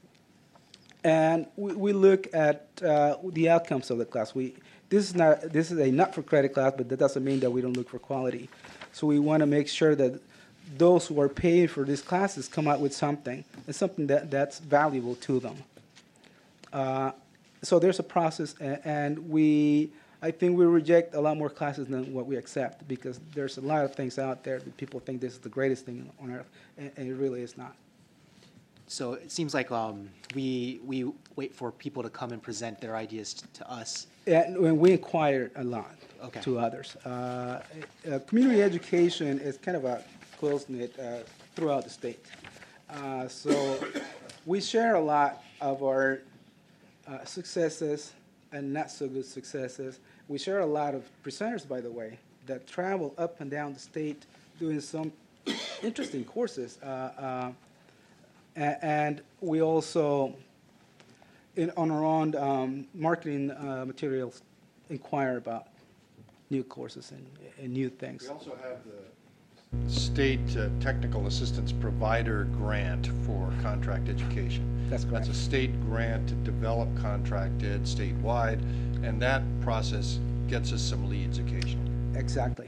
And we, we look at uh, the outcomes of the class. We, this is not this is a not-for-credit class, but that doesn't mean that we don't look for quality. So we want to make sure that those who are paying for these classes come out with something, and something that, that's valuable to them. Uh, so there's a process, and, and we, I think we reject a lot more classes than what we accept, because there's a lot of things out there that people think this is the greatest thing on earth, and, and it really is not. So it seems like um, we we wait for people to come and present their ideas t- to us. And when we inquire a lot Okay. to others. Uh, uh, community education is kind of a close-knit uh, throughout the state. Uh, so we share a lot of our uh, successes and not so good successes. We share a lot of presenters, by the way, that travel up and down the state doing some interesting courses. Uh, uh, a- and we also, in, on our own um, marketing uh, materials, inquire about new courses and, and new things. We also have the state uh, technical assistance provider grant for contract education. That's correct. That's a state grant to develop contract ed statewide, and that process gets us some leads occasionally. Exactly.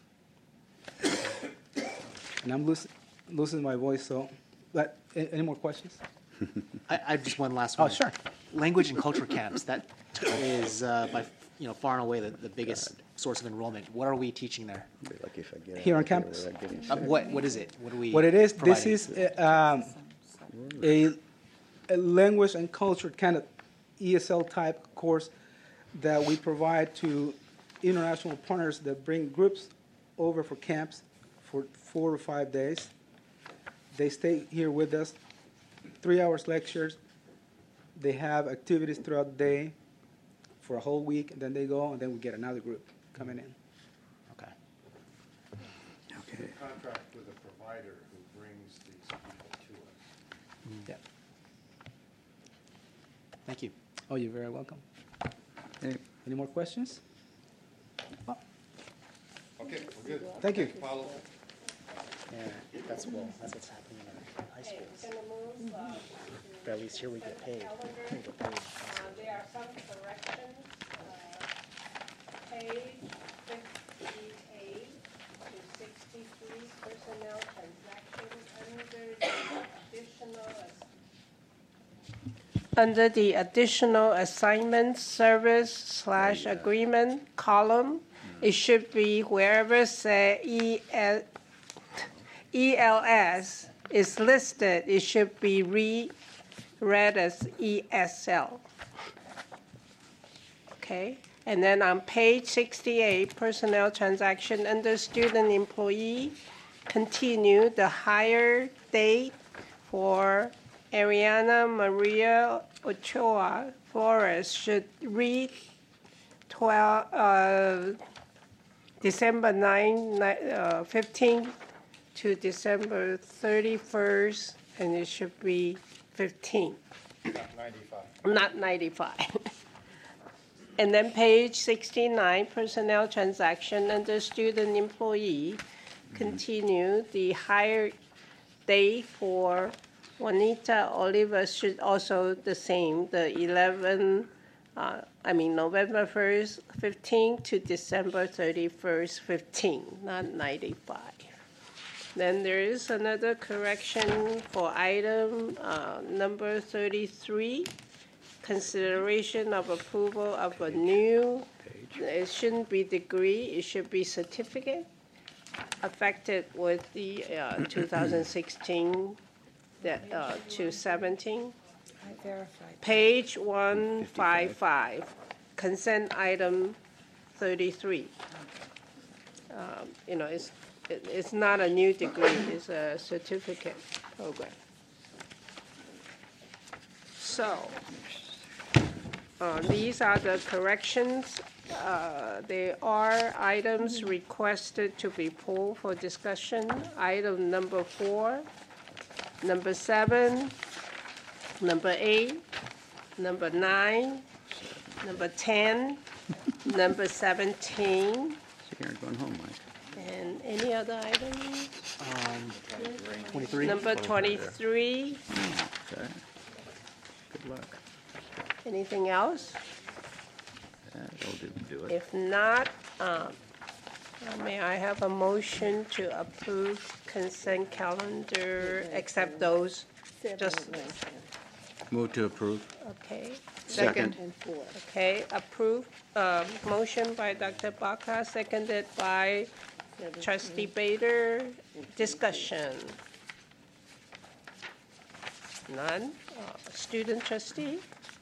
And I'm losing, losing my voice, so, but a- any more questions? I, I have just one last Oh, one. sure. Language and culture camps, that is uh, by, you know, far and away the, the biggest source of enrollment. What are we teaching there? Here on campus? Uh, what, what is it? What do we What it is, providing? this is uh, um, a, a language and culture kind of E S L type course that we provide to international partners that bring groups over for camps for four or five days. They stay here with us, three hours lectures. They have activities throughout the day for a whole week, and then they go, and then we get another group coming in. Okay. Okay. Contract with a provider who brings these people to us. Yeah. Thank you. Oh, you're very welcome. Any, Any more questions? Oh, Okay, we're good. Thank you. Follow. Yeah, that's well, that's what's happening in our high schools. But at least here we get paid. We get paid. There are some corrections. Uh, Page fifty-eight to sixty-three, personnel transactions under the additional ass- under the additional assignment service slash agreement column, it should be wherever say E L E L S is listed, it should be re read as E S L. Okay, and then on page sixty-eight, personnel transaction under student employee, continue the hire date for Ariana Maria Ochoa Flores should read twelve, uh, December ninth, uh, fifteenth to December thirty-first, and it should be fifteen. Not ninety-five. Not ninety-five. And then page sixty-nine, personnel transaction under student employee, continue the hire date for Juanita Oliva should also the same, the eleven, uh, I mean, November first, fifteen to December thirty-first, fifteen, not ninety-five. Then there is another correction for item uh, number thirty-three, consideration of approval of a new, it shouldn't be degree, it should be certificate, affected with the uh, two thousand sixteen that, uh, to seventeen. I verified. Page one fifty-five, consent item thirty-three. Um, You know, it's, it- it's not a new degree, it's a certificate program. So, uh, these are the corrections. Uh, There are items requested to be pulled for discussion. Item number four, number seven, number eight, number nine, number ten, number seventeen, So you're going home, Mike. and any other items? Um, twenty-three. Number twenty-three, Okay. Good luck. anything else? That'll do, do it. If not, um, uh, may I have a motion to approve consent calendar, except those, just, Move to approve. okay? Second. Okay, approved, um, motion by Doctor Baca, seconded by Trustee Bader. Discussion. None? Uh, Student trustee?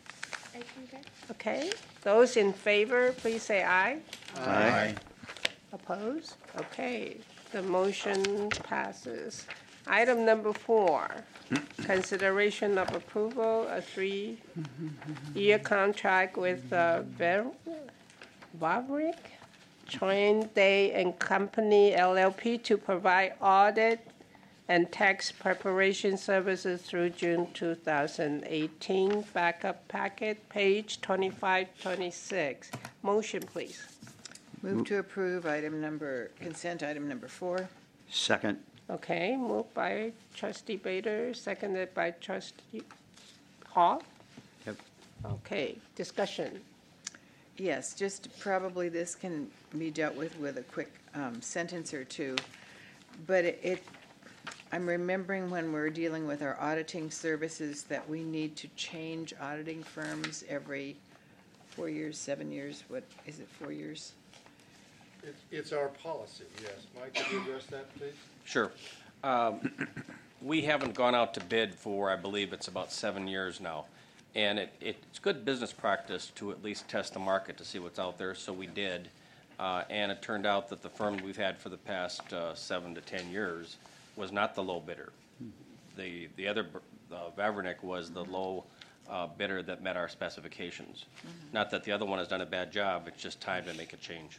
Okay, those in favor, please say aye. Aye. Opposed? Okay, the motion passes. Item number four, consideration of approval, a three-year contract with uh, Ver- Vavrick, Train Day and Company L L P to provide audit and tax preparation services through June two thousand eighteen. Backup packet, page twenty-five, twenty-six. Motion, please. Move to approve item number, consent item number four. Second. Okay, moved by trustee Bader, seconded by trustee Hall. Yep. Okay, discussion. Yes, just probably this can be dealt with with a quick um, sentence or two. But it- it, I'm remembering when we're dealing with our auditing services that we need to change auditing firms every four years, seven years, what, is it four years? It's, it's our policy, yes. Mike, could you address that, please? Sure. Um, We haven't gone out to bid for, I believe it's about seven years now. And it, it's good business practice to at least test the market to see what's out there, so we did. Uh, And it turned out that the firm we've had for the past uh, seven to ten years was not the low bidder. The, the other, uh, Vavrnik was the low uh, bidder that met our specifications. Not that the other one has done a bad job, it's just time to make a change.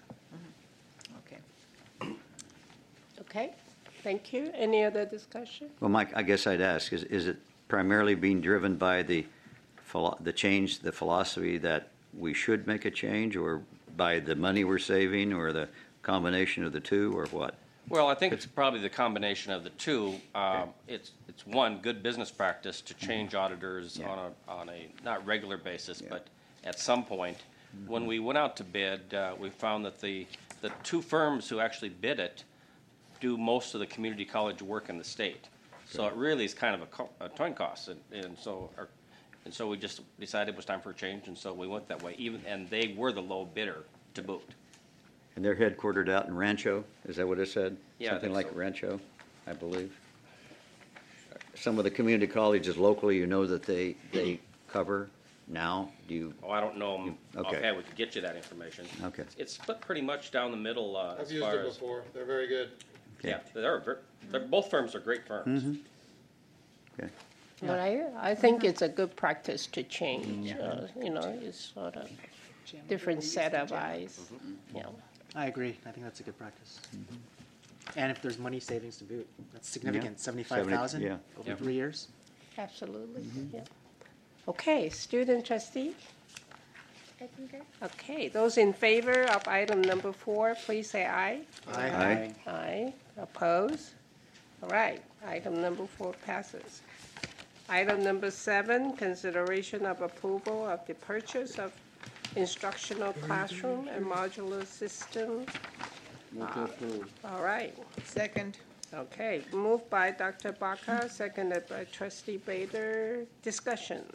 Okay. Okay, thank you. Any other discussion? Well, Mike, I guess I'd ask, is, is it primarily being driven by the, philo- the change, the philosophy that we should make a change, or by the money we're saving, or the combination of the two, or what? Well, I think it's probably the combination of the two. Um, It's, it's one, good business practice to change auditors on a, on a, not regular basis, but at some point. When we went out to bid, uh, we found that the, the two firms who actually bid it do most of the community college work in the state. So it really is kind of a co- a coin cost, and, and so, our- and so we just decided it was time for a change, and so we went that way, even, and they were the low bidder to boot. And they're headquartered out in Rancho, is that what it said? Yeah, I Something think like so. Rancho, I believe. Some of the community colleges locally, you know that they, they cover now, do you? Oh, I don't know them Okay. offhand, we could get you that information. Okay. It's split pretty much down the middle, uh, I've as used far them as. before. They're very good. Yeah, they're, ver- they're, both firms are great firms. Mhm. Okay. But I, I think it's a good practice to change, uh, you know, it's sort of different set of eyes, you know. I agree. I think that's a good practice. And if there's money savings to boot, that's significant. Seventy-five thousand yeah. over Yeah. three years. Absolutely, yeah. Okay, student trustee? I concur. Okay, those in favor of item number four, please say aye. Aye. Aye. Aye. Oppose? All right, item number four passes. Item number seven, consideration of approval of the purchase of instructional classroom and modular system. Move to approve. All right, Second. Okay, moved by Doctor Baca, seconded by Trustee Bader. Discussion.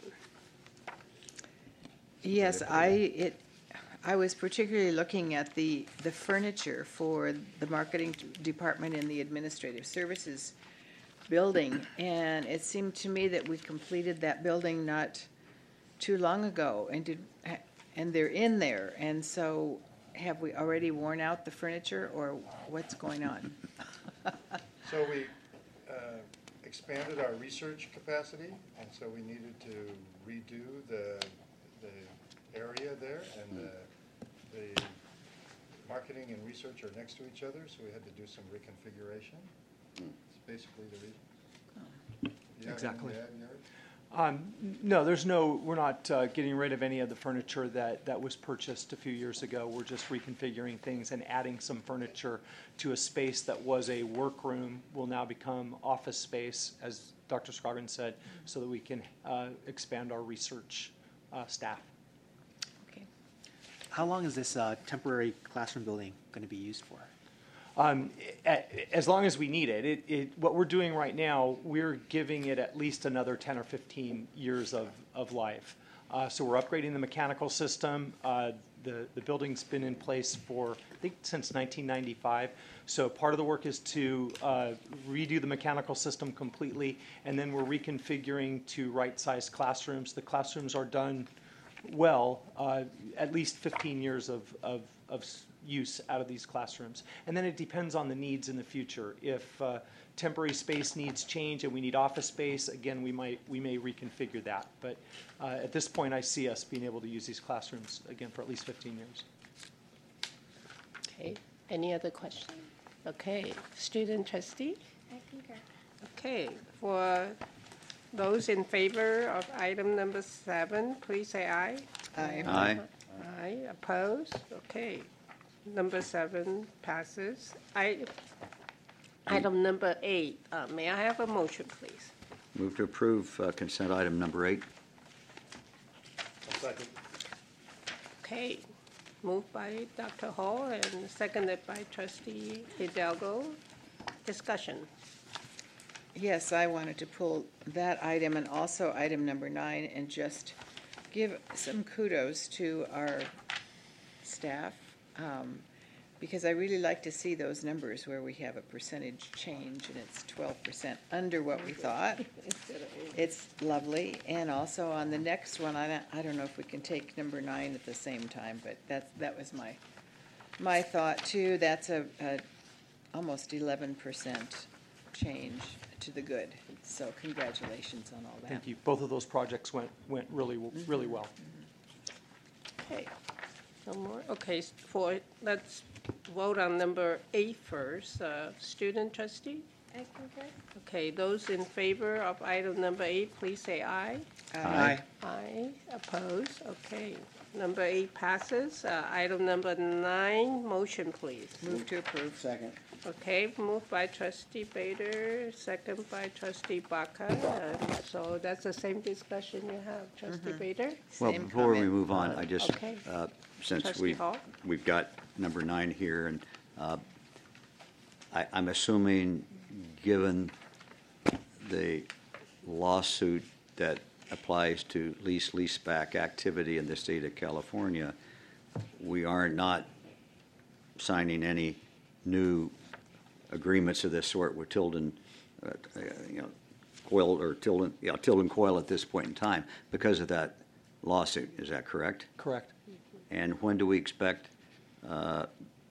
Yes, I, it, I was particularly looking at the, the furniture for the marketing department in the administrative services building, and it seemed to me that we completed that building not too long ago, and did, and they're in there, and so have we already worn out the furniture, or what's going on? So we uh, expanded our research capacity, and so we needed to redo the, the area there, and the, the marketing and research are next to each other, so we had to do some reconfiguration. It's basically the reason. Do you have Exactly. anything to add, Gary? Um, n- No, there's no, we're not uh, getting rid of any of the furniture that, that was purchased a few years ago. We're just reconfiguring things and adding some furniture to a space that was a workroom, will now become office space, as Doctor Scroggins said, so that we can uh, expand our research uh, staff. How long is this uh, temporary classroom building going to be used for? Um, a- As long as we need it. It, it. What we're doing right now, we're giving it at least another ten or fifteen years of, of life. Uh, So we're upgrading the mechanical system. Uh, The, the building's been in place for, I think, since nineteen ninety-five. So part of the work is to uh, redo the mechanical system completely, and then we're reconfiguring to right-sized classrooms. The classrooms are done well, uh, at least fifteen years of, of, of s- use out of these classrooms. And then it depends on the needs in the future. If uh, temporary space needs change and we need office space, again, we might, we may reconfigure that. But uh, at this point, I see us being able to use these classrooms, again, for at least fifteen years. Okay, any other questions? Okay, student trustee? I concur. Okay, for those in favor of item number seven, please say aye. Aye. Aye. Aye, opposed? Okay, number seven passes. I, item number eight, uh, may I have a motion, please? Move to approve uh, consent item number eight. Second. Okay, moved by Doctor Hall and seconded by Trustee Hidalgo. Discussion. Yes, I wanted to pull that item and also item number nine and just give some kudos to our staff, um, because I really like to see those numbers where we have a percentage change and it's twelve percent under what we thought. It's lovely. And also on the next one, I don't, I don't know if we can take number nine at the same time, but that, that was my, my thought too. That's a, a almost eleven percent change to the good. So congratulations on all that. Thank you. Both of those projects went, went really, w- really well. Okay, no more? Okay, s- for, let's vote on number eight first. Uh, Student trustee? I concur. Okay, those in favor of item number eight, please say aye. Aye. Aye, opposed? Okay, number eight passes. Uh, Item number nine, motion, please. Move to approve. Second. Okay, moved by trustee Bader, second by trustee Baca. Uh, So that's the same discussion you have, trustee Bader? Well, Same before we comment. move on, I just, Okay. uh, since Trustee we've, Hall? we've got number nine here, and uh, I, I'm assuming, given the lawsuit that applies to lease leaseback activity in the state of California, we are not signing any new agreements of this sort with Tilden, uh, you know, Coyle or Tilden, yeah, Tilden Coyle at this point in time because of that lawsuit. Is that correct? Correct. And when do we expect uh,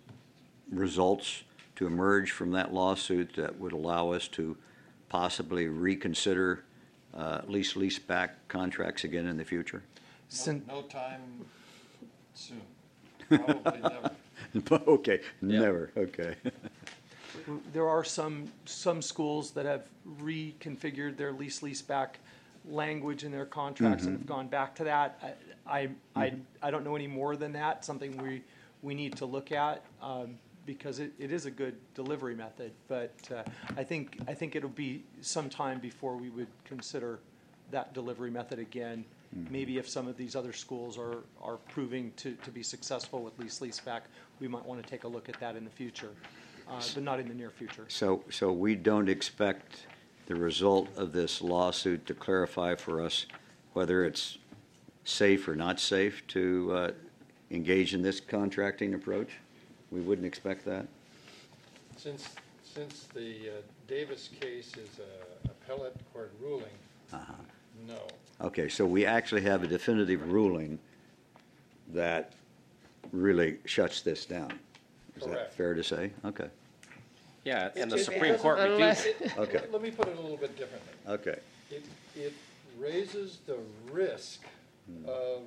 results to emerge from that lawsuit that would allow us to possibly reconsider uh, lease leaseback contracts again in the future? Sin- No time soon. Probably never. Okay, never. Okay. There are some, some schools that have reconfigured their lease leaseback language in their contracts and have gone back to that. I, I, I, I don't know any more than that, something we, we need to look at, um, because it, it is a good delivery method. But uh, I think, I think it'll be some time before we would consider that delivery method again. Maybe if some of these other schools are, are proving to, to be successful with lease leaseback, we might want to take a look at that in the future. uh, but not in the near future. So, so we don't expect the result of this lawsuit to clarify for us whether it's safe or not safe to uh, engage in this contracting approach? We wouldn't expect that? Since, since the uh, Davis case is a appellate court ruling, Uh-huh. no. Okay, so we actually have a definitive ruling that really shuts this down. Is that Correct. fair to say? Okay. Yeah, and the It- it Supreme doesn't- Court unless- refused. it- Okay. Let me put it a little bit differently. Okay. It, it raises the risk of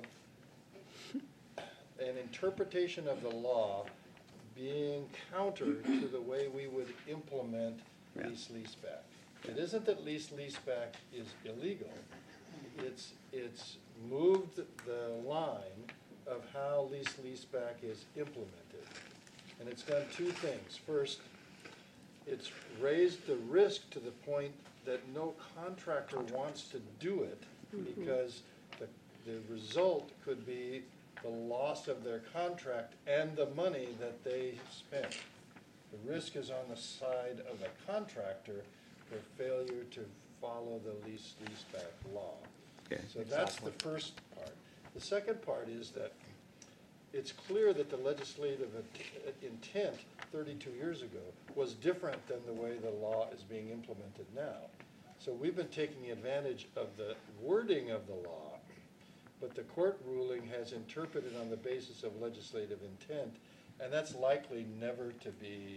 an interpretation of the law being counter to the way we would implement Yeah. lease leaseback. It isn't that lease leaseback is illegal. It's, it's moved the line of how lease leaseback is implemented. And it's done two things. First, it's raised the risk to the point that no contractor wants to do it because the, the result could be the loss of their contract and the money that they spent. The risk is on the side of the contractor for failure to follow the lease leaseback law. Okay. So that's the first part. The second part is that it's clear that the legislative int- intent thirty-two years ago was different than the way the law is being implemented now. So we've been taking advantage of the wording of the law, but the court ruling has interpreted on the basis of legislative intent, and that's likely never to be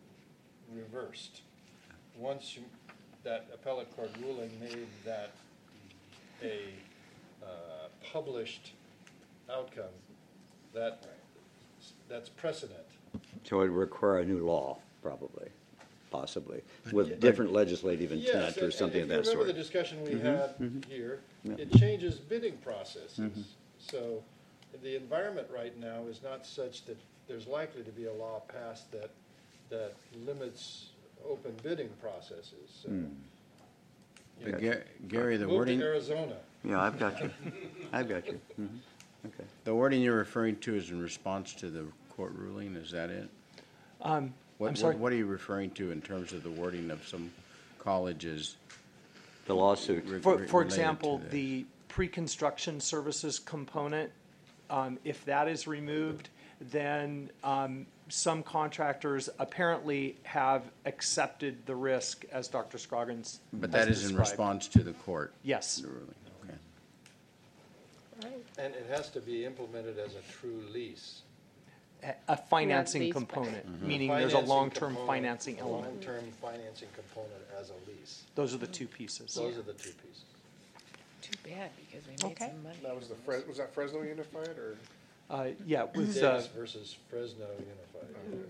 reversed. Once you, that appellate court ruling made that a uh, published outcome, that that's precedent. So it would require a new law, probably, possibly, Yeah. with different legislative Yes, intent and- or something of and that if you sort. remember the discussion we Mhm, had mhm. here, Yeah. it changes bidding processes. Mhm. So the environment right now is not such that there's likely to be a law passed that, that limits open bidding processes. So, Mm. you But know, Ga- Gary, the move to wording, Arizona. Yeah, I've got you. I've got you. Mhm. Okay. the wording you're referring to is in response to the court ruling, is that it? Um, What- I'm what- sorry? What are you referring to in terms of the wording of some colleges? The lawsuit. re- For, re- for related to example, this? the pre-construction services component, um, if that is removed, then um, some contractors apparently have accepted the risk, as Doctor Scroggins But has that is in described. response to the court? Yes. the ruling, okay. And it has to be implemented as a true lease. A- A financing lease, but- component, Mhm. meaning there's a Financing long-term component, financing a element. Long-term financing component as a lease. Those are the two pieces. Those are the two pieces. Too bad, because we made Okay. some money. That was the, Fres- was that Fresno Unified or? Uh, yeah, with, uh, Davis versus Fresno Unified.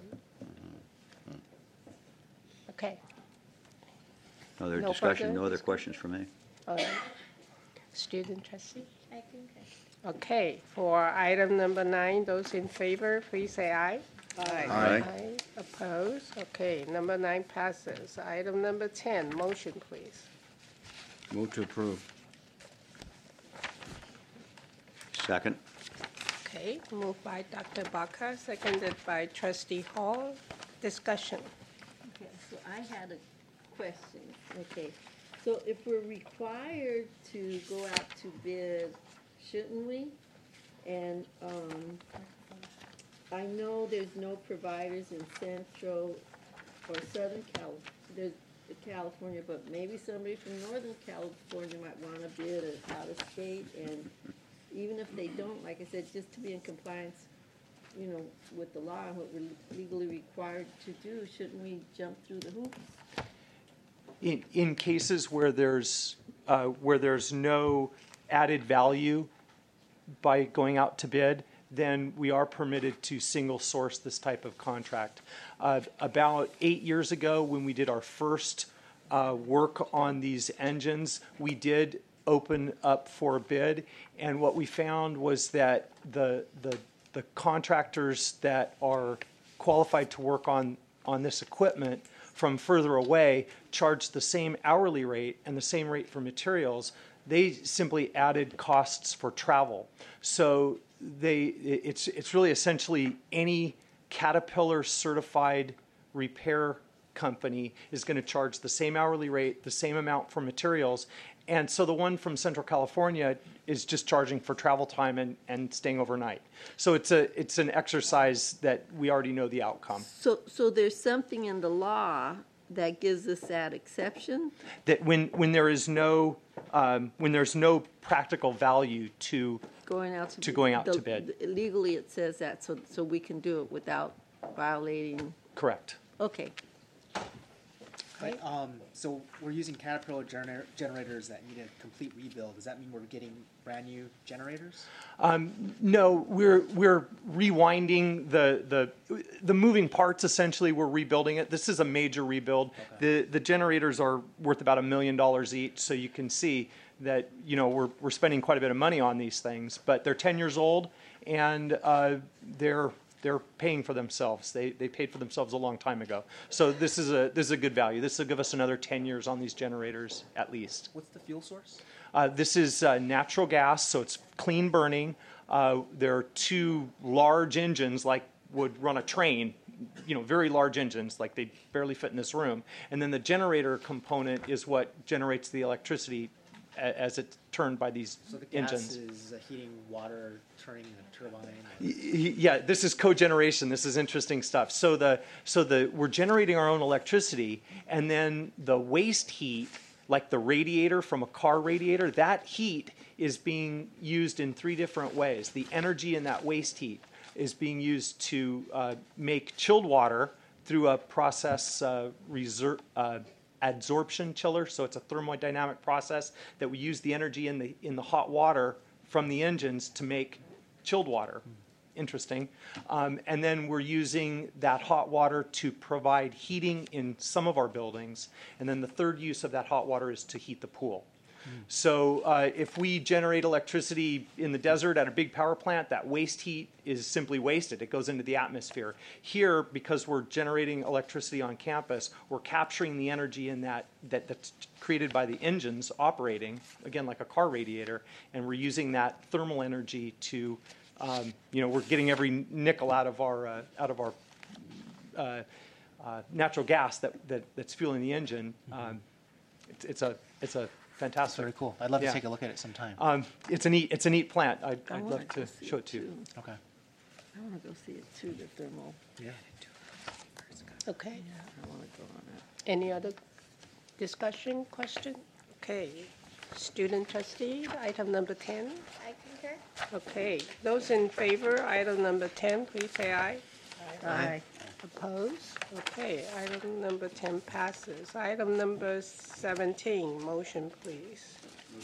Okay. No other No discussion, further no other questions for me? All right. Student trustee? I think I Okay, for item number nine, those in favor, please say aye. Aye. Aye. Opposed? Okay, number nine passes. Item number ten, motion, please. Move to approve. Second? Okay, moved by Doctor Baca, seconded by trustee Hall. Discussion. Okay, so I had a question. Okay, so if we're required to go out to bid, shouldn't we? And, um, I know there's no providers in Central or Southern Cal, there's California, but maybe somebody from Northern California might wanna bid or out of state, and even if they don't, like I said, just to be in compliance, you know, with the law and what we're legally required to do, shouldn't we jump through the hoops? In, in cases where there's, uh, where there's no added value by going out to bid, then we are permitted to single source this type of contract. Uh, about eight years ago, when we did our first uh, work on these engines, we did open up for a bid, and what we found was that the the the contractors that are qualified to work on on this equipment from further away charged the same hourly rate and the same rate for materials. They simply added costs for travel. So they, it's, it's really essentially any Caterpillar certified repair company is going to charge the same hourly rate, the same amount for materials. And so the one from Central California is just charging for travel time and, and staying overnight. So it's a it's an exercise that we already know the outcome. So, so there's something in the law that gives us that exception? That when, when there is no um, when there's no practical value to Going out to, to going out the- to bid. the- Legally, it says that, so, so we can do it without violating, Correct. okay. Right, um, so we're using Caterpillar gener- generators that need a complete rebuild. Does that mean we're getting brand new generators? Um, no, we're we're rewinding the the the moving parts. Essentially, we're rebuilding it. This is a major rebuild. The the generators are worth about a million dollars each, so you can see that you know we're we're spending quite a bit of money on these things. But they're ten years old, and uh, they're they're paying for themselves. They they paid for themselves a long time ago. So this is a this is a good value. This will give us another ten years on these generators at least. What's the fuel source? Uh, this is uh, natural gas, so it's clean burning. Uh, there are two large engines, like would run a train, you know, very large engines, like they barely fit in this room. And then the generator component is what generates the electricity a- as it's turned by these So the gas engines. is uh, heating water, turning the turbine. Y- y- Yeah, this is cogeneration. This is interesting stuff. So the so the we're generating our own electricity, and then the waste heat, like the radiator from a car radiator, that heat is being used in three different ways. The energy in that waste heat is being used to uh, make chilled water through a process uh, reser- uh, adsorption chiller. So it's a thermodynamic process that we use the energy in the in the hot water from the engines to make chilled water. Interesting. Um, and then we're using that hot water to provide heating in some of our buildings. And then the third use of that hot water is to heat the pool. So uh, if we generate electricity in the desert at a big power plant, that waste heat is simply wasted. It goes into the atmosphere. Here, because we're generating electricity on campus, we're capturing the energy in that, that that's created by the engines operating, again, like a car radiator, and we're using that thermal energy to, um, you know, we're getting every nickel out of our, uh, out of our uh, uh, natural gas that, that, that's fueling the engine. Um, it's, it's a, it's a fantastic. Very cool. I'd love Yeah. to take a look at it sometime. Um, it's a neat, it's a neat plant. I'd, I I'd wanna love go to see show it it to you. too. Okay. I want to go see it too, the thermal. Yeah. Okay. I want to go on it. Any other discussion, question? Okay. Student trustee, item number ten. I concur. Okay. Those in favor, item number ten, please say aye. Aye. Opposed? Okay, item number ten passes. Item number seventeen, motion, please.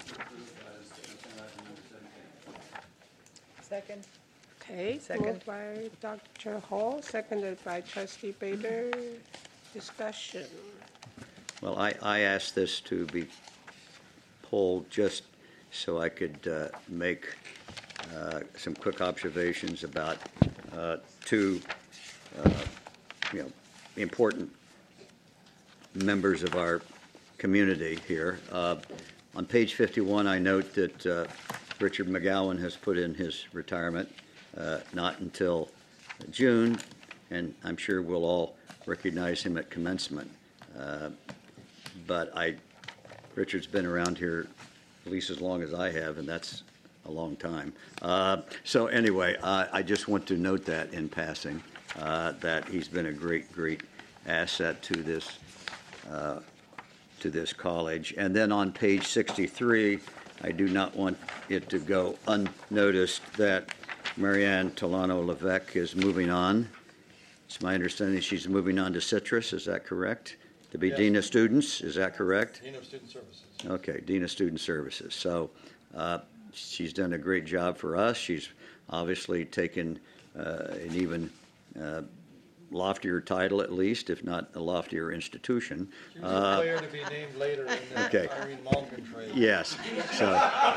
Second. Okay, Second. moved by Doctor Hall, seconded by trustee Bader. Discussion. Well, I, I asked this to be pulled just so I could uh, make uh, some quick observations about uh, two, uh, you know, important members of our community here. Uh, On page fifty-one, I note that uh, Richard McGowan has put in his retirement, uh, not until June, and I'm sure we'll all recognize him at commencement. Uh, But I, Richard's been around here at least as long as I have, and that's a long time. Uh, So anyway, I I just want to note that in passing, uh, that he's been a great, great asset to this, uh, to this college. And then on page sixty-three, I do not want it to go unnoticed that Marianne Tolano Levesque is moving on. It's my understanding she's moving on to Citrus, is that correct? To be Yes. Dean of Students, is that correct? Dean of Student Services. Okay, Dean of Student Services. So uh, she's done a great job for us. She's obviously taken uh, an even uh, loftier title, at least, if not a loftier institution. She's a Uh, player to be named later in the Okay. Irene Malmgren trade. Yes. So,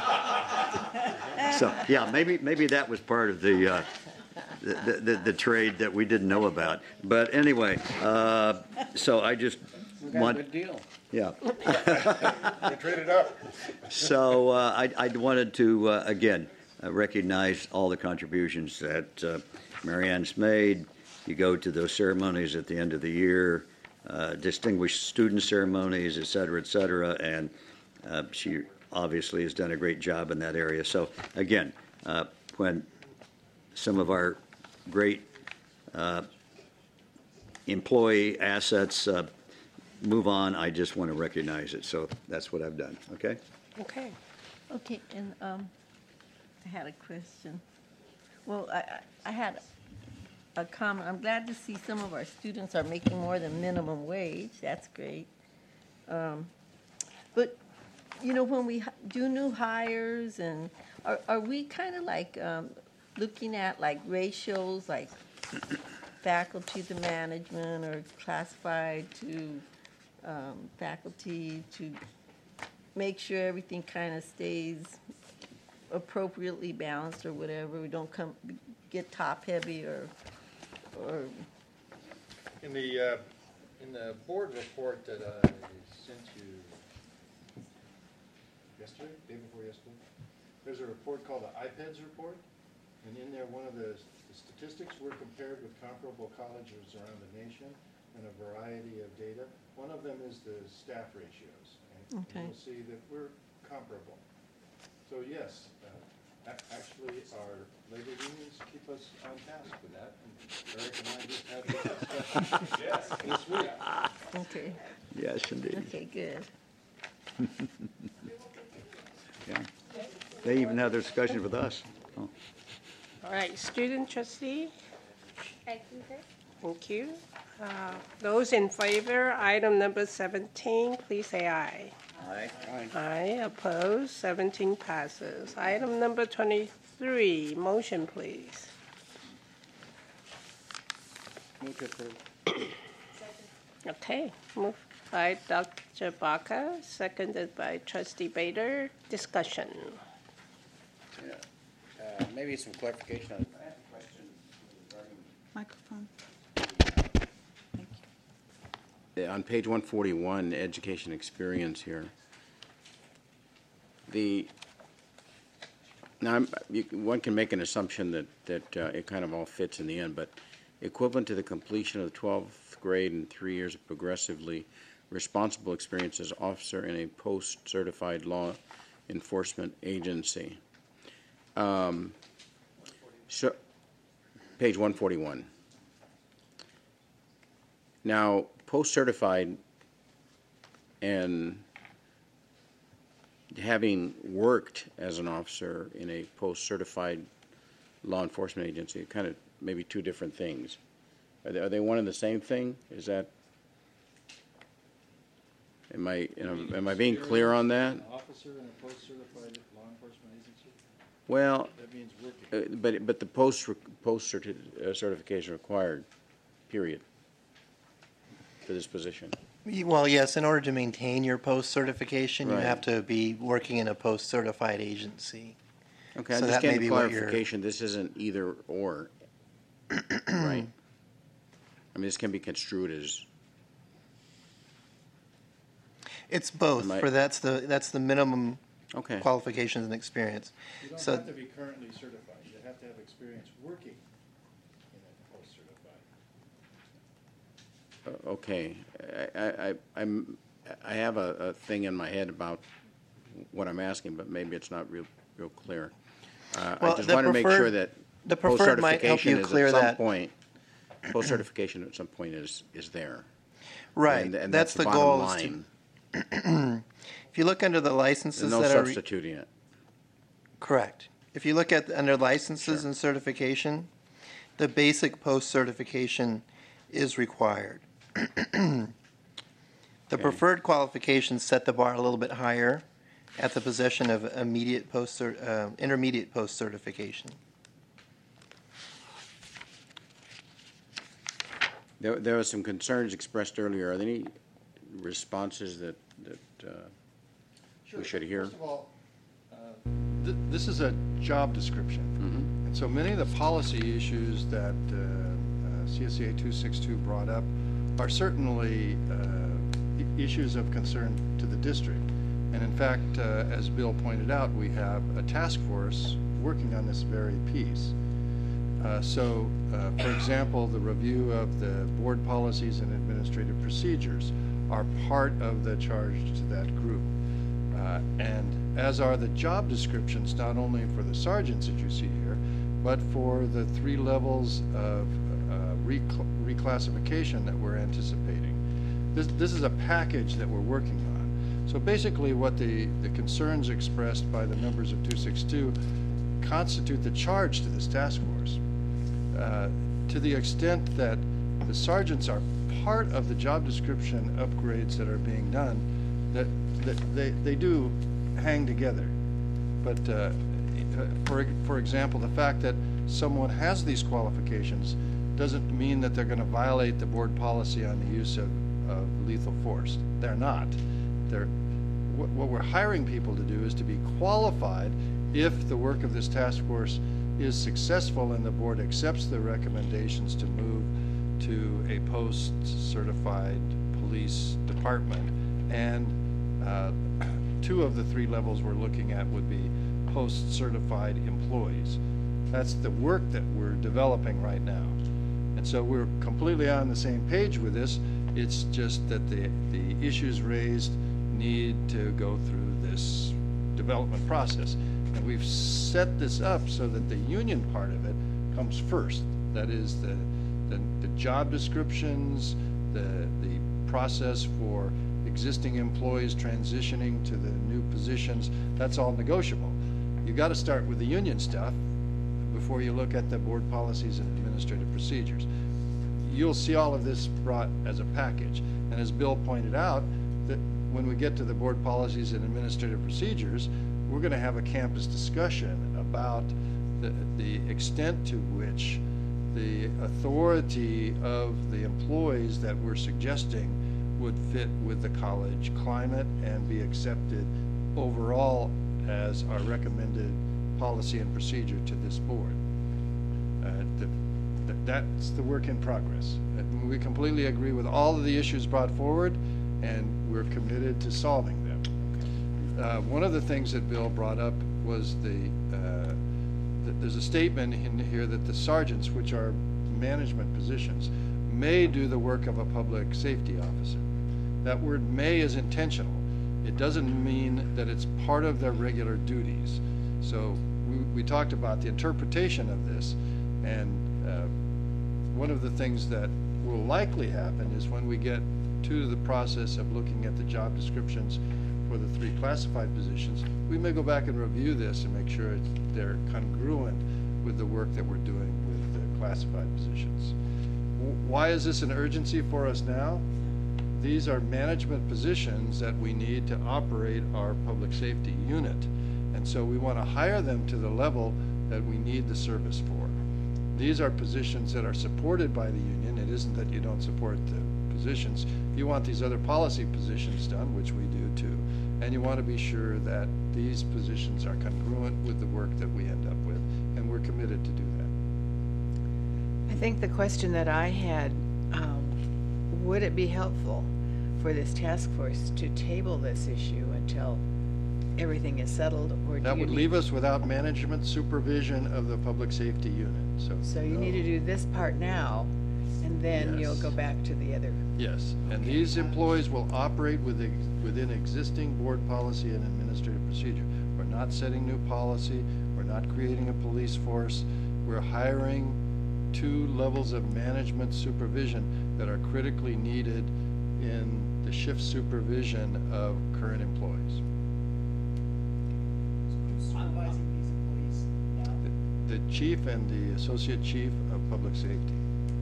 so yeah, maybe maybe that was part of the, uh, the, the the trade that we didn't know about. But anyway, uh, so I just We got a want. good deal. Yeah. They traded up. So uh, I, I wanted to, uh, again, uh, recognize all the contributions that uh, Marianne's made. you go to those ceremonies at the end of the year, uh, distinguished student ceremonies, et cetera, et cetera, and uh, she obviously has done a great job in that area. So again, uh, when some of our great uh, employee assets uh, move on, I just want to recognize it. So that's what I've done, okay? Okay. Okay, and um, I had a question. Well, I, I I had a comment. I'm glad to see some of our students are making more than minimum wage. That's great. Um, But, you know, when we h- do new hires, and are, are we kind of like um, looking at like ratios, like faculty to management or classified to um, faculty to make sure everything kind of stays appropriately balanced or whatever? We don't come get top heavy or or In the, uh, in the board report that I sent you yesterday, day before yesterday, there's a report called the I P E D S report, and in there, one of the the statistics were compared with comparable colleges around the nation and a variety of data. One of them is the staff ratios, and Okay. you'll see that we're comparable. So yes, uh, a- actually, our labor unions keep us on task with that, and Eric and I just had this discussion yes, this week. okay. Yes, indeed. Okay, good. Yeah. They even had their discussion with us. Oh. All right, student trustee, I concur. thank you. Uh, Those in favor, item number seventeen, please say aye. Aye. Aye, opposed, seventeen passes. Item number twenty-three, motion, please. Move to approve. Okay, moved by Doctor Baca, seconded by trustee Bader. Discussion. Yeah. Uh, Maybe some clarification on. Microphone. Yeah, on page one forty-one, education experience here. The, now, I'm- you- one can make an assumption that, that uh, it kind of all fits in the end, but equivalent to the completion of the twelfth grade and three years of progressively responsible experience as officer in a post-certified law enforcement agency. Um, So, page one forty-one. Now, post-certified and having worked as an officer in a post-certified law enforcement agency, kind of maybe two different things. Are they, are they one and the same thing? Is that, am I, you know, am I being clear on that? An officer in a post-certified law enforcement agency? Well, That means working. uh, but, but the post, post certi- uh, certification required, period, for this position. Well, yes, in order to maintain your post-certification, you Right. have to be working in a post-certified agency. Okay, So I'm just that may getting be what you're- clarification, this isn't either or, right? I mean, this can be construed as, It's both, Am I- for that's the, that's the minimum Okay. qualifications and experience. You don't So have to be currently certified, you have to have experience working in a post-certified. uh, okay. I, I, I'm, I have a, a thing in my head about what I'm asking, but maybe it's not real, real clear. Uh, I Well, just the want to make sure preferred- that the preferred might help post-certification you is clear at some that. point, post-certification at some point is, is there. Right, And- and that's that's the the goal. bottom is line. to- If you look under the licenses There's no that are. re- substituting it. Correct. If you look at, under licenses and certification, the basic post-certification is required. The Okay. preferred qualifications set the bar a little bit higher at the possession of immediate post, uh, intermediate post-certification. There, there were some concerns expressed earlier. Are there any responses that, that uh, we should hear? First of all, Uh, th- This is a job description. Mm-hmm. And so many of the policy issues that uh, uh, C S E A two sixty-two brought up are certainly uh, i- issues of concern to the district. And in fact, uh, as Bill pointed out, we have a task force working on this very piece. Uh, So, uh, for example, the review of the board policies and administrative procedures are part of the charge to that group. Uh, And as are the job descriptions, not only for the sergeants that you see here, but for the three levels of uh, recl- reclassification that we're anticipating. This, this is a package that we're working on. So basically what the, the concerns expressed by the members of two sixty-two constitute the charge to this task force. Uh, to the extent that the sergeants are part of the job description upgrades that are being done, that, that they, they do hang together. But uh, for, for example, the fact that someone has these qualifications doesn't mean that they're going to violate the board policy on the use of, of lethal force. They're not. They're, what, what we're hiring people to do is to be qualified if the work of this task force is successful and the board accepts the recommendations to move to a post-certified police department. And uh, two of the three levels we're looking at would be post-certified employees. That's the work that we're developing right now. And so we're completely on the same page with this. It's just that the, the issues raised need to go through this development process. And we've set this up so that the union part of it comes first. That is the, the, the job descriptions, the, the process for existing employees transitioning to the new positions. That's all negotiable. You got to start with the union stuff before you look at the board policies and administrative procedures. You'll see all of this brought as a package. And as Bill pointed out, that when we get to the board policies and administrative procedures, we're going to have a campus discussion about the, the extent to which the authority of the employees that we're suggesting would fit with the college climate and be accepted overall as our recommended policy and procedure to this board. Uh, the, the, that's the work in progress. And we completely agree with all of the issues brought forward, and we're committed to solving them. Uh, one of the things that Bill brought up was the, uh, th- there's a statement in here that the sergeants, which are management positions, may do the work of a public safety officer. That word may is intentional. It doesn't mean that it's part of their regular duties. So we, we talked about the interpretation of this, and uh, one of the things that will likely happen is when we get to the process of looking at the job descriptions for the three classified positions, we may go back and review this and make sure it's, they're congruent with the work that we're doing with the classified positions. W- why is this an urgency for us now? These are management positions that we need to operate our public safety unit. And so we want to hire them to the level that we need the service for. These are positions that are supported by the union. It isn't that you don't support the positions. You want these other policy positions done, which we do too. And you want to be sure that these positions are congruent with the work that we end up with, and we're committed to do that. I think the question that I had, um, would it be helpful for this task force to table this issue until everything is settled, or do That you would need- leave us without management supervision of the public safety unit, so. So you need to do this part now, and then you'll Yes. go back to the other. Yes, and these employees will operate with, ex- within existing board policy and administrative procedure. We're not setting new policy, we're not creating a police force, we're hiring two levels of management supervision that are critically needed in the shift supervision of current employees. Supervising these employees now? The the chief and the associate chief of public safety.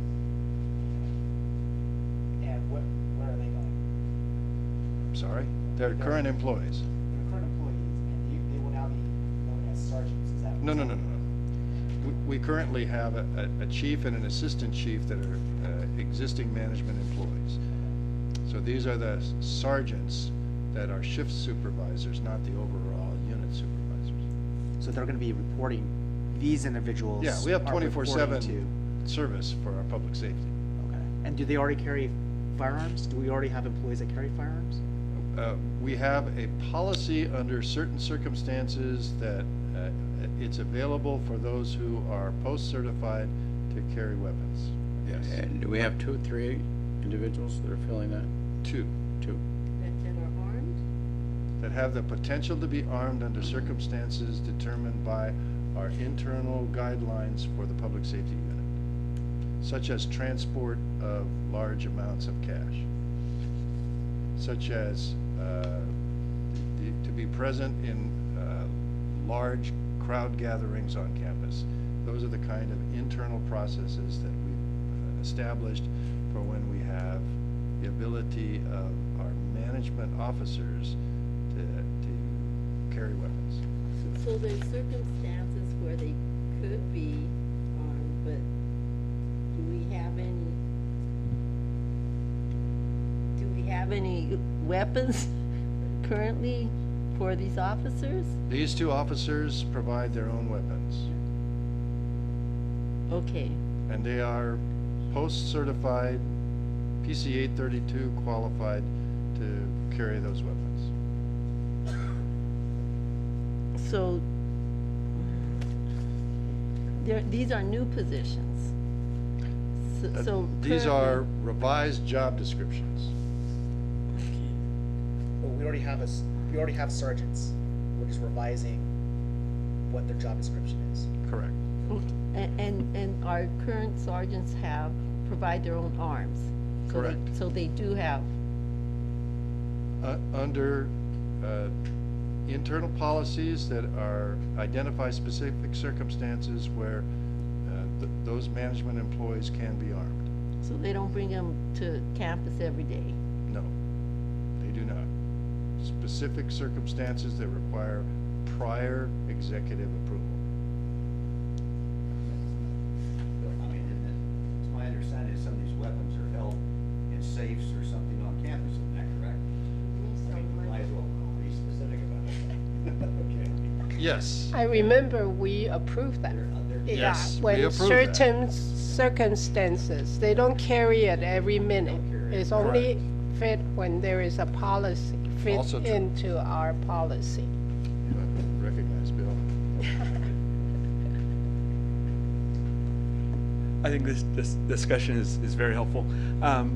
And what, where are they going? I'm sorry, they're current employees. They're current employees, and you, they will now be known as sergeants, is that? No, no, no, no, no. We, we currently have a, a, a chief and an assistant chief that are uh, existing management employees. So these are the sergeants that are shift supervisors, not the overall unit supervisors. So they're gonna be reporting, these individuals Yeah, we have are twenty-four reporting seven to- service for our public safety. Okay, and do they already carry firearms? Do we already have employees that carry firearms? Uh, we have a policy under certain circumstances that uh, Uh, It's available for those who are post-certified to carry weapons. Yes. And do we have two or three individuals that are filling that? Two. Two. That are armed? That have the potential to be armed under circumstances determined by our internal guidelines for the public safety unit, such as transport of large amounts of cash, such as uh, the, to be present in uh, large crowd gatherings on campus. Those are the kind of internal processes that we've established for when we have the ability of our management officers to, to carry weapons. So, so there's circumstances where they could be armed, but do we have any, do we have any weapons currently for these officers? These two officers provide their own weapons. Okay. And they are post-certified, P C eight thirty-two qualified to carry those weapons. So there, these are new positions. So, Uh, so These currently- are revised job descriptions. Well, we already have a, s- we already have sergeants. We're just revising what their job description is. Correct. And, and, and our current sergeants have, provide their own arms. So they- Correct. So they do have, Uh, under uh, internal policies that are, identify specific circumstances where uh, th- those management employees can be armed. so they don't bring them to campus every day. No, they do not. Specific circumstances that require prior executive approval. I mean, isn't it- it's my understanding that some of these weapons are held in safes or something on campus, isn't that correct? I mean, might as well be specific about it. Okay. Yes. I remember we approved that. Yeah, Yes, we when approved that. certain circumstances, they don't carry it every minute. It's only fit when there is a policy, fit Also true. into our policy. Recognize Bill. I think this, this discussion is, is very helpful. Um,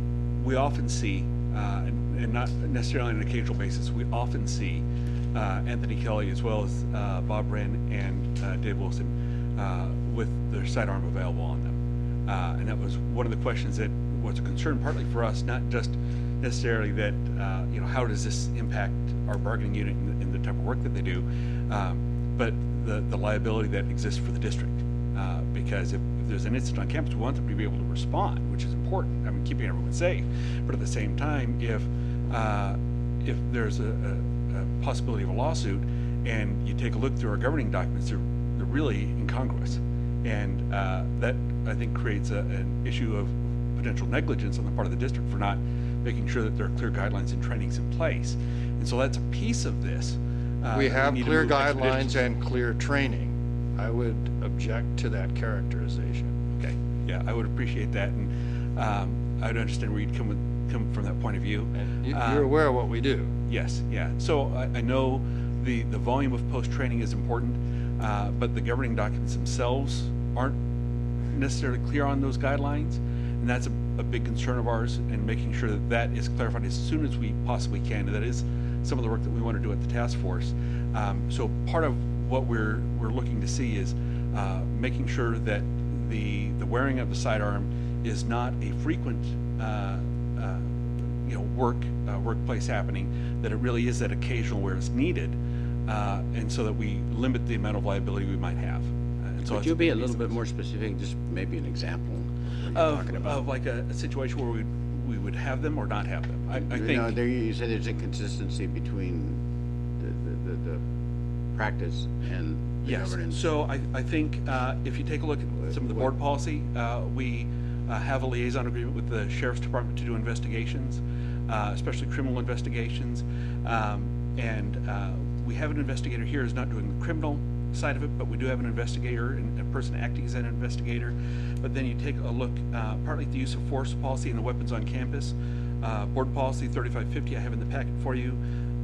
we often see, uh, and, and not necessarily on an occasional basis, we often see uh, Anthony Kelly as well as uh, Bob Wren and uh, Dave Wilson uh, with their sidearm available on them. Uh, and that was one of the questions that was a concern partly for us, not just necessarily that, uh, you know, how does this impact our bargaining unit in, in the type of work that they do, um, but the, the liability that exists for the district. Uh, because if, if there's an incident on campus, we want them to be able to respond, which is important. I mean, keeping everyone safe. But at the same time, if uh, if there's a, a, a possibility of a lawsuit, and you take a look through our governing documents, they're they're really incongruous, and uh, that I think creates a, an issue of potential negligence on the part of the district for not making sure that there are clear guidelines and trainings in place. And so that's a piece of this. Uh, We that have need to clear move guidelines expeditiously. and clear training. I would object to that characterization. Okay, yeah, I would appreciate that, and um, I would understand where you'd come with, come from that point of view. You- Um, You're aware of what we do. Yes, yeah. So I, I know the, the volume of post-training is important, uh, but the governing documents themselves aren't necessarily clear on those guidelines, and that's a, a big concern of ours, and making sure that that is clarified as soon as we possibly can. And that is some of the work that we want to do at the task force. Um, so part of what we're we're looking to see is uh, making sure that the the wearing of the sidearm is not a frequent uh, uh, you know work uh, workplace happening, that it really is that occasional where it's needed, uh, and so that we limit the amount of liability we might have. Uh, and so Could that's you be a piece little of bit this. more specific, just maybe an example? of what you're of, talking about? of like a, a situation where we we would have them or not have them? I, I You think know, there, you said there's inconsistency between the, the, the, the practice and the Yes, governance. so I, I think uh, if you take a look at some of the board policy, uh, we uh, have a liaison agreement with the Sheriff's Department to do investigations, uh, especially criminal investigations. Um, and uh, we have an investigator here who's not doing the criminal side of it, but we do have an investigator and a person acting as an investigator. But then you take a look, uh, partly at the use of force policy and the weapons on campus, uh, board policy thirty-five fifty I have in the packet for you.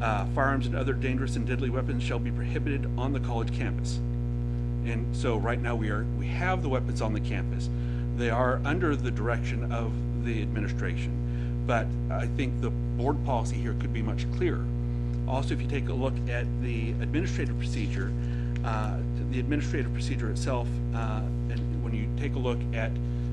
uh, firearms and other dangerous and deadly weapons shall be prohibited on the college campus. And so right now we are we have the weapons on the campus. They are under the direction of the administration, but I think the board policy here could be much clearer. Also, if you take a look at the administrative procedure, uh, the administrative procedure itself, uh, and when you take a look at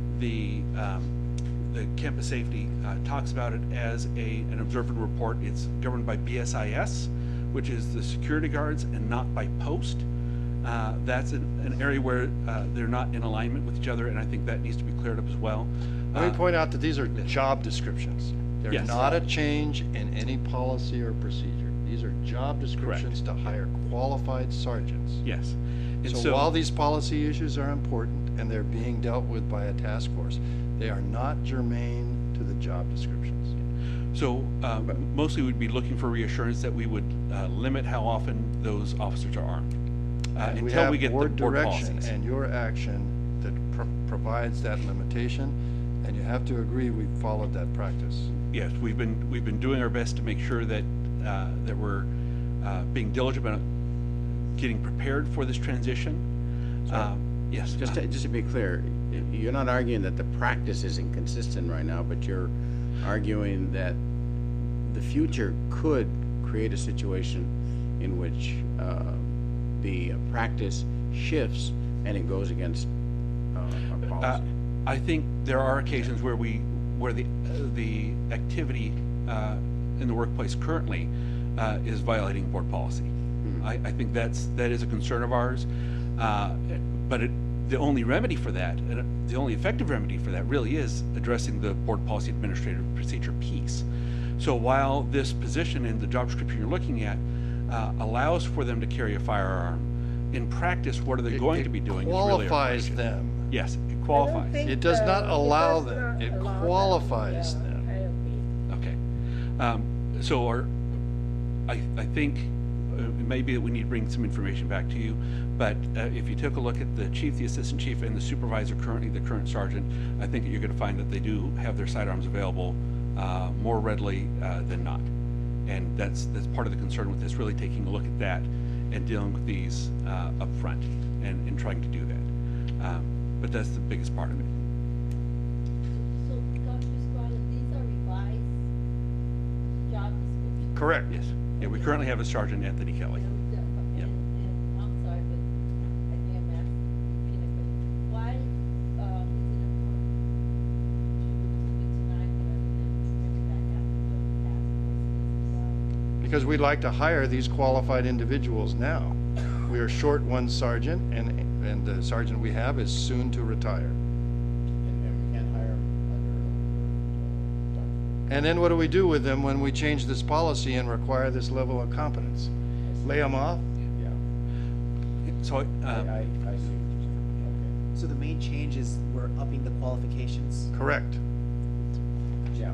the um, the campus safety, uh, talks about it as a an observant report. It's governed by B S I S, which is the security guards, and not by post. Uh, that's an, an area where uh, they're not in alignment with each other, and I think that needs to be cleared up as well. Let me Uh, point out that these are job descriptions. They're Yes. not a change in any policy or procedure. These are job descriptions to hire qualified sergeants. Yes. And So so- while these policy issues are important and they're being dealt with by a task force, they are not germane to the job descriptions. So um, mostly we'd be looking for reassurance that we would uh, limit how often those officers are armed uh, And we until have we get the board board direction policies. and your action that pro- provides that limitation, and you have to agree we've followed that practice. Yes, we've been we've been doing our best to make sure that uh, that we're uh, being diligent about getting prepared for this transition. Um, yes. Just to, just to be clear, you're not arguing that the practice is inconsistent right now, but you're arguing that the future could create a situation in which uh, the practice shifts and it goes against uh, our policy. Uh, I think there are occasions where we, where the, uh, the activity uh, in the workplace currently uh, is violating board policy. I, I think that's, that is a concern of ours, uh, but it, the only remedy for that, and the only effective remedy for that really is addressing the board policy administrative procedure piece. So while this position in the job description you're looking at uh, allows for them to carry a firearm, in practice, what are they going to be doing is really our Qualifies question. them. Yes, it qualifies. It does not allow them, it qualifies them. Okay. Um, so our, I, I think uh, it may be that we need to bring some information back to you, but uh, if you took a look at the chief, the assistant chief, and the supervisor currently, the current sergeant, I think that you're going to find that they do have their sidearms available uh, more readily uh, than not. And that's, that's part of the concern with this, really taking a look at that and dealing with these uh, up front and, and trying to do that. Um, but that's the biggest part of it. So, Doctor Scarlett, these are revised job descriptions. Correct. Yes. Yeah, we currently have a Sergeant Anthony Kelly. And, and I'm sorry, but I think I'm asking repeating a question. Why um, is it important to keep it tonight rather than bring it back after the task force? Because we'd like to hire these qualified individuals now. We are short one sergeant, and, and the sergeant we have is soon to retire. And we can't hire under. And then what do we do with them when we change this policy and require this level of competence? Lay them off? So, uh, I, I, I see. So the main change is we're upping the qualifications? Correct. Yeah.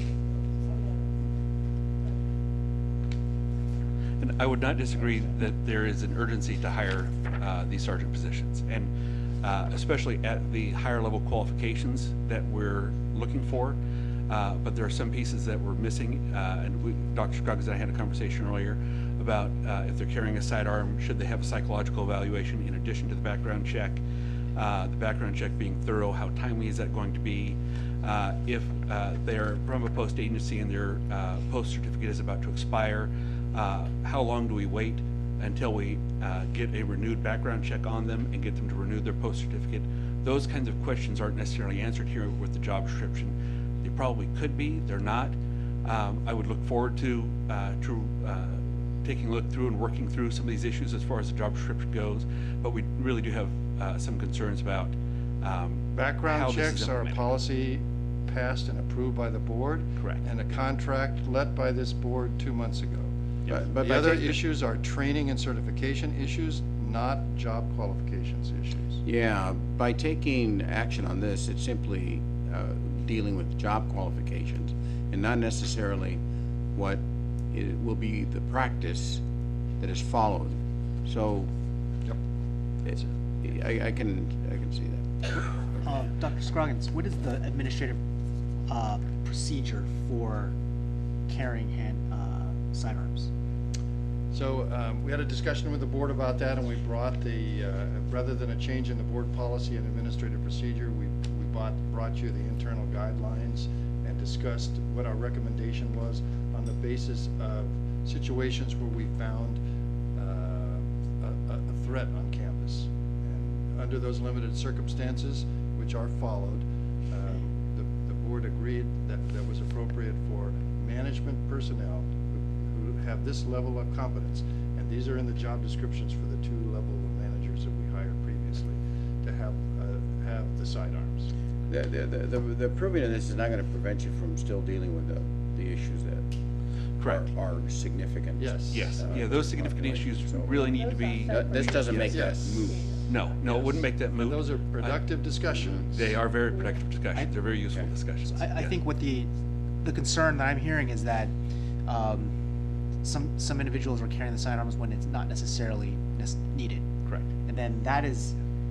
And I would not disagree that there is an urgency to hire uh, these sergeant positions, and uh, especially at the higher level qualifications that we're looking for. Uh, but there are some pieces that we're missing, uh, and we, Doctor Scruggs and I had a conversation earlier about uh, if they're carrying a sidearm, should they have a psychological evaluation in addition to the background check? Uh, the background check being thorough, how timely is that going to be? Uh, if uh, they're from a post agency and their uh, post certificate is about to expire, uh, how long do we wait until we uh, get a renewed background check on them and get them to renew their post certificate? Those kinds of questions aren't necessarily answered here with the job description. They probably could be, they're not. Um, I would look forward to, uh, to uh, taking a look through and working through some of these issues as far as the job description goes, but we really do have uh, some concerns about um, how Background this is checks are a implemented. policy passed and approved by the board. Correct. And a contract let by this board two months ago. But, but The by other taking- issues are training and certification issues, not job qualifications issues. Yeah, by taking action on this, it's simply uh, dealing with job qualifications and not necessarily what it will be the practice that is followed. So, Yep. it's, I, I can, I can see that. Uh, Doctor Scroggins, what is the administrative uh, procedure for carrying hand, uh, sidearms. So um, we had a discussion with the board about that, and we brought the, uh, rather than a change in the board policy and administrative procedure, we, we bought, brought you the internal guidelines and discussed what our recommendation was on the basis of situations where we found uh, a, a threat on campus. And under those limited circumstances, which are followed, um, the, the board agreed that that was appropriate for management personnel who, who have this level of competence. And these are in the job descriptions for the two level of managers that we hired previously to have, uh, have the sidearms. The, the, the, the proving of this is not going to prevent you from still dealing with the, the issues that Correct. Are, are significant. Yes. Yes. uh, Yeah, those significant issues really need to be. Uh, This doesn't make that Yes. move. No, no, it wouldn't make that move. And those are productive I- discussions. They are very productive discussions. They're very useful discussions. I, I Yeah. think what the, the concern that I'm hearing is that um, some, some individuals are carrying the sidearms when it's not necessarily nes- needed. Correct. And then that is,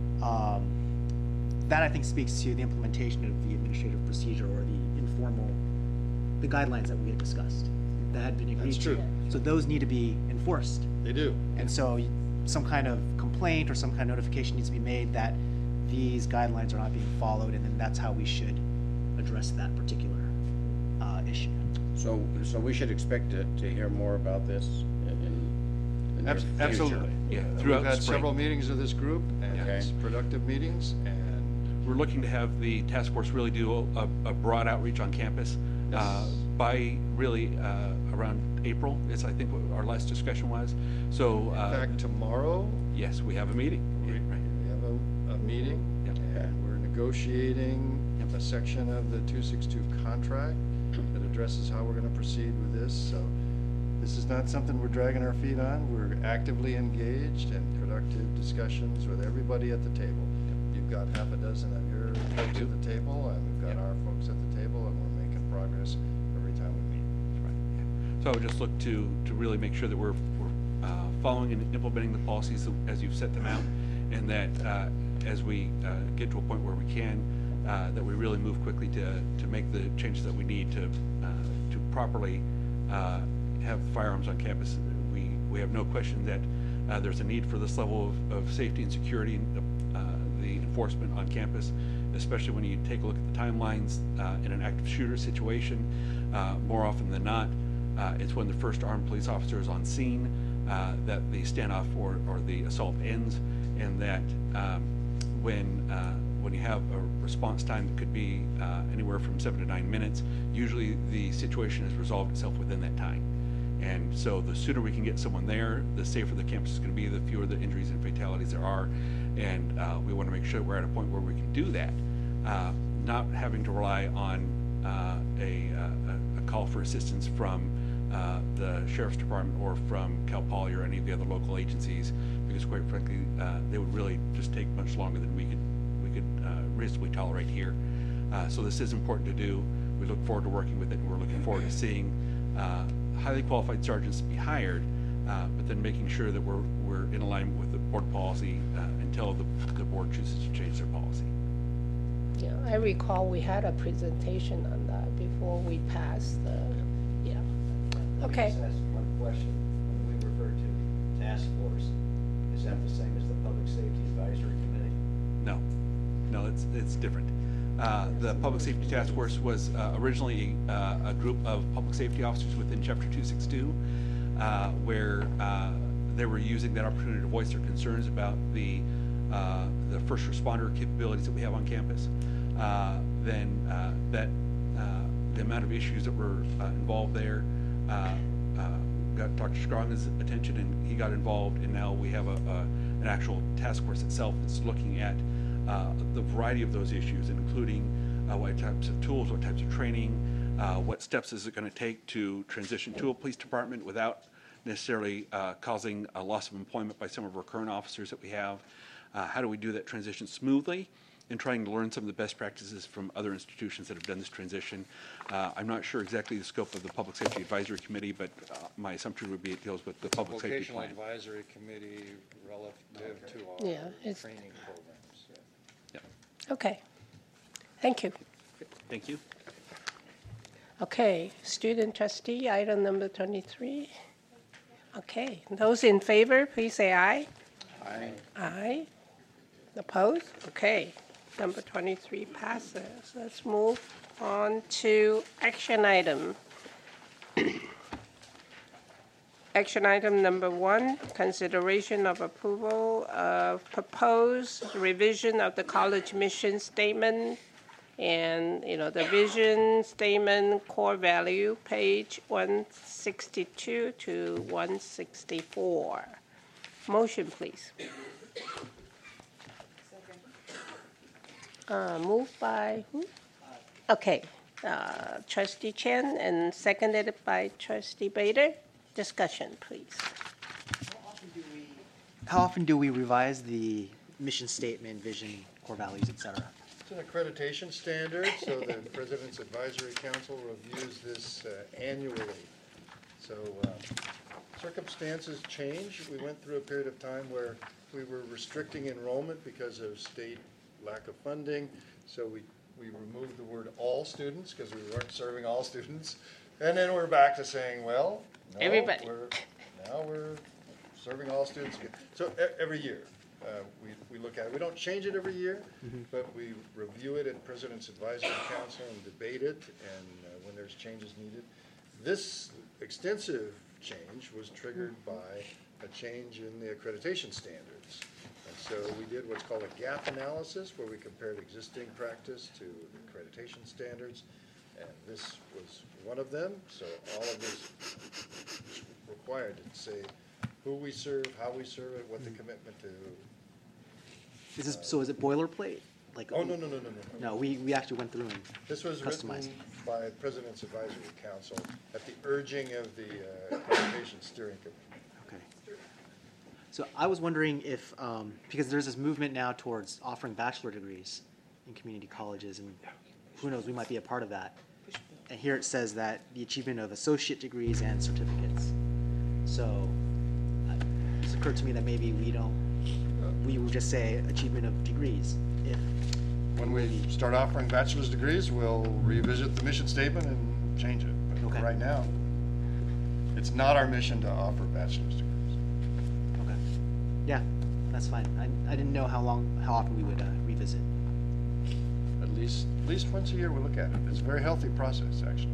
um, that I think speaks to the implementation of the administrative procedure or the informal, the guidelines that we had discussed, that had been agreed That's to. true. So those need to be enforced. They do. And so y- some kind of complaint or some kind of notification needs to be made that these guidelines are not being followed, and then that's how we should address that particular uh, issue. So, so we should expect to, to hear more about this in, in the near Abs- future. Absolutely. Yeah. Uh, Throughout We've had the spring. several meetings of this group, and Okay. it's productive meetings, and We're looking to have the task force really do a, a broad outreach on campus uh, by really uh, around April is I think what our last discussion was. So in uh, fact, tomorrow, yes, we have a meeting. we Yeah, right. we have a, a meeting, Yep. and we're negotiating a section of the two sixty-two contract that addresses how we're gonna proceed with this, so this is not something we're dragging our feet on. We're actively engaged in productive discussions with everybody at the table. You've got half a dozen of your folks at the table, and we've got our folks at the table, and we're making progress every time we meet. That's right, yeah. So I would just look to, to really make sure that we're, we're uh, following and implementing the policies as you've set them out, and that uh, as we uh, get to a point where we can, uh, that we really move quickly to, to make the changes that we need to, uh, to properly uh, have firearms on campus. We, we have no question that uh, there's a need for this level of, of safety and security and uh, the enforcement on campus, especially when you take a look at the timelines uh, in an active shooter situation. Uh, more often than not, uh, it's when the first armed police officer is on scene uh, that the standoff or, or the assault ends, and that um, when uh, when you have a response time that could be uh, anywhere from seven to nine minutes, usually the situation has resolved itself within that time. And so the sooner we can get someone there, the safer the campus is going to be, the fewer the injuries and fatalities there are. And uh, we want to make sure we're at a point where we can do that, uh, not having to rely on uh, a, a, a call for assistance from uh, the Sheriff's Department or from Cal Poly or any of the other local agencies, because quite frankly, uh, they would really just take much longer than we could, we could uh, reasonably tolerate here. Uh, so this is important to do. We look forward to working with it, and we're looking forward to seeing uh, highly qualified sergeants be hired, uh, but then making sure that we're, we're in alignment with the board policy uh, until the, the board chooses to change their policy. Yeah, I recall we had a presentation on that before we passed the, yeah. Let me Okay. just ask one question. When we refer to task force, is that the same as the Public Safety Advisory Committee? No, no, it's, it's different. Uh, the Public Safety Task Force was uh, originally uh, a group of public safety officers within Chapter two sixty-two, uh, where uh, they were using that opportunity to voice their concerns about the, uh, the first responder capabilities that we have on campus. Uh, then uh, that uh, the amount of issues that were uh, involved there uh, uh, got Doctor Strong's attention, and he got involved, and now we have a, a, an actual task force itself that's looking at Uh, the variety of those issues, including uh, what types of tools, what types of training, uh, what steps is it going to take to transition to a police department without necessarily uh, causing a loss of employment by some of our current officers that we have. Uh, how do we do that transition smoothly, and trying to learn some of the best practices from other institutions that have done this transition. Uh, I'm not sure exactly the scope of the Public Safety Advisory Committee, but uh, my assumption would be it deals with the public safety Vocational plan. Advisory Committee relative to Yeah, our it's- training programs. Okay, thank you. Thank you. Okay, student trustee, item number twenty-three. Okay, those in favor, please say aye. Aye. Aye. Opposed? Okay, number twenty-three passes. Let's move on to action item. Action item number one, consideration of approval of proposed revision of the college mission statement and, you know, the vision statement core value, page one sixty-two to one sixty-four. Motion, please. Uh, moved by who? Okay, uh, Trustee Chen and seconded by Trustee Bader. Discussion, please. How often do we revise the mission statement, vision, core values, et cetera? It's an accreditation standard, so the President's Advisory Council reviews this uh, annually. So uh, circumstances change. We went through a period of time where we were restricting enrollment because of state lack of funding. So we, we removed the word all students because we weren't serving all students. And then we're back to saying, well, no, Everybody. We're, now we're serving all students. So e- every year uh, we, we look at it. We don't change it every year, Mhm. but we review it at President's Advisory Council and debate it, and uh, when there's changes needed. This extensive change was triggered by a change in the accreditation standards. And so we did what's called a gap analysis, where we compared existing practice to the accreditation standards, and this was one of them. So all of this required to say who we serve, how we serve it, what the commitment to. Is this, so is it boilerplate? Like, Oh, no, no, no, no, no. No, we, we actually went through and This was written customized. by President's Advisory Council at the urging of the uh, Accreditation Steering Committee. Okay. So I was wondering if, um, because there's this movement now towards offering bachelor degrees in community colleges, and who knows, we might be a part of that. And here it says that the achievement of associate degrees and certificates. So uh, it's occurred to me that maybe we don't, we would just say achievement of degrees. If When we start offering bachelor's degrees, we'll revisit the mission statement and change it. But Okay. right now, it's not our mission to offer bachelor's degrees. Okay. Yeah, that's fine. I, I didn't know how long, how often we would uh, revisit. At least, at least once a year we look at it. It's a very healthy process, actually.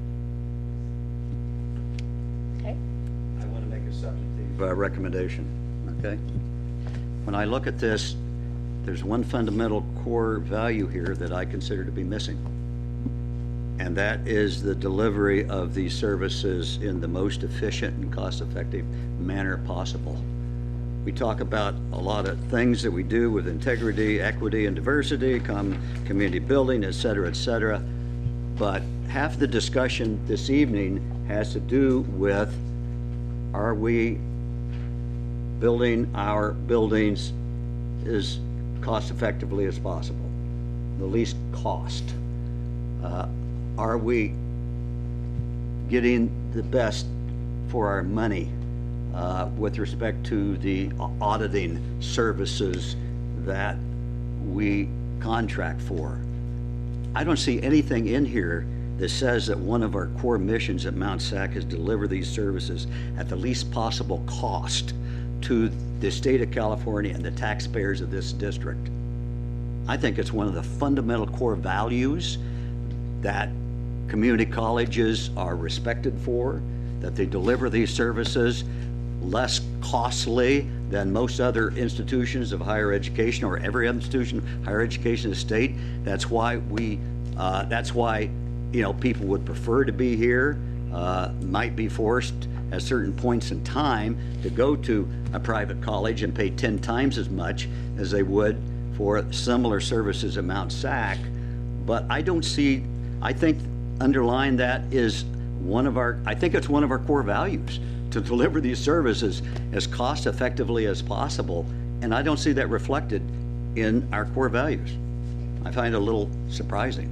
Okay. I want to make a substantive uh, recommendation, okay? When I look at this, there's one fundamental core value here that I consider to be missing. And that is the delivery of these services in the most efficient and cost-effective manner possible. We talk about a lot of things that we do with integrity, equity, and diversity, com- community building, et cetera, et cetera. But half the discussion this evening has to do with, are we building our buildings as cost effectively as possible, the least cost? Uh, are we getting the best for our money uh, with respect to the auditing services that we contract for? I don't see anything in here that says that one of our core missions at Mount SAC is deliver these services at the least possible cost to the state of California and the taxpayers of this district. I think it's one of the fundamental core values that community colleges are respected for, that they deliver these services less costly than most other institutions of higher education, or every institution of higher education in the state. That's why we, uh, that's why, you know, people would prefer to be here, uh, might be forced at certain points in time to go to a private college and pay ten times as much as they would for similar services at Mount SAC. But I don't see, I think underlying that is one of our, I think it's one of our core values, to deliver these services as cost effectively as possible. And I don't see that reflected in our core values. I find it a little surprising.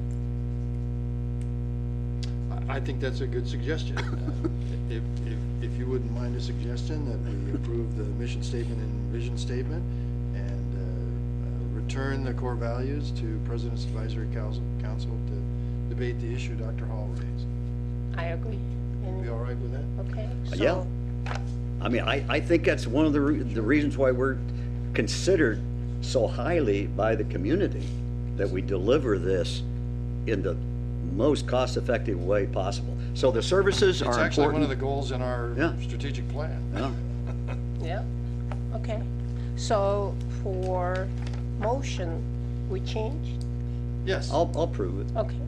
I think that's a good suggestion. Uh, If, if, if you wouldn't mind a suggestion that we approve the mission statement and vision statement and uh, uh, return the core values to President's Advisory Council, Council to debate the issue Doctor Hall raised. I agree. Be all right with that? Okay. Yeah. I mean, I, I think that's one of the, re- the reasons why we're considered so highly by the community, that we deliver this in the most cost-effective way possible. So the services It's are actually important. one of the goals in our Yeah. strategic plan. Yeah. Yeah, okay. So for motion, we changed? Yes. I'll, I'll prove it. Okay.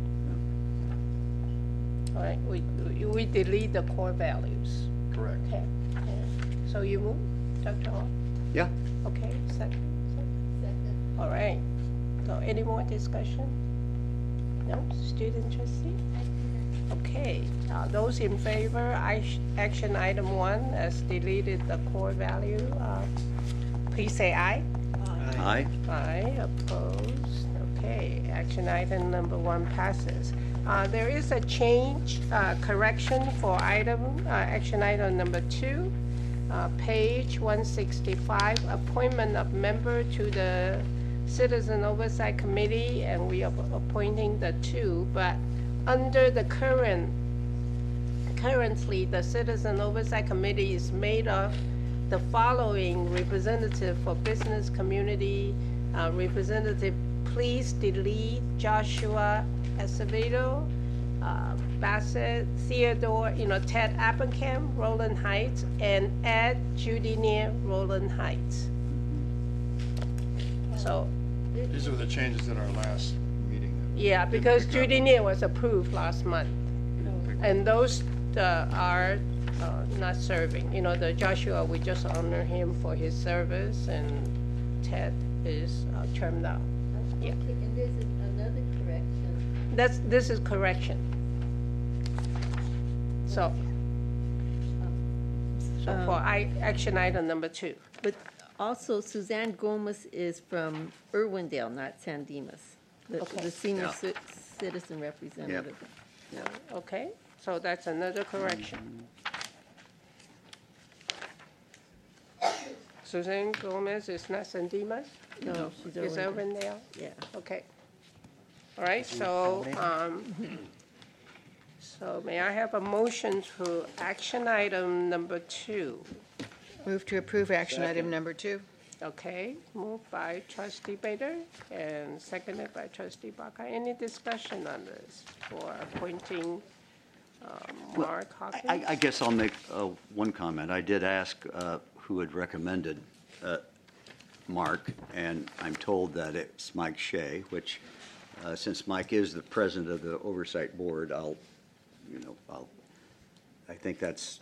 All right, we, we- we delete the core values. Correct. Okay. Yeah. So you move, Doctor Hall? Yeah. Okay, second? Second. All right. So any more discussion? No? Student trustee? Okay, uh, those in favor, I- action item one, as deleted the core value, uh, please say aye. Aye. Aye, opposed. Okay, action item number one passes. Uh, There is a change, uh, correction for item, uh, action item number two, uh, page one sixty-five, appointment of member to the Citizen Oversight Committee, and we are appointing the two, but under the current, currently, the Citizen Oversight Committee is made of the following representative for business community, uh, representative, please delete Joshua Acevedo, uh, Bassett, Theodore, you know, Ted Appenkamp, Roland Heights, and add Judy Neer, Roland Heights. So, These were the changes at our last meeting. yeah, because Judy Neer was approved last month. And those uh, are uh, not serving. You know, the Joshua, we just honor him for his service, and Ted is uh, termed out. Yeah. Okay, and there's another correction. That's, this is correction. So, so for Um, I, action item number two. But also Suzanne Gomez is from Irwindale, not San Dimas, the, Okay. the senior Yeah. ci- citizen representative. Yeah, okay, so that's another correction. Suzanne Gomez is not San Dimas? No, she's Is Irwindale. Irwindale? Yeah. Okay. All right, so, um, so may I have a motion to action item number two? Move to approve action item number two. Okay, moved by trustee Bader and seconded by trustee Baca. Any discussion on this for appointing um, Mark Hawkins? I, I guess I'll make uh, one comment. I did ask uh, who had recommended uh, Mark, and I'm told that it's Mike Shea, which, uh, since Mike is the president of the Oversight Board, I'll, you know, I'll, I think that's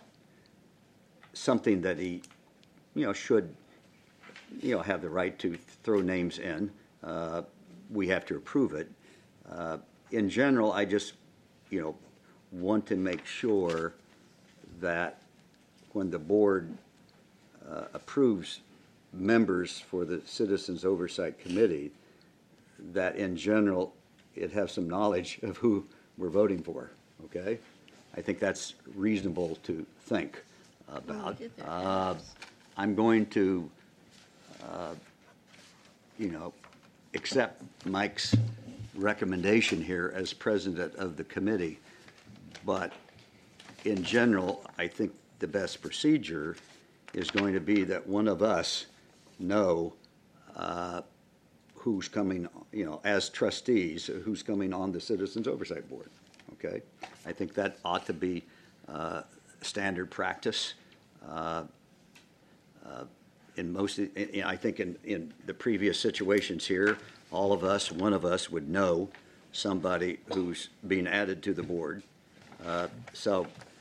something that he, you know, should, you know, have the right to throw names in. Uh, We have to approve it. Uh, In general, I just, you know, want to make sure that when the board uh, approves members for the Citizens Oversight Committee, that in general, it have some knowledge of who we're voting for, okay? I think that's reasonable to think about. did that. Uh, I'm going to, uh, you know, accept Mike's recommendation here as president of the committee, but in general, I think the best procedure is going to be that one of us know uh, who's coming, you know, as trustees, who's coming on the Citizens Oversight Board, okay? I think that ought to be uh, standard practice. Uh, uh, In most, in- in- I think in, in the previous situations here, all of us, one of us would know somebody who's being added to the board. Uh, So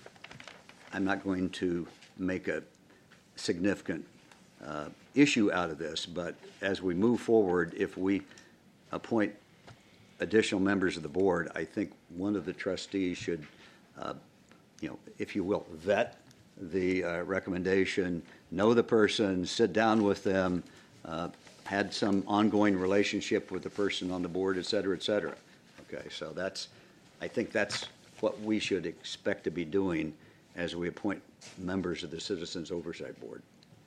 I'm not going to make a significant uh, issue out of this, but as we move forward, if we appoint additional members of the board, I think one of the trustees should, uh, you know, if you will, vet the uh, recommendation, know the person, sit down with them, uh, had some ongoing relationship with the person on the board, et cetera, et cetera. Okay, so that's, I think that's what we should expect to be doing as we appoint members of the Citizens Oversight Board.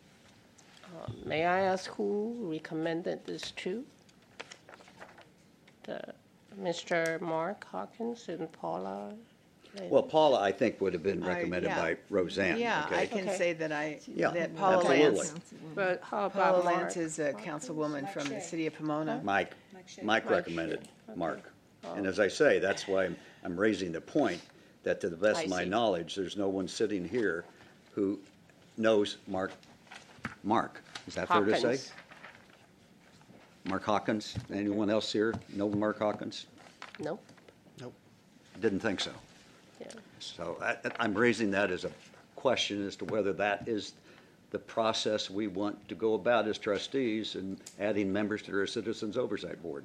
Uh, May I ask who recommended this to? The, Mister Mark Hawkins and Paula Well, Paula, I think, would have been I- recommended yeah. by Roseanne. Yeah, okay? I can Okay. say that I, Yeah, that Paula absolutely. Lance. But how about Paula Mark? Lance is a councilwoman from the city of Pomona. Mike, Mike Mike recommended Shea. Mark. Oh. And as I say, that's why I'm, I'm raising the point that to the best I of my see. knowledge, there's no one sitting here who knows Mark, Mark. Is that fair to say? Hawkins. Mark Hawkins? Anyone else here know Mark Hawkins? Nope. Nope. Didn't think so. Yeah. So I, I'm raising that as a question as to whether that is the process we want to go about as trustees and adding members to our Citizens Oversight Board.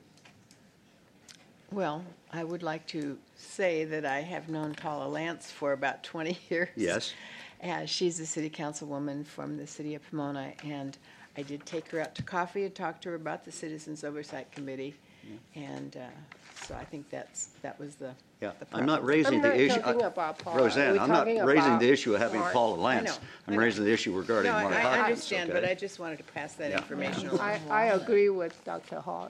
Well, I would like to say that I have known Paula Lance for about twenty years. Yes. Uh, she's a city councilwoman from the city of Pomona, and I did take her out to coffee and talk to her about the Citizens Oversight Committee. And uh, so I think that's, that was the. Yeah, the I'm not problem. raising I'm the not issue. talking uh, about Paula. Roseanne, We're I'm not talking raising about the issue of having Mark. Paula I Lance. know, I'm I know. raising the issue regarding No, I- Mark I Hawkins. understand, but okay? I just wanted to pass that Yeah. information along. I, I agree with Doctor Hall.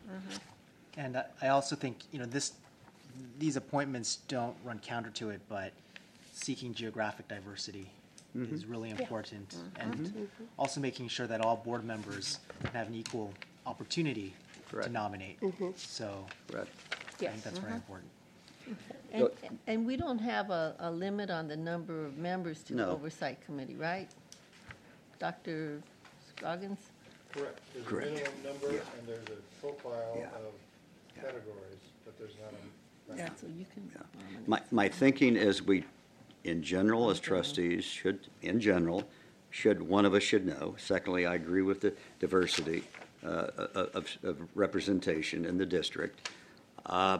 And I- I also think, you know, this, these appointments don't run counter to it, but seeking geographic diversity Mhm. is really Yeah. important. Mhm. And Mhm. also making sure that all board members have an equal opportunity to Correct. nominate. Mhm. So Correct. I think that's very Mhm. important. And, and we don't have a, a limit on the number of members to the No. Oversight Committee, right? Doctor Scoggins? Correct. There's a Correct. minimum number, and there's a profile Yeah. of categories, but there's not a. Yeah, so you can. My, my thinking is we, in general, as trustees, should, in general, should, one of us should know. Secondly, I agree with the diversity uh, of, of representation in the district. Uh,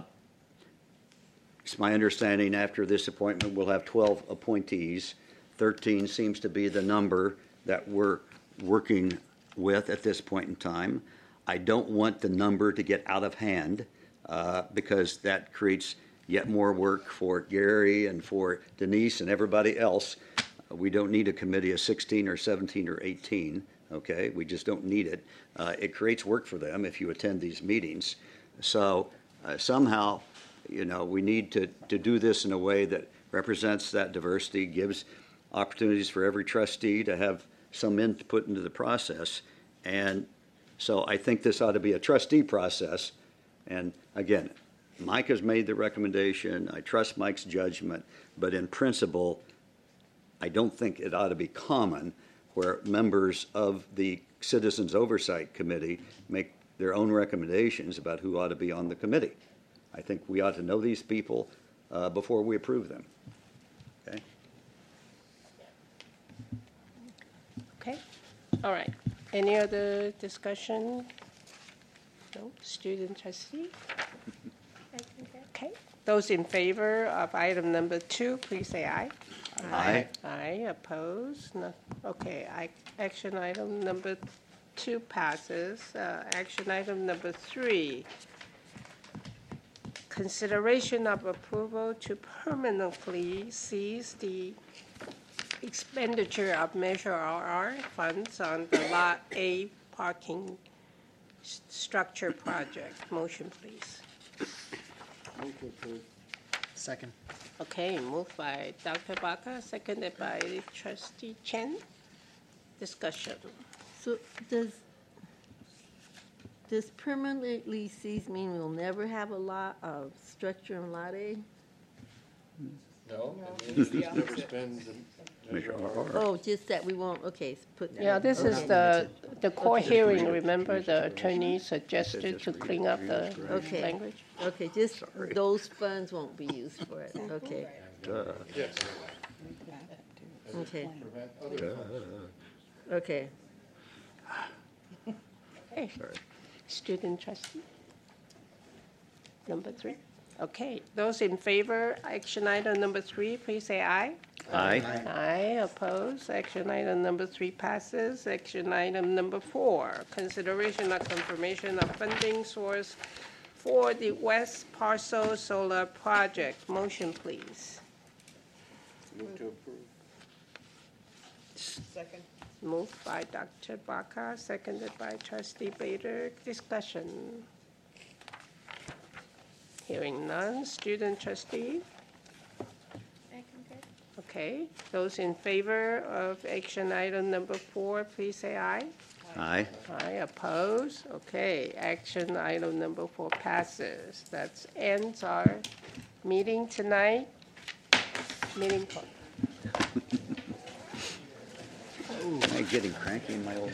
It's my understanding after this appointment, we'll have twelve appointees. thirteen seems to be the number that we're working with at this point in time. I don't want the number to get out of hand uh, because that creates yet more work for Gary and for Denise and everybody else. Uh, We don't need a committee of sixteen or seventeen or eighteen, okay? We just don't need it. Uh, It creates work for them if you attend these meetings. So uh, somehow, you know, we need to, to do this in a way that represents that diversity, gives opportunities for every trustee to have some input into the process. And so I think this ought to be a trustee process. And again, Mike has made the recommendation. I trust Mike's judgment. But in principle, I don't think it ought to be common where members of the Citizens Oversight Committee make their own recommendations about who ought to be on the committee. I think we ought to know these people uh, before we approve them. Okay? Okay, all right. Any other discussion? No, student trustee? Okay, those in favor of item number two, please say aye. Aye. Aye, opposed? No. Okay, I, action item number two passes. Uh, action item number three, consideration of approval to permanently cease the expenditure of Measure R R funds on the Lot A parking s- structure project. Motion, please. Second. Okay, moved by Doctor Baca, seconded by Trustee Chen. Discussion. So does, does permanently cease mean we'll never have a lot of structure in Lot A? No, it means just never spend the Measure R R. Oh, just that we won't, okay, s- put that. Yeah, this is Okay. the, the core Okay. hearing, remember, the attorney suggested to clean up the Okay. language? Okay, just those funds won't be used for it, okay. Yes. Okay, Prevent other funds. okay. Okay. Student trustee? Number three? Okay, those in favor, action item number three, please say aye. Aye. Aye, opposed. Action item number three passes. Action item number four, consideration of confirmation of funding source for the West Parcel Solar Project. Motion, please. Move to approve. Second. Moved by Doctor Baca, seconded by Trustee Bader. Discussion. Hearing none. Student trustee? Okay, those in favor of action item number four, please say aye. Aye. Aye, oppose? Okay, action item number four passes. That ends our meeting tonight. Meeting closed. Am I getting cranky in my old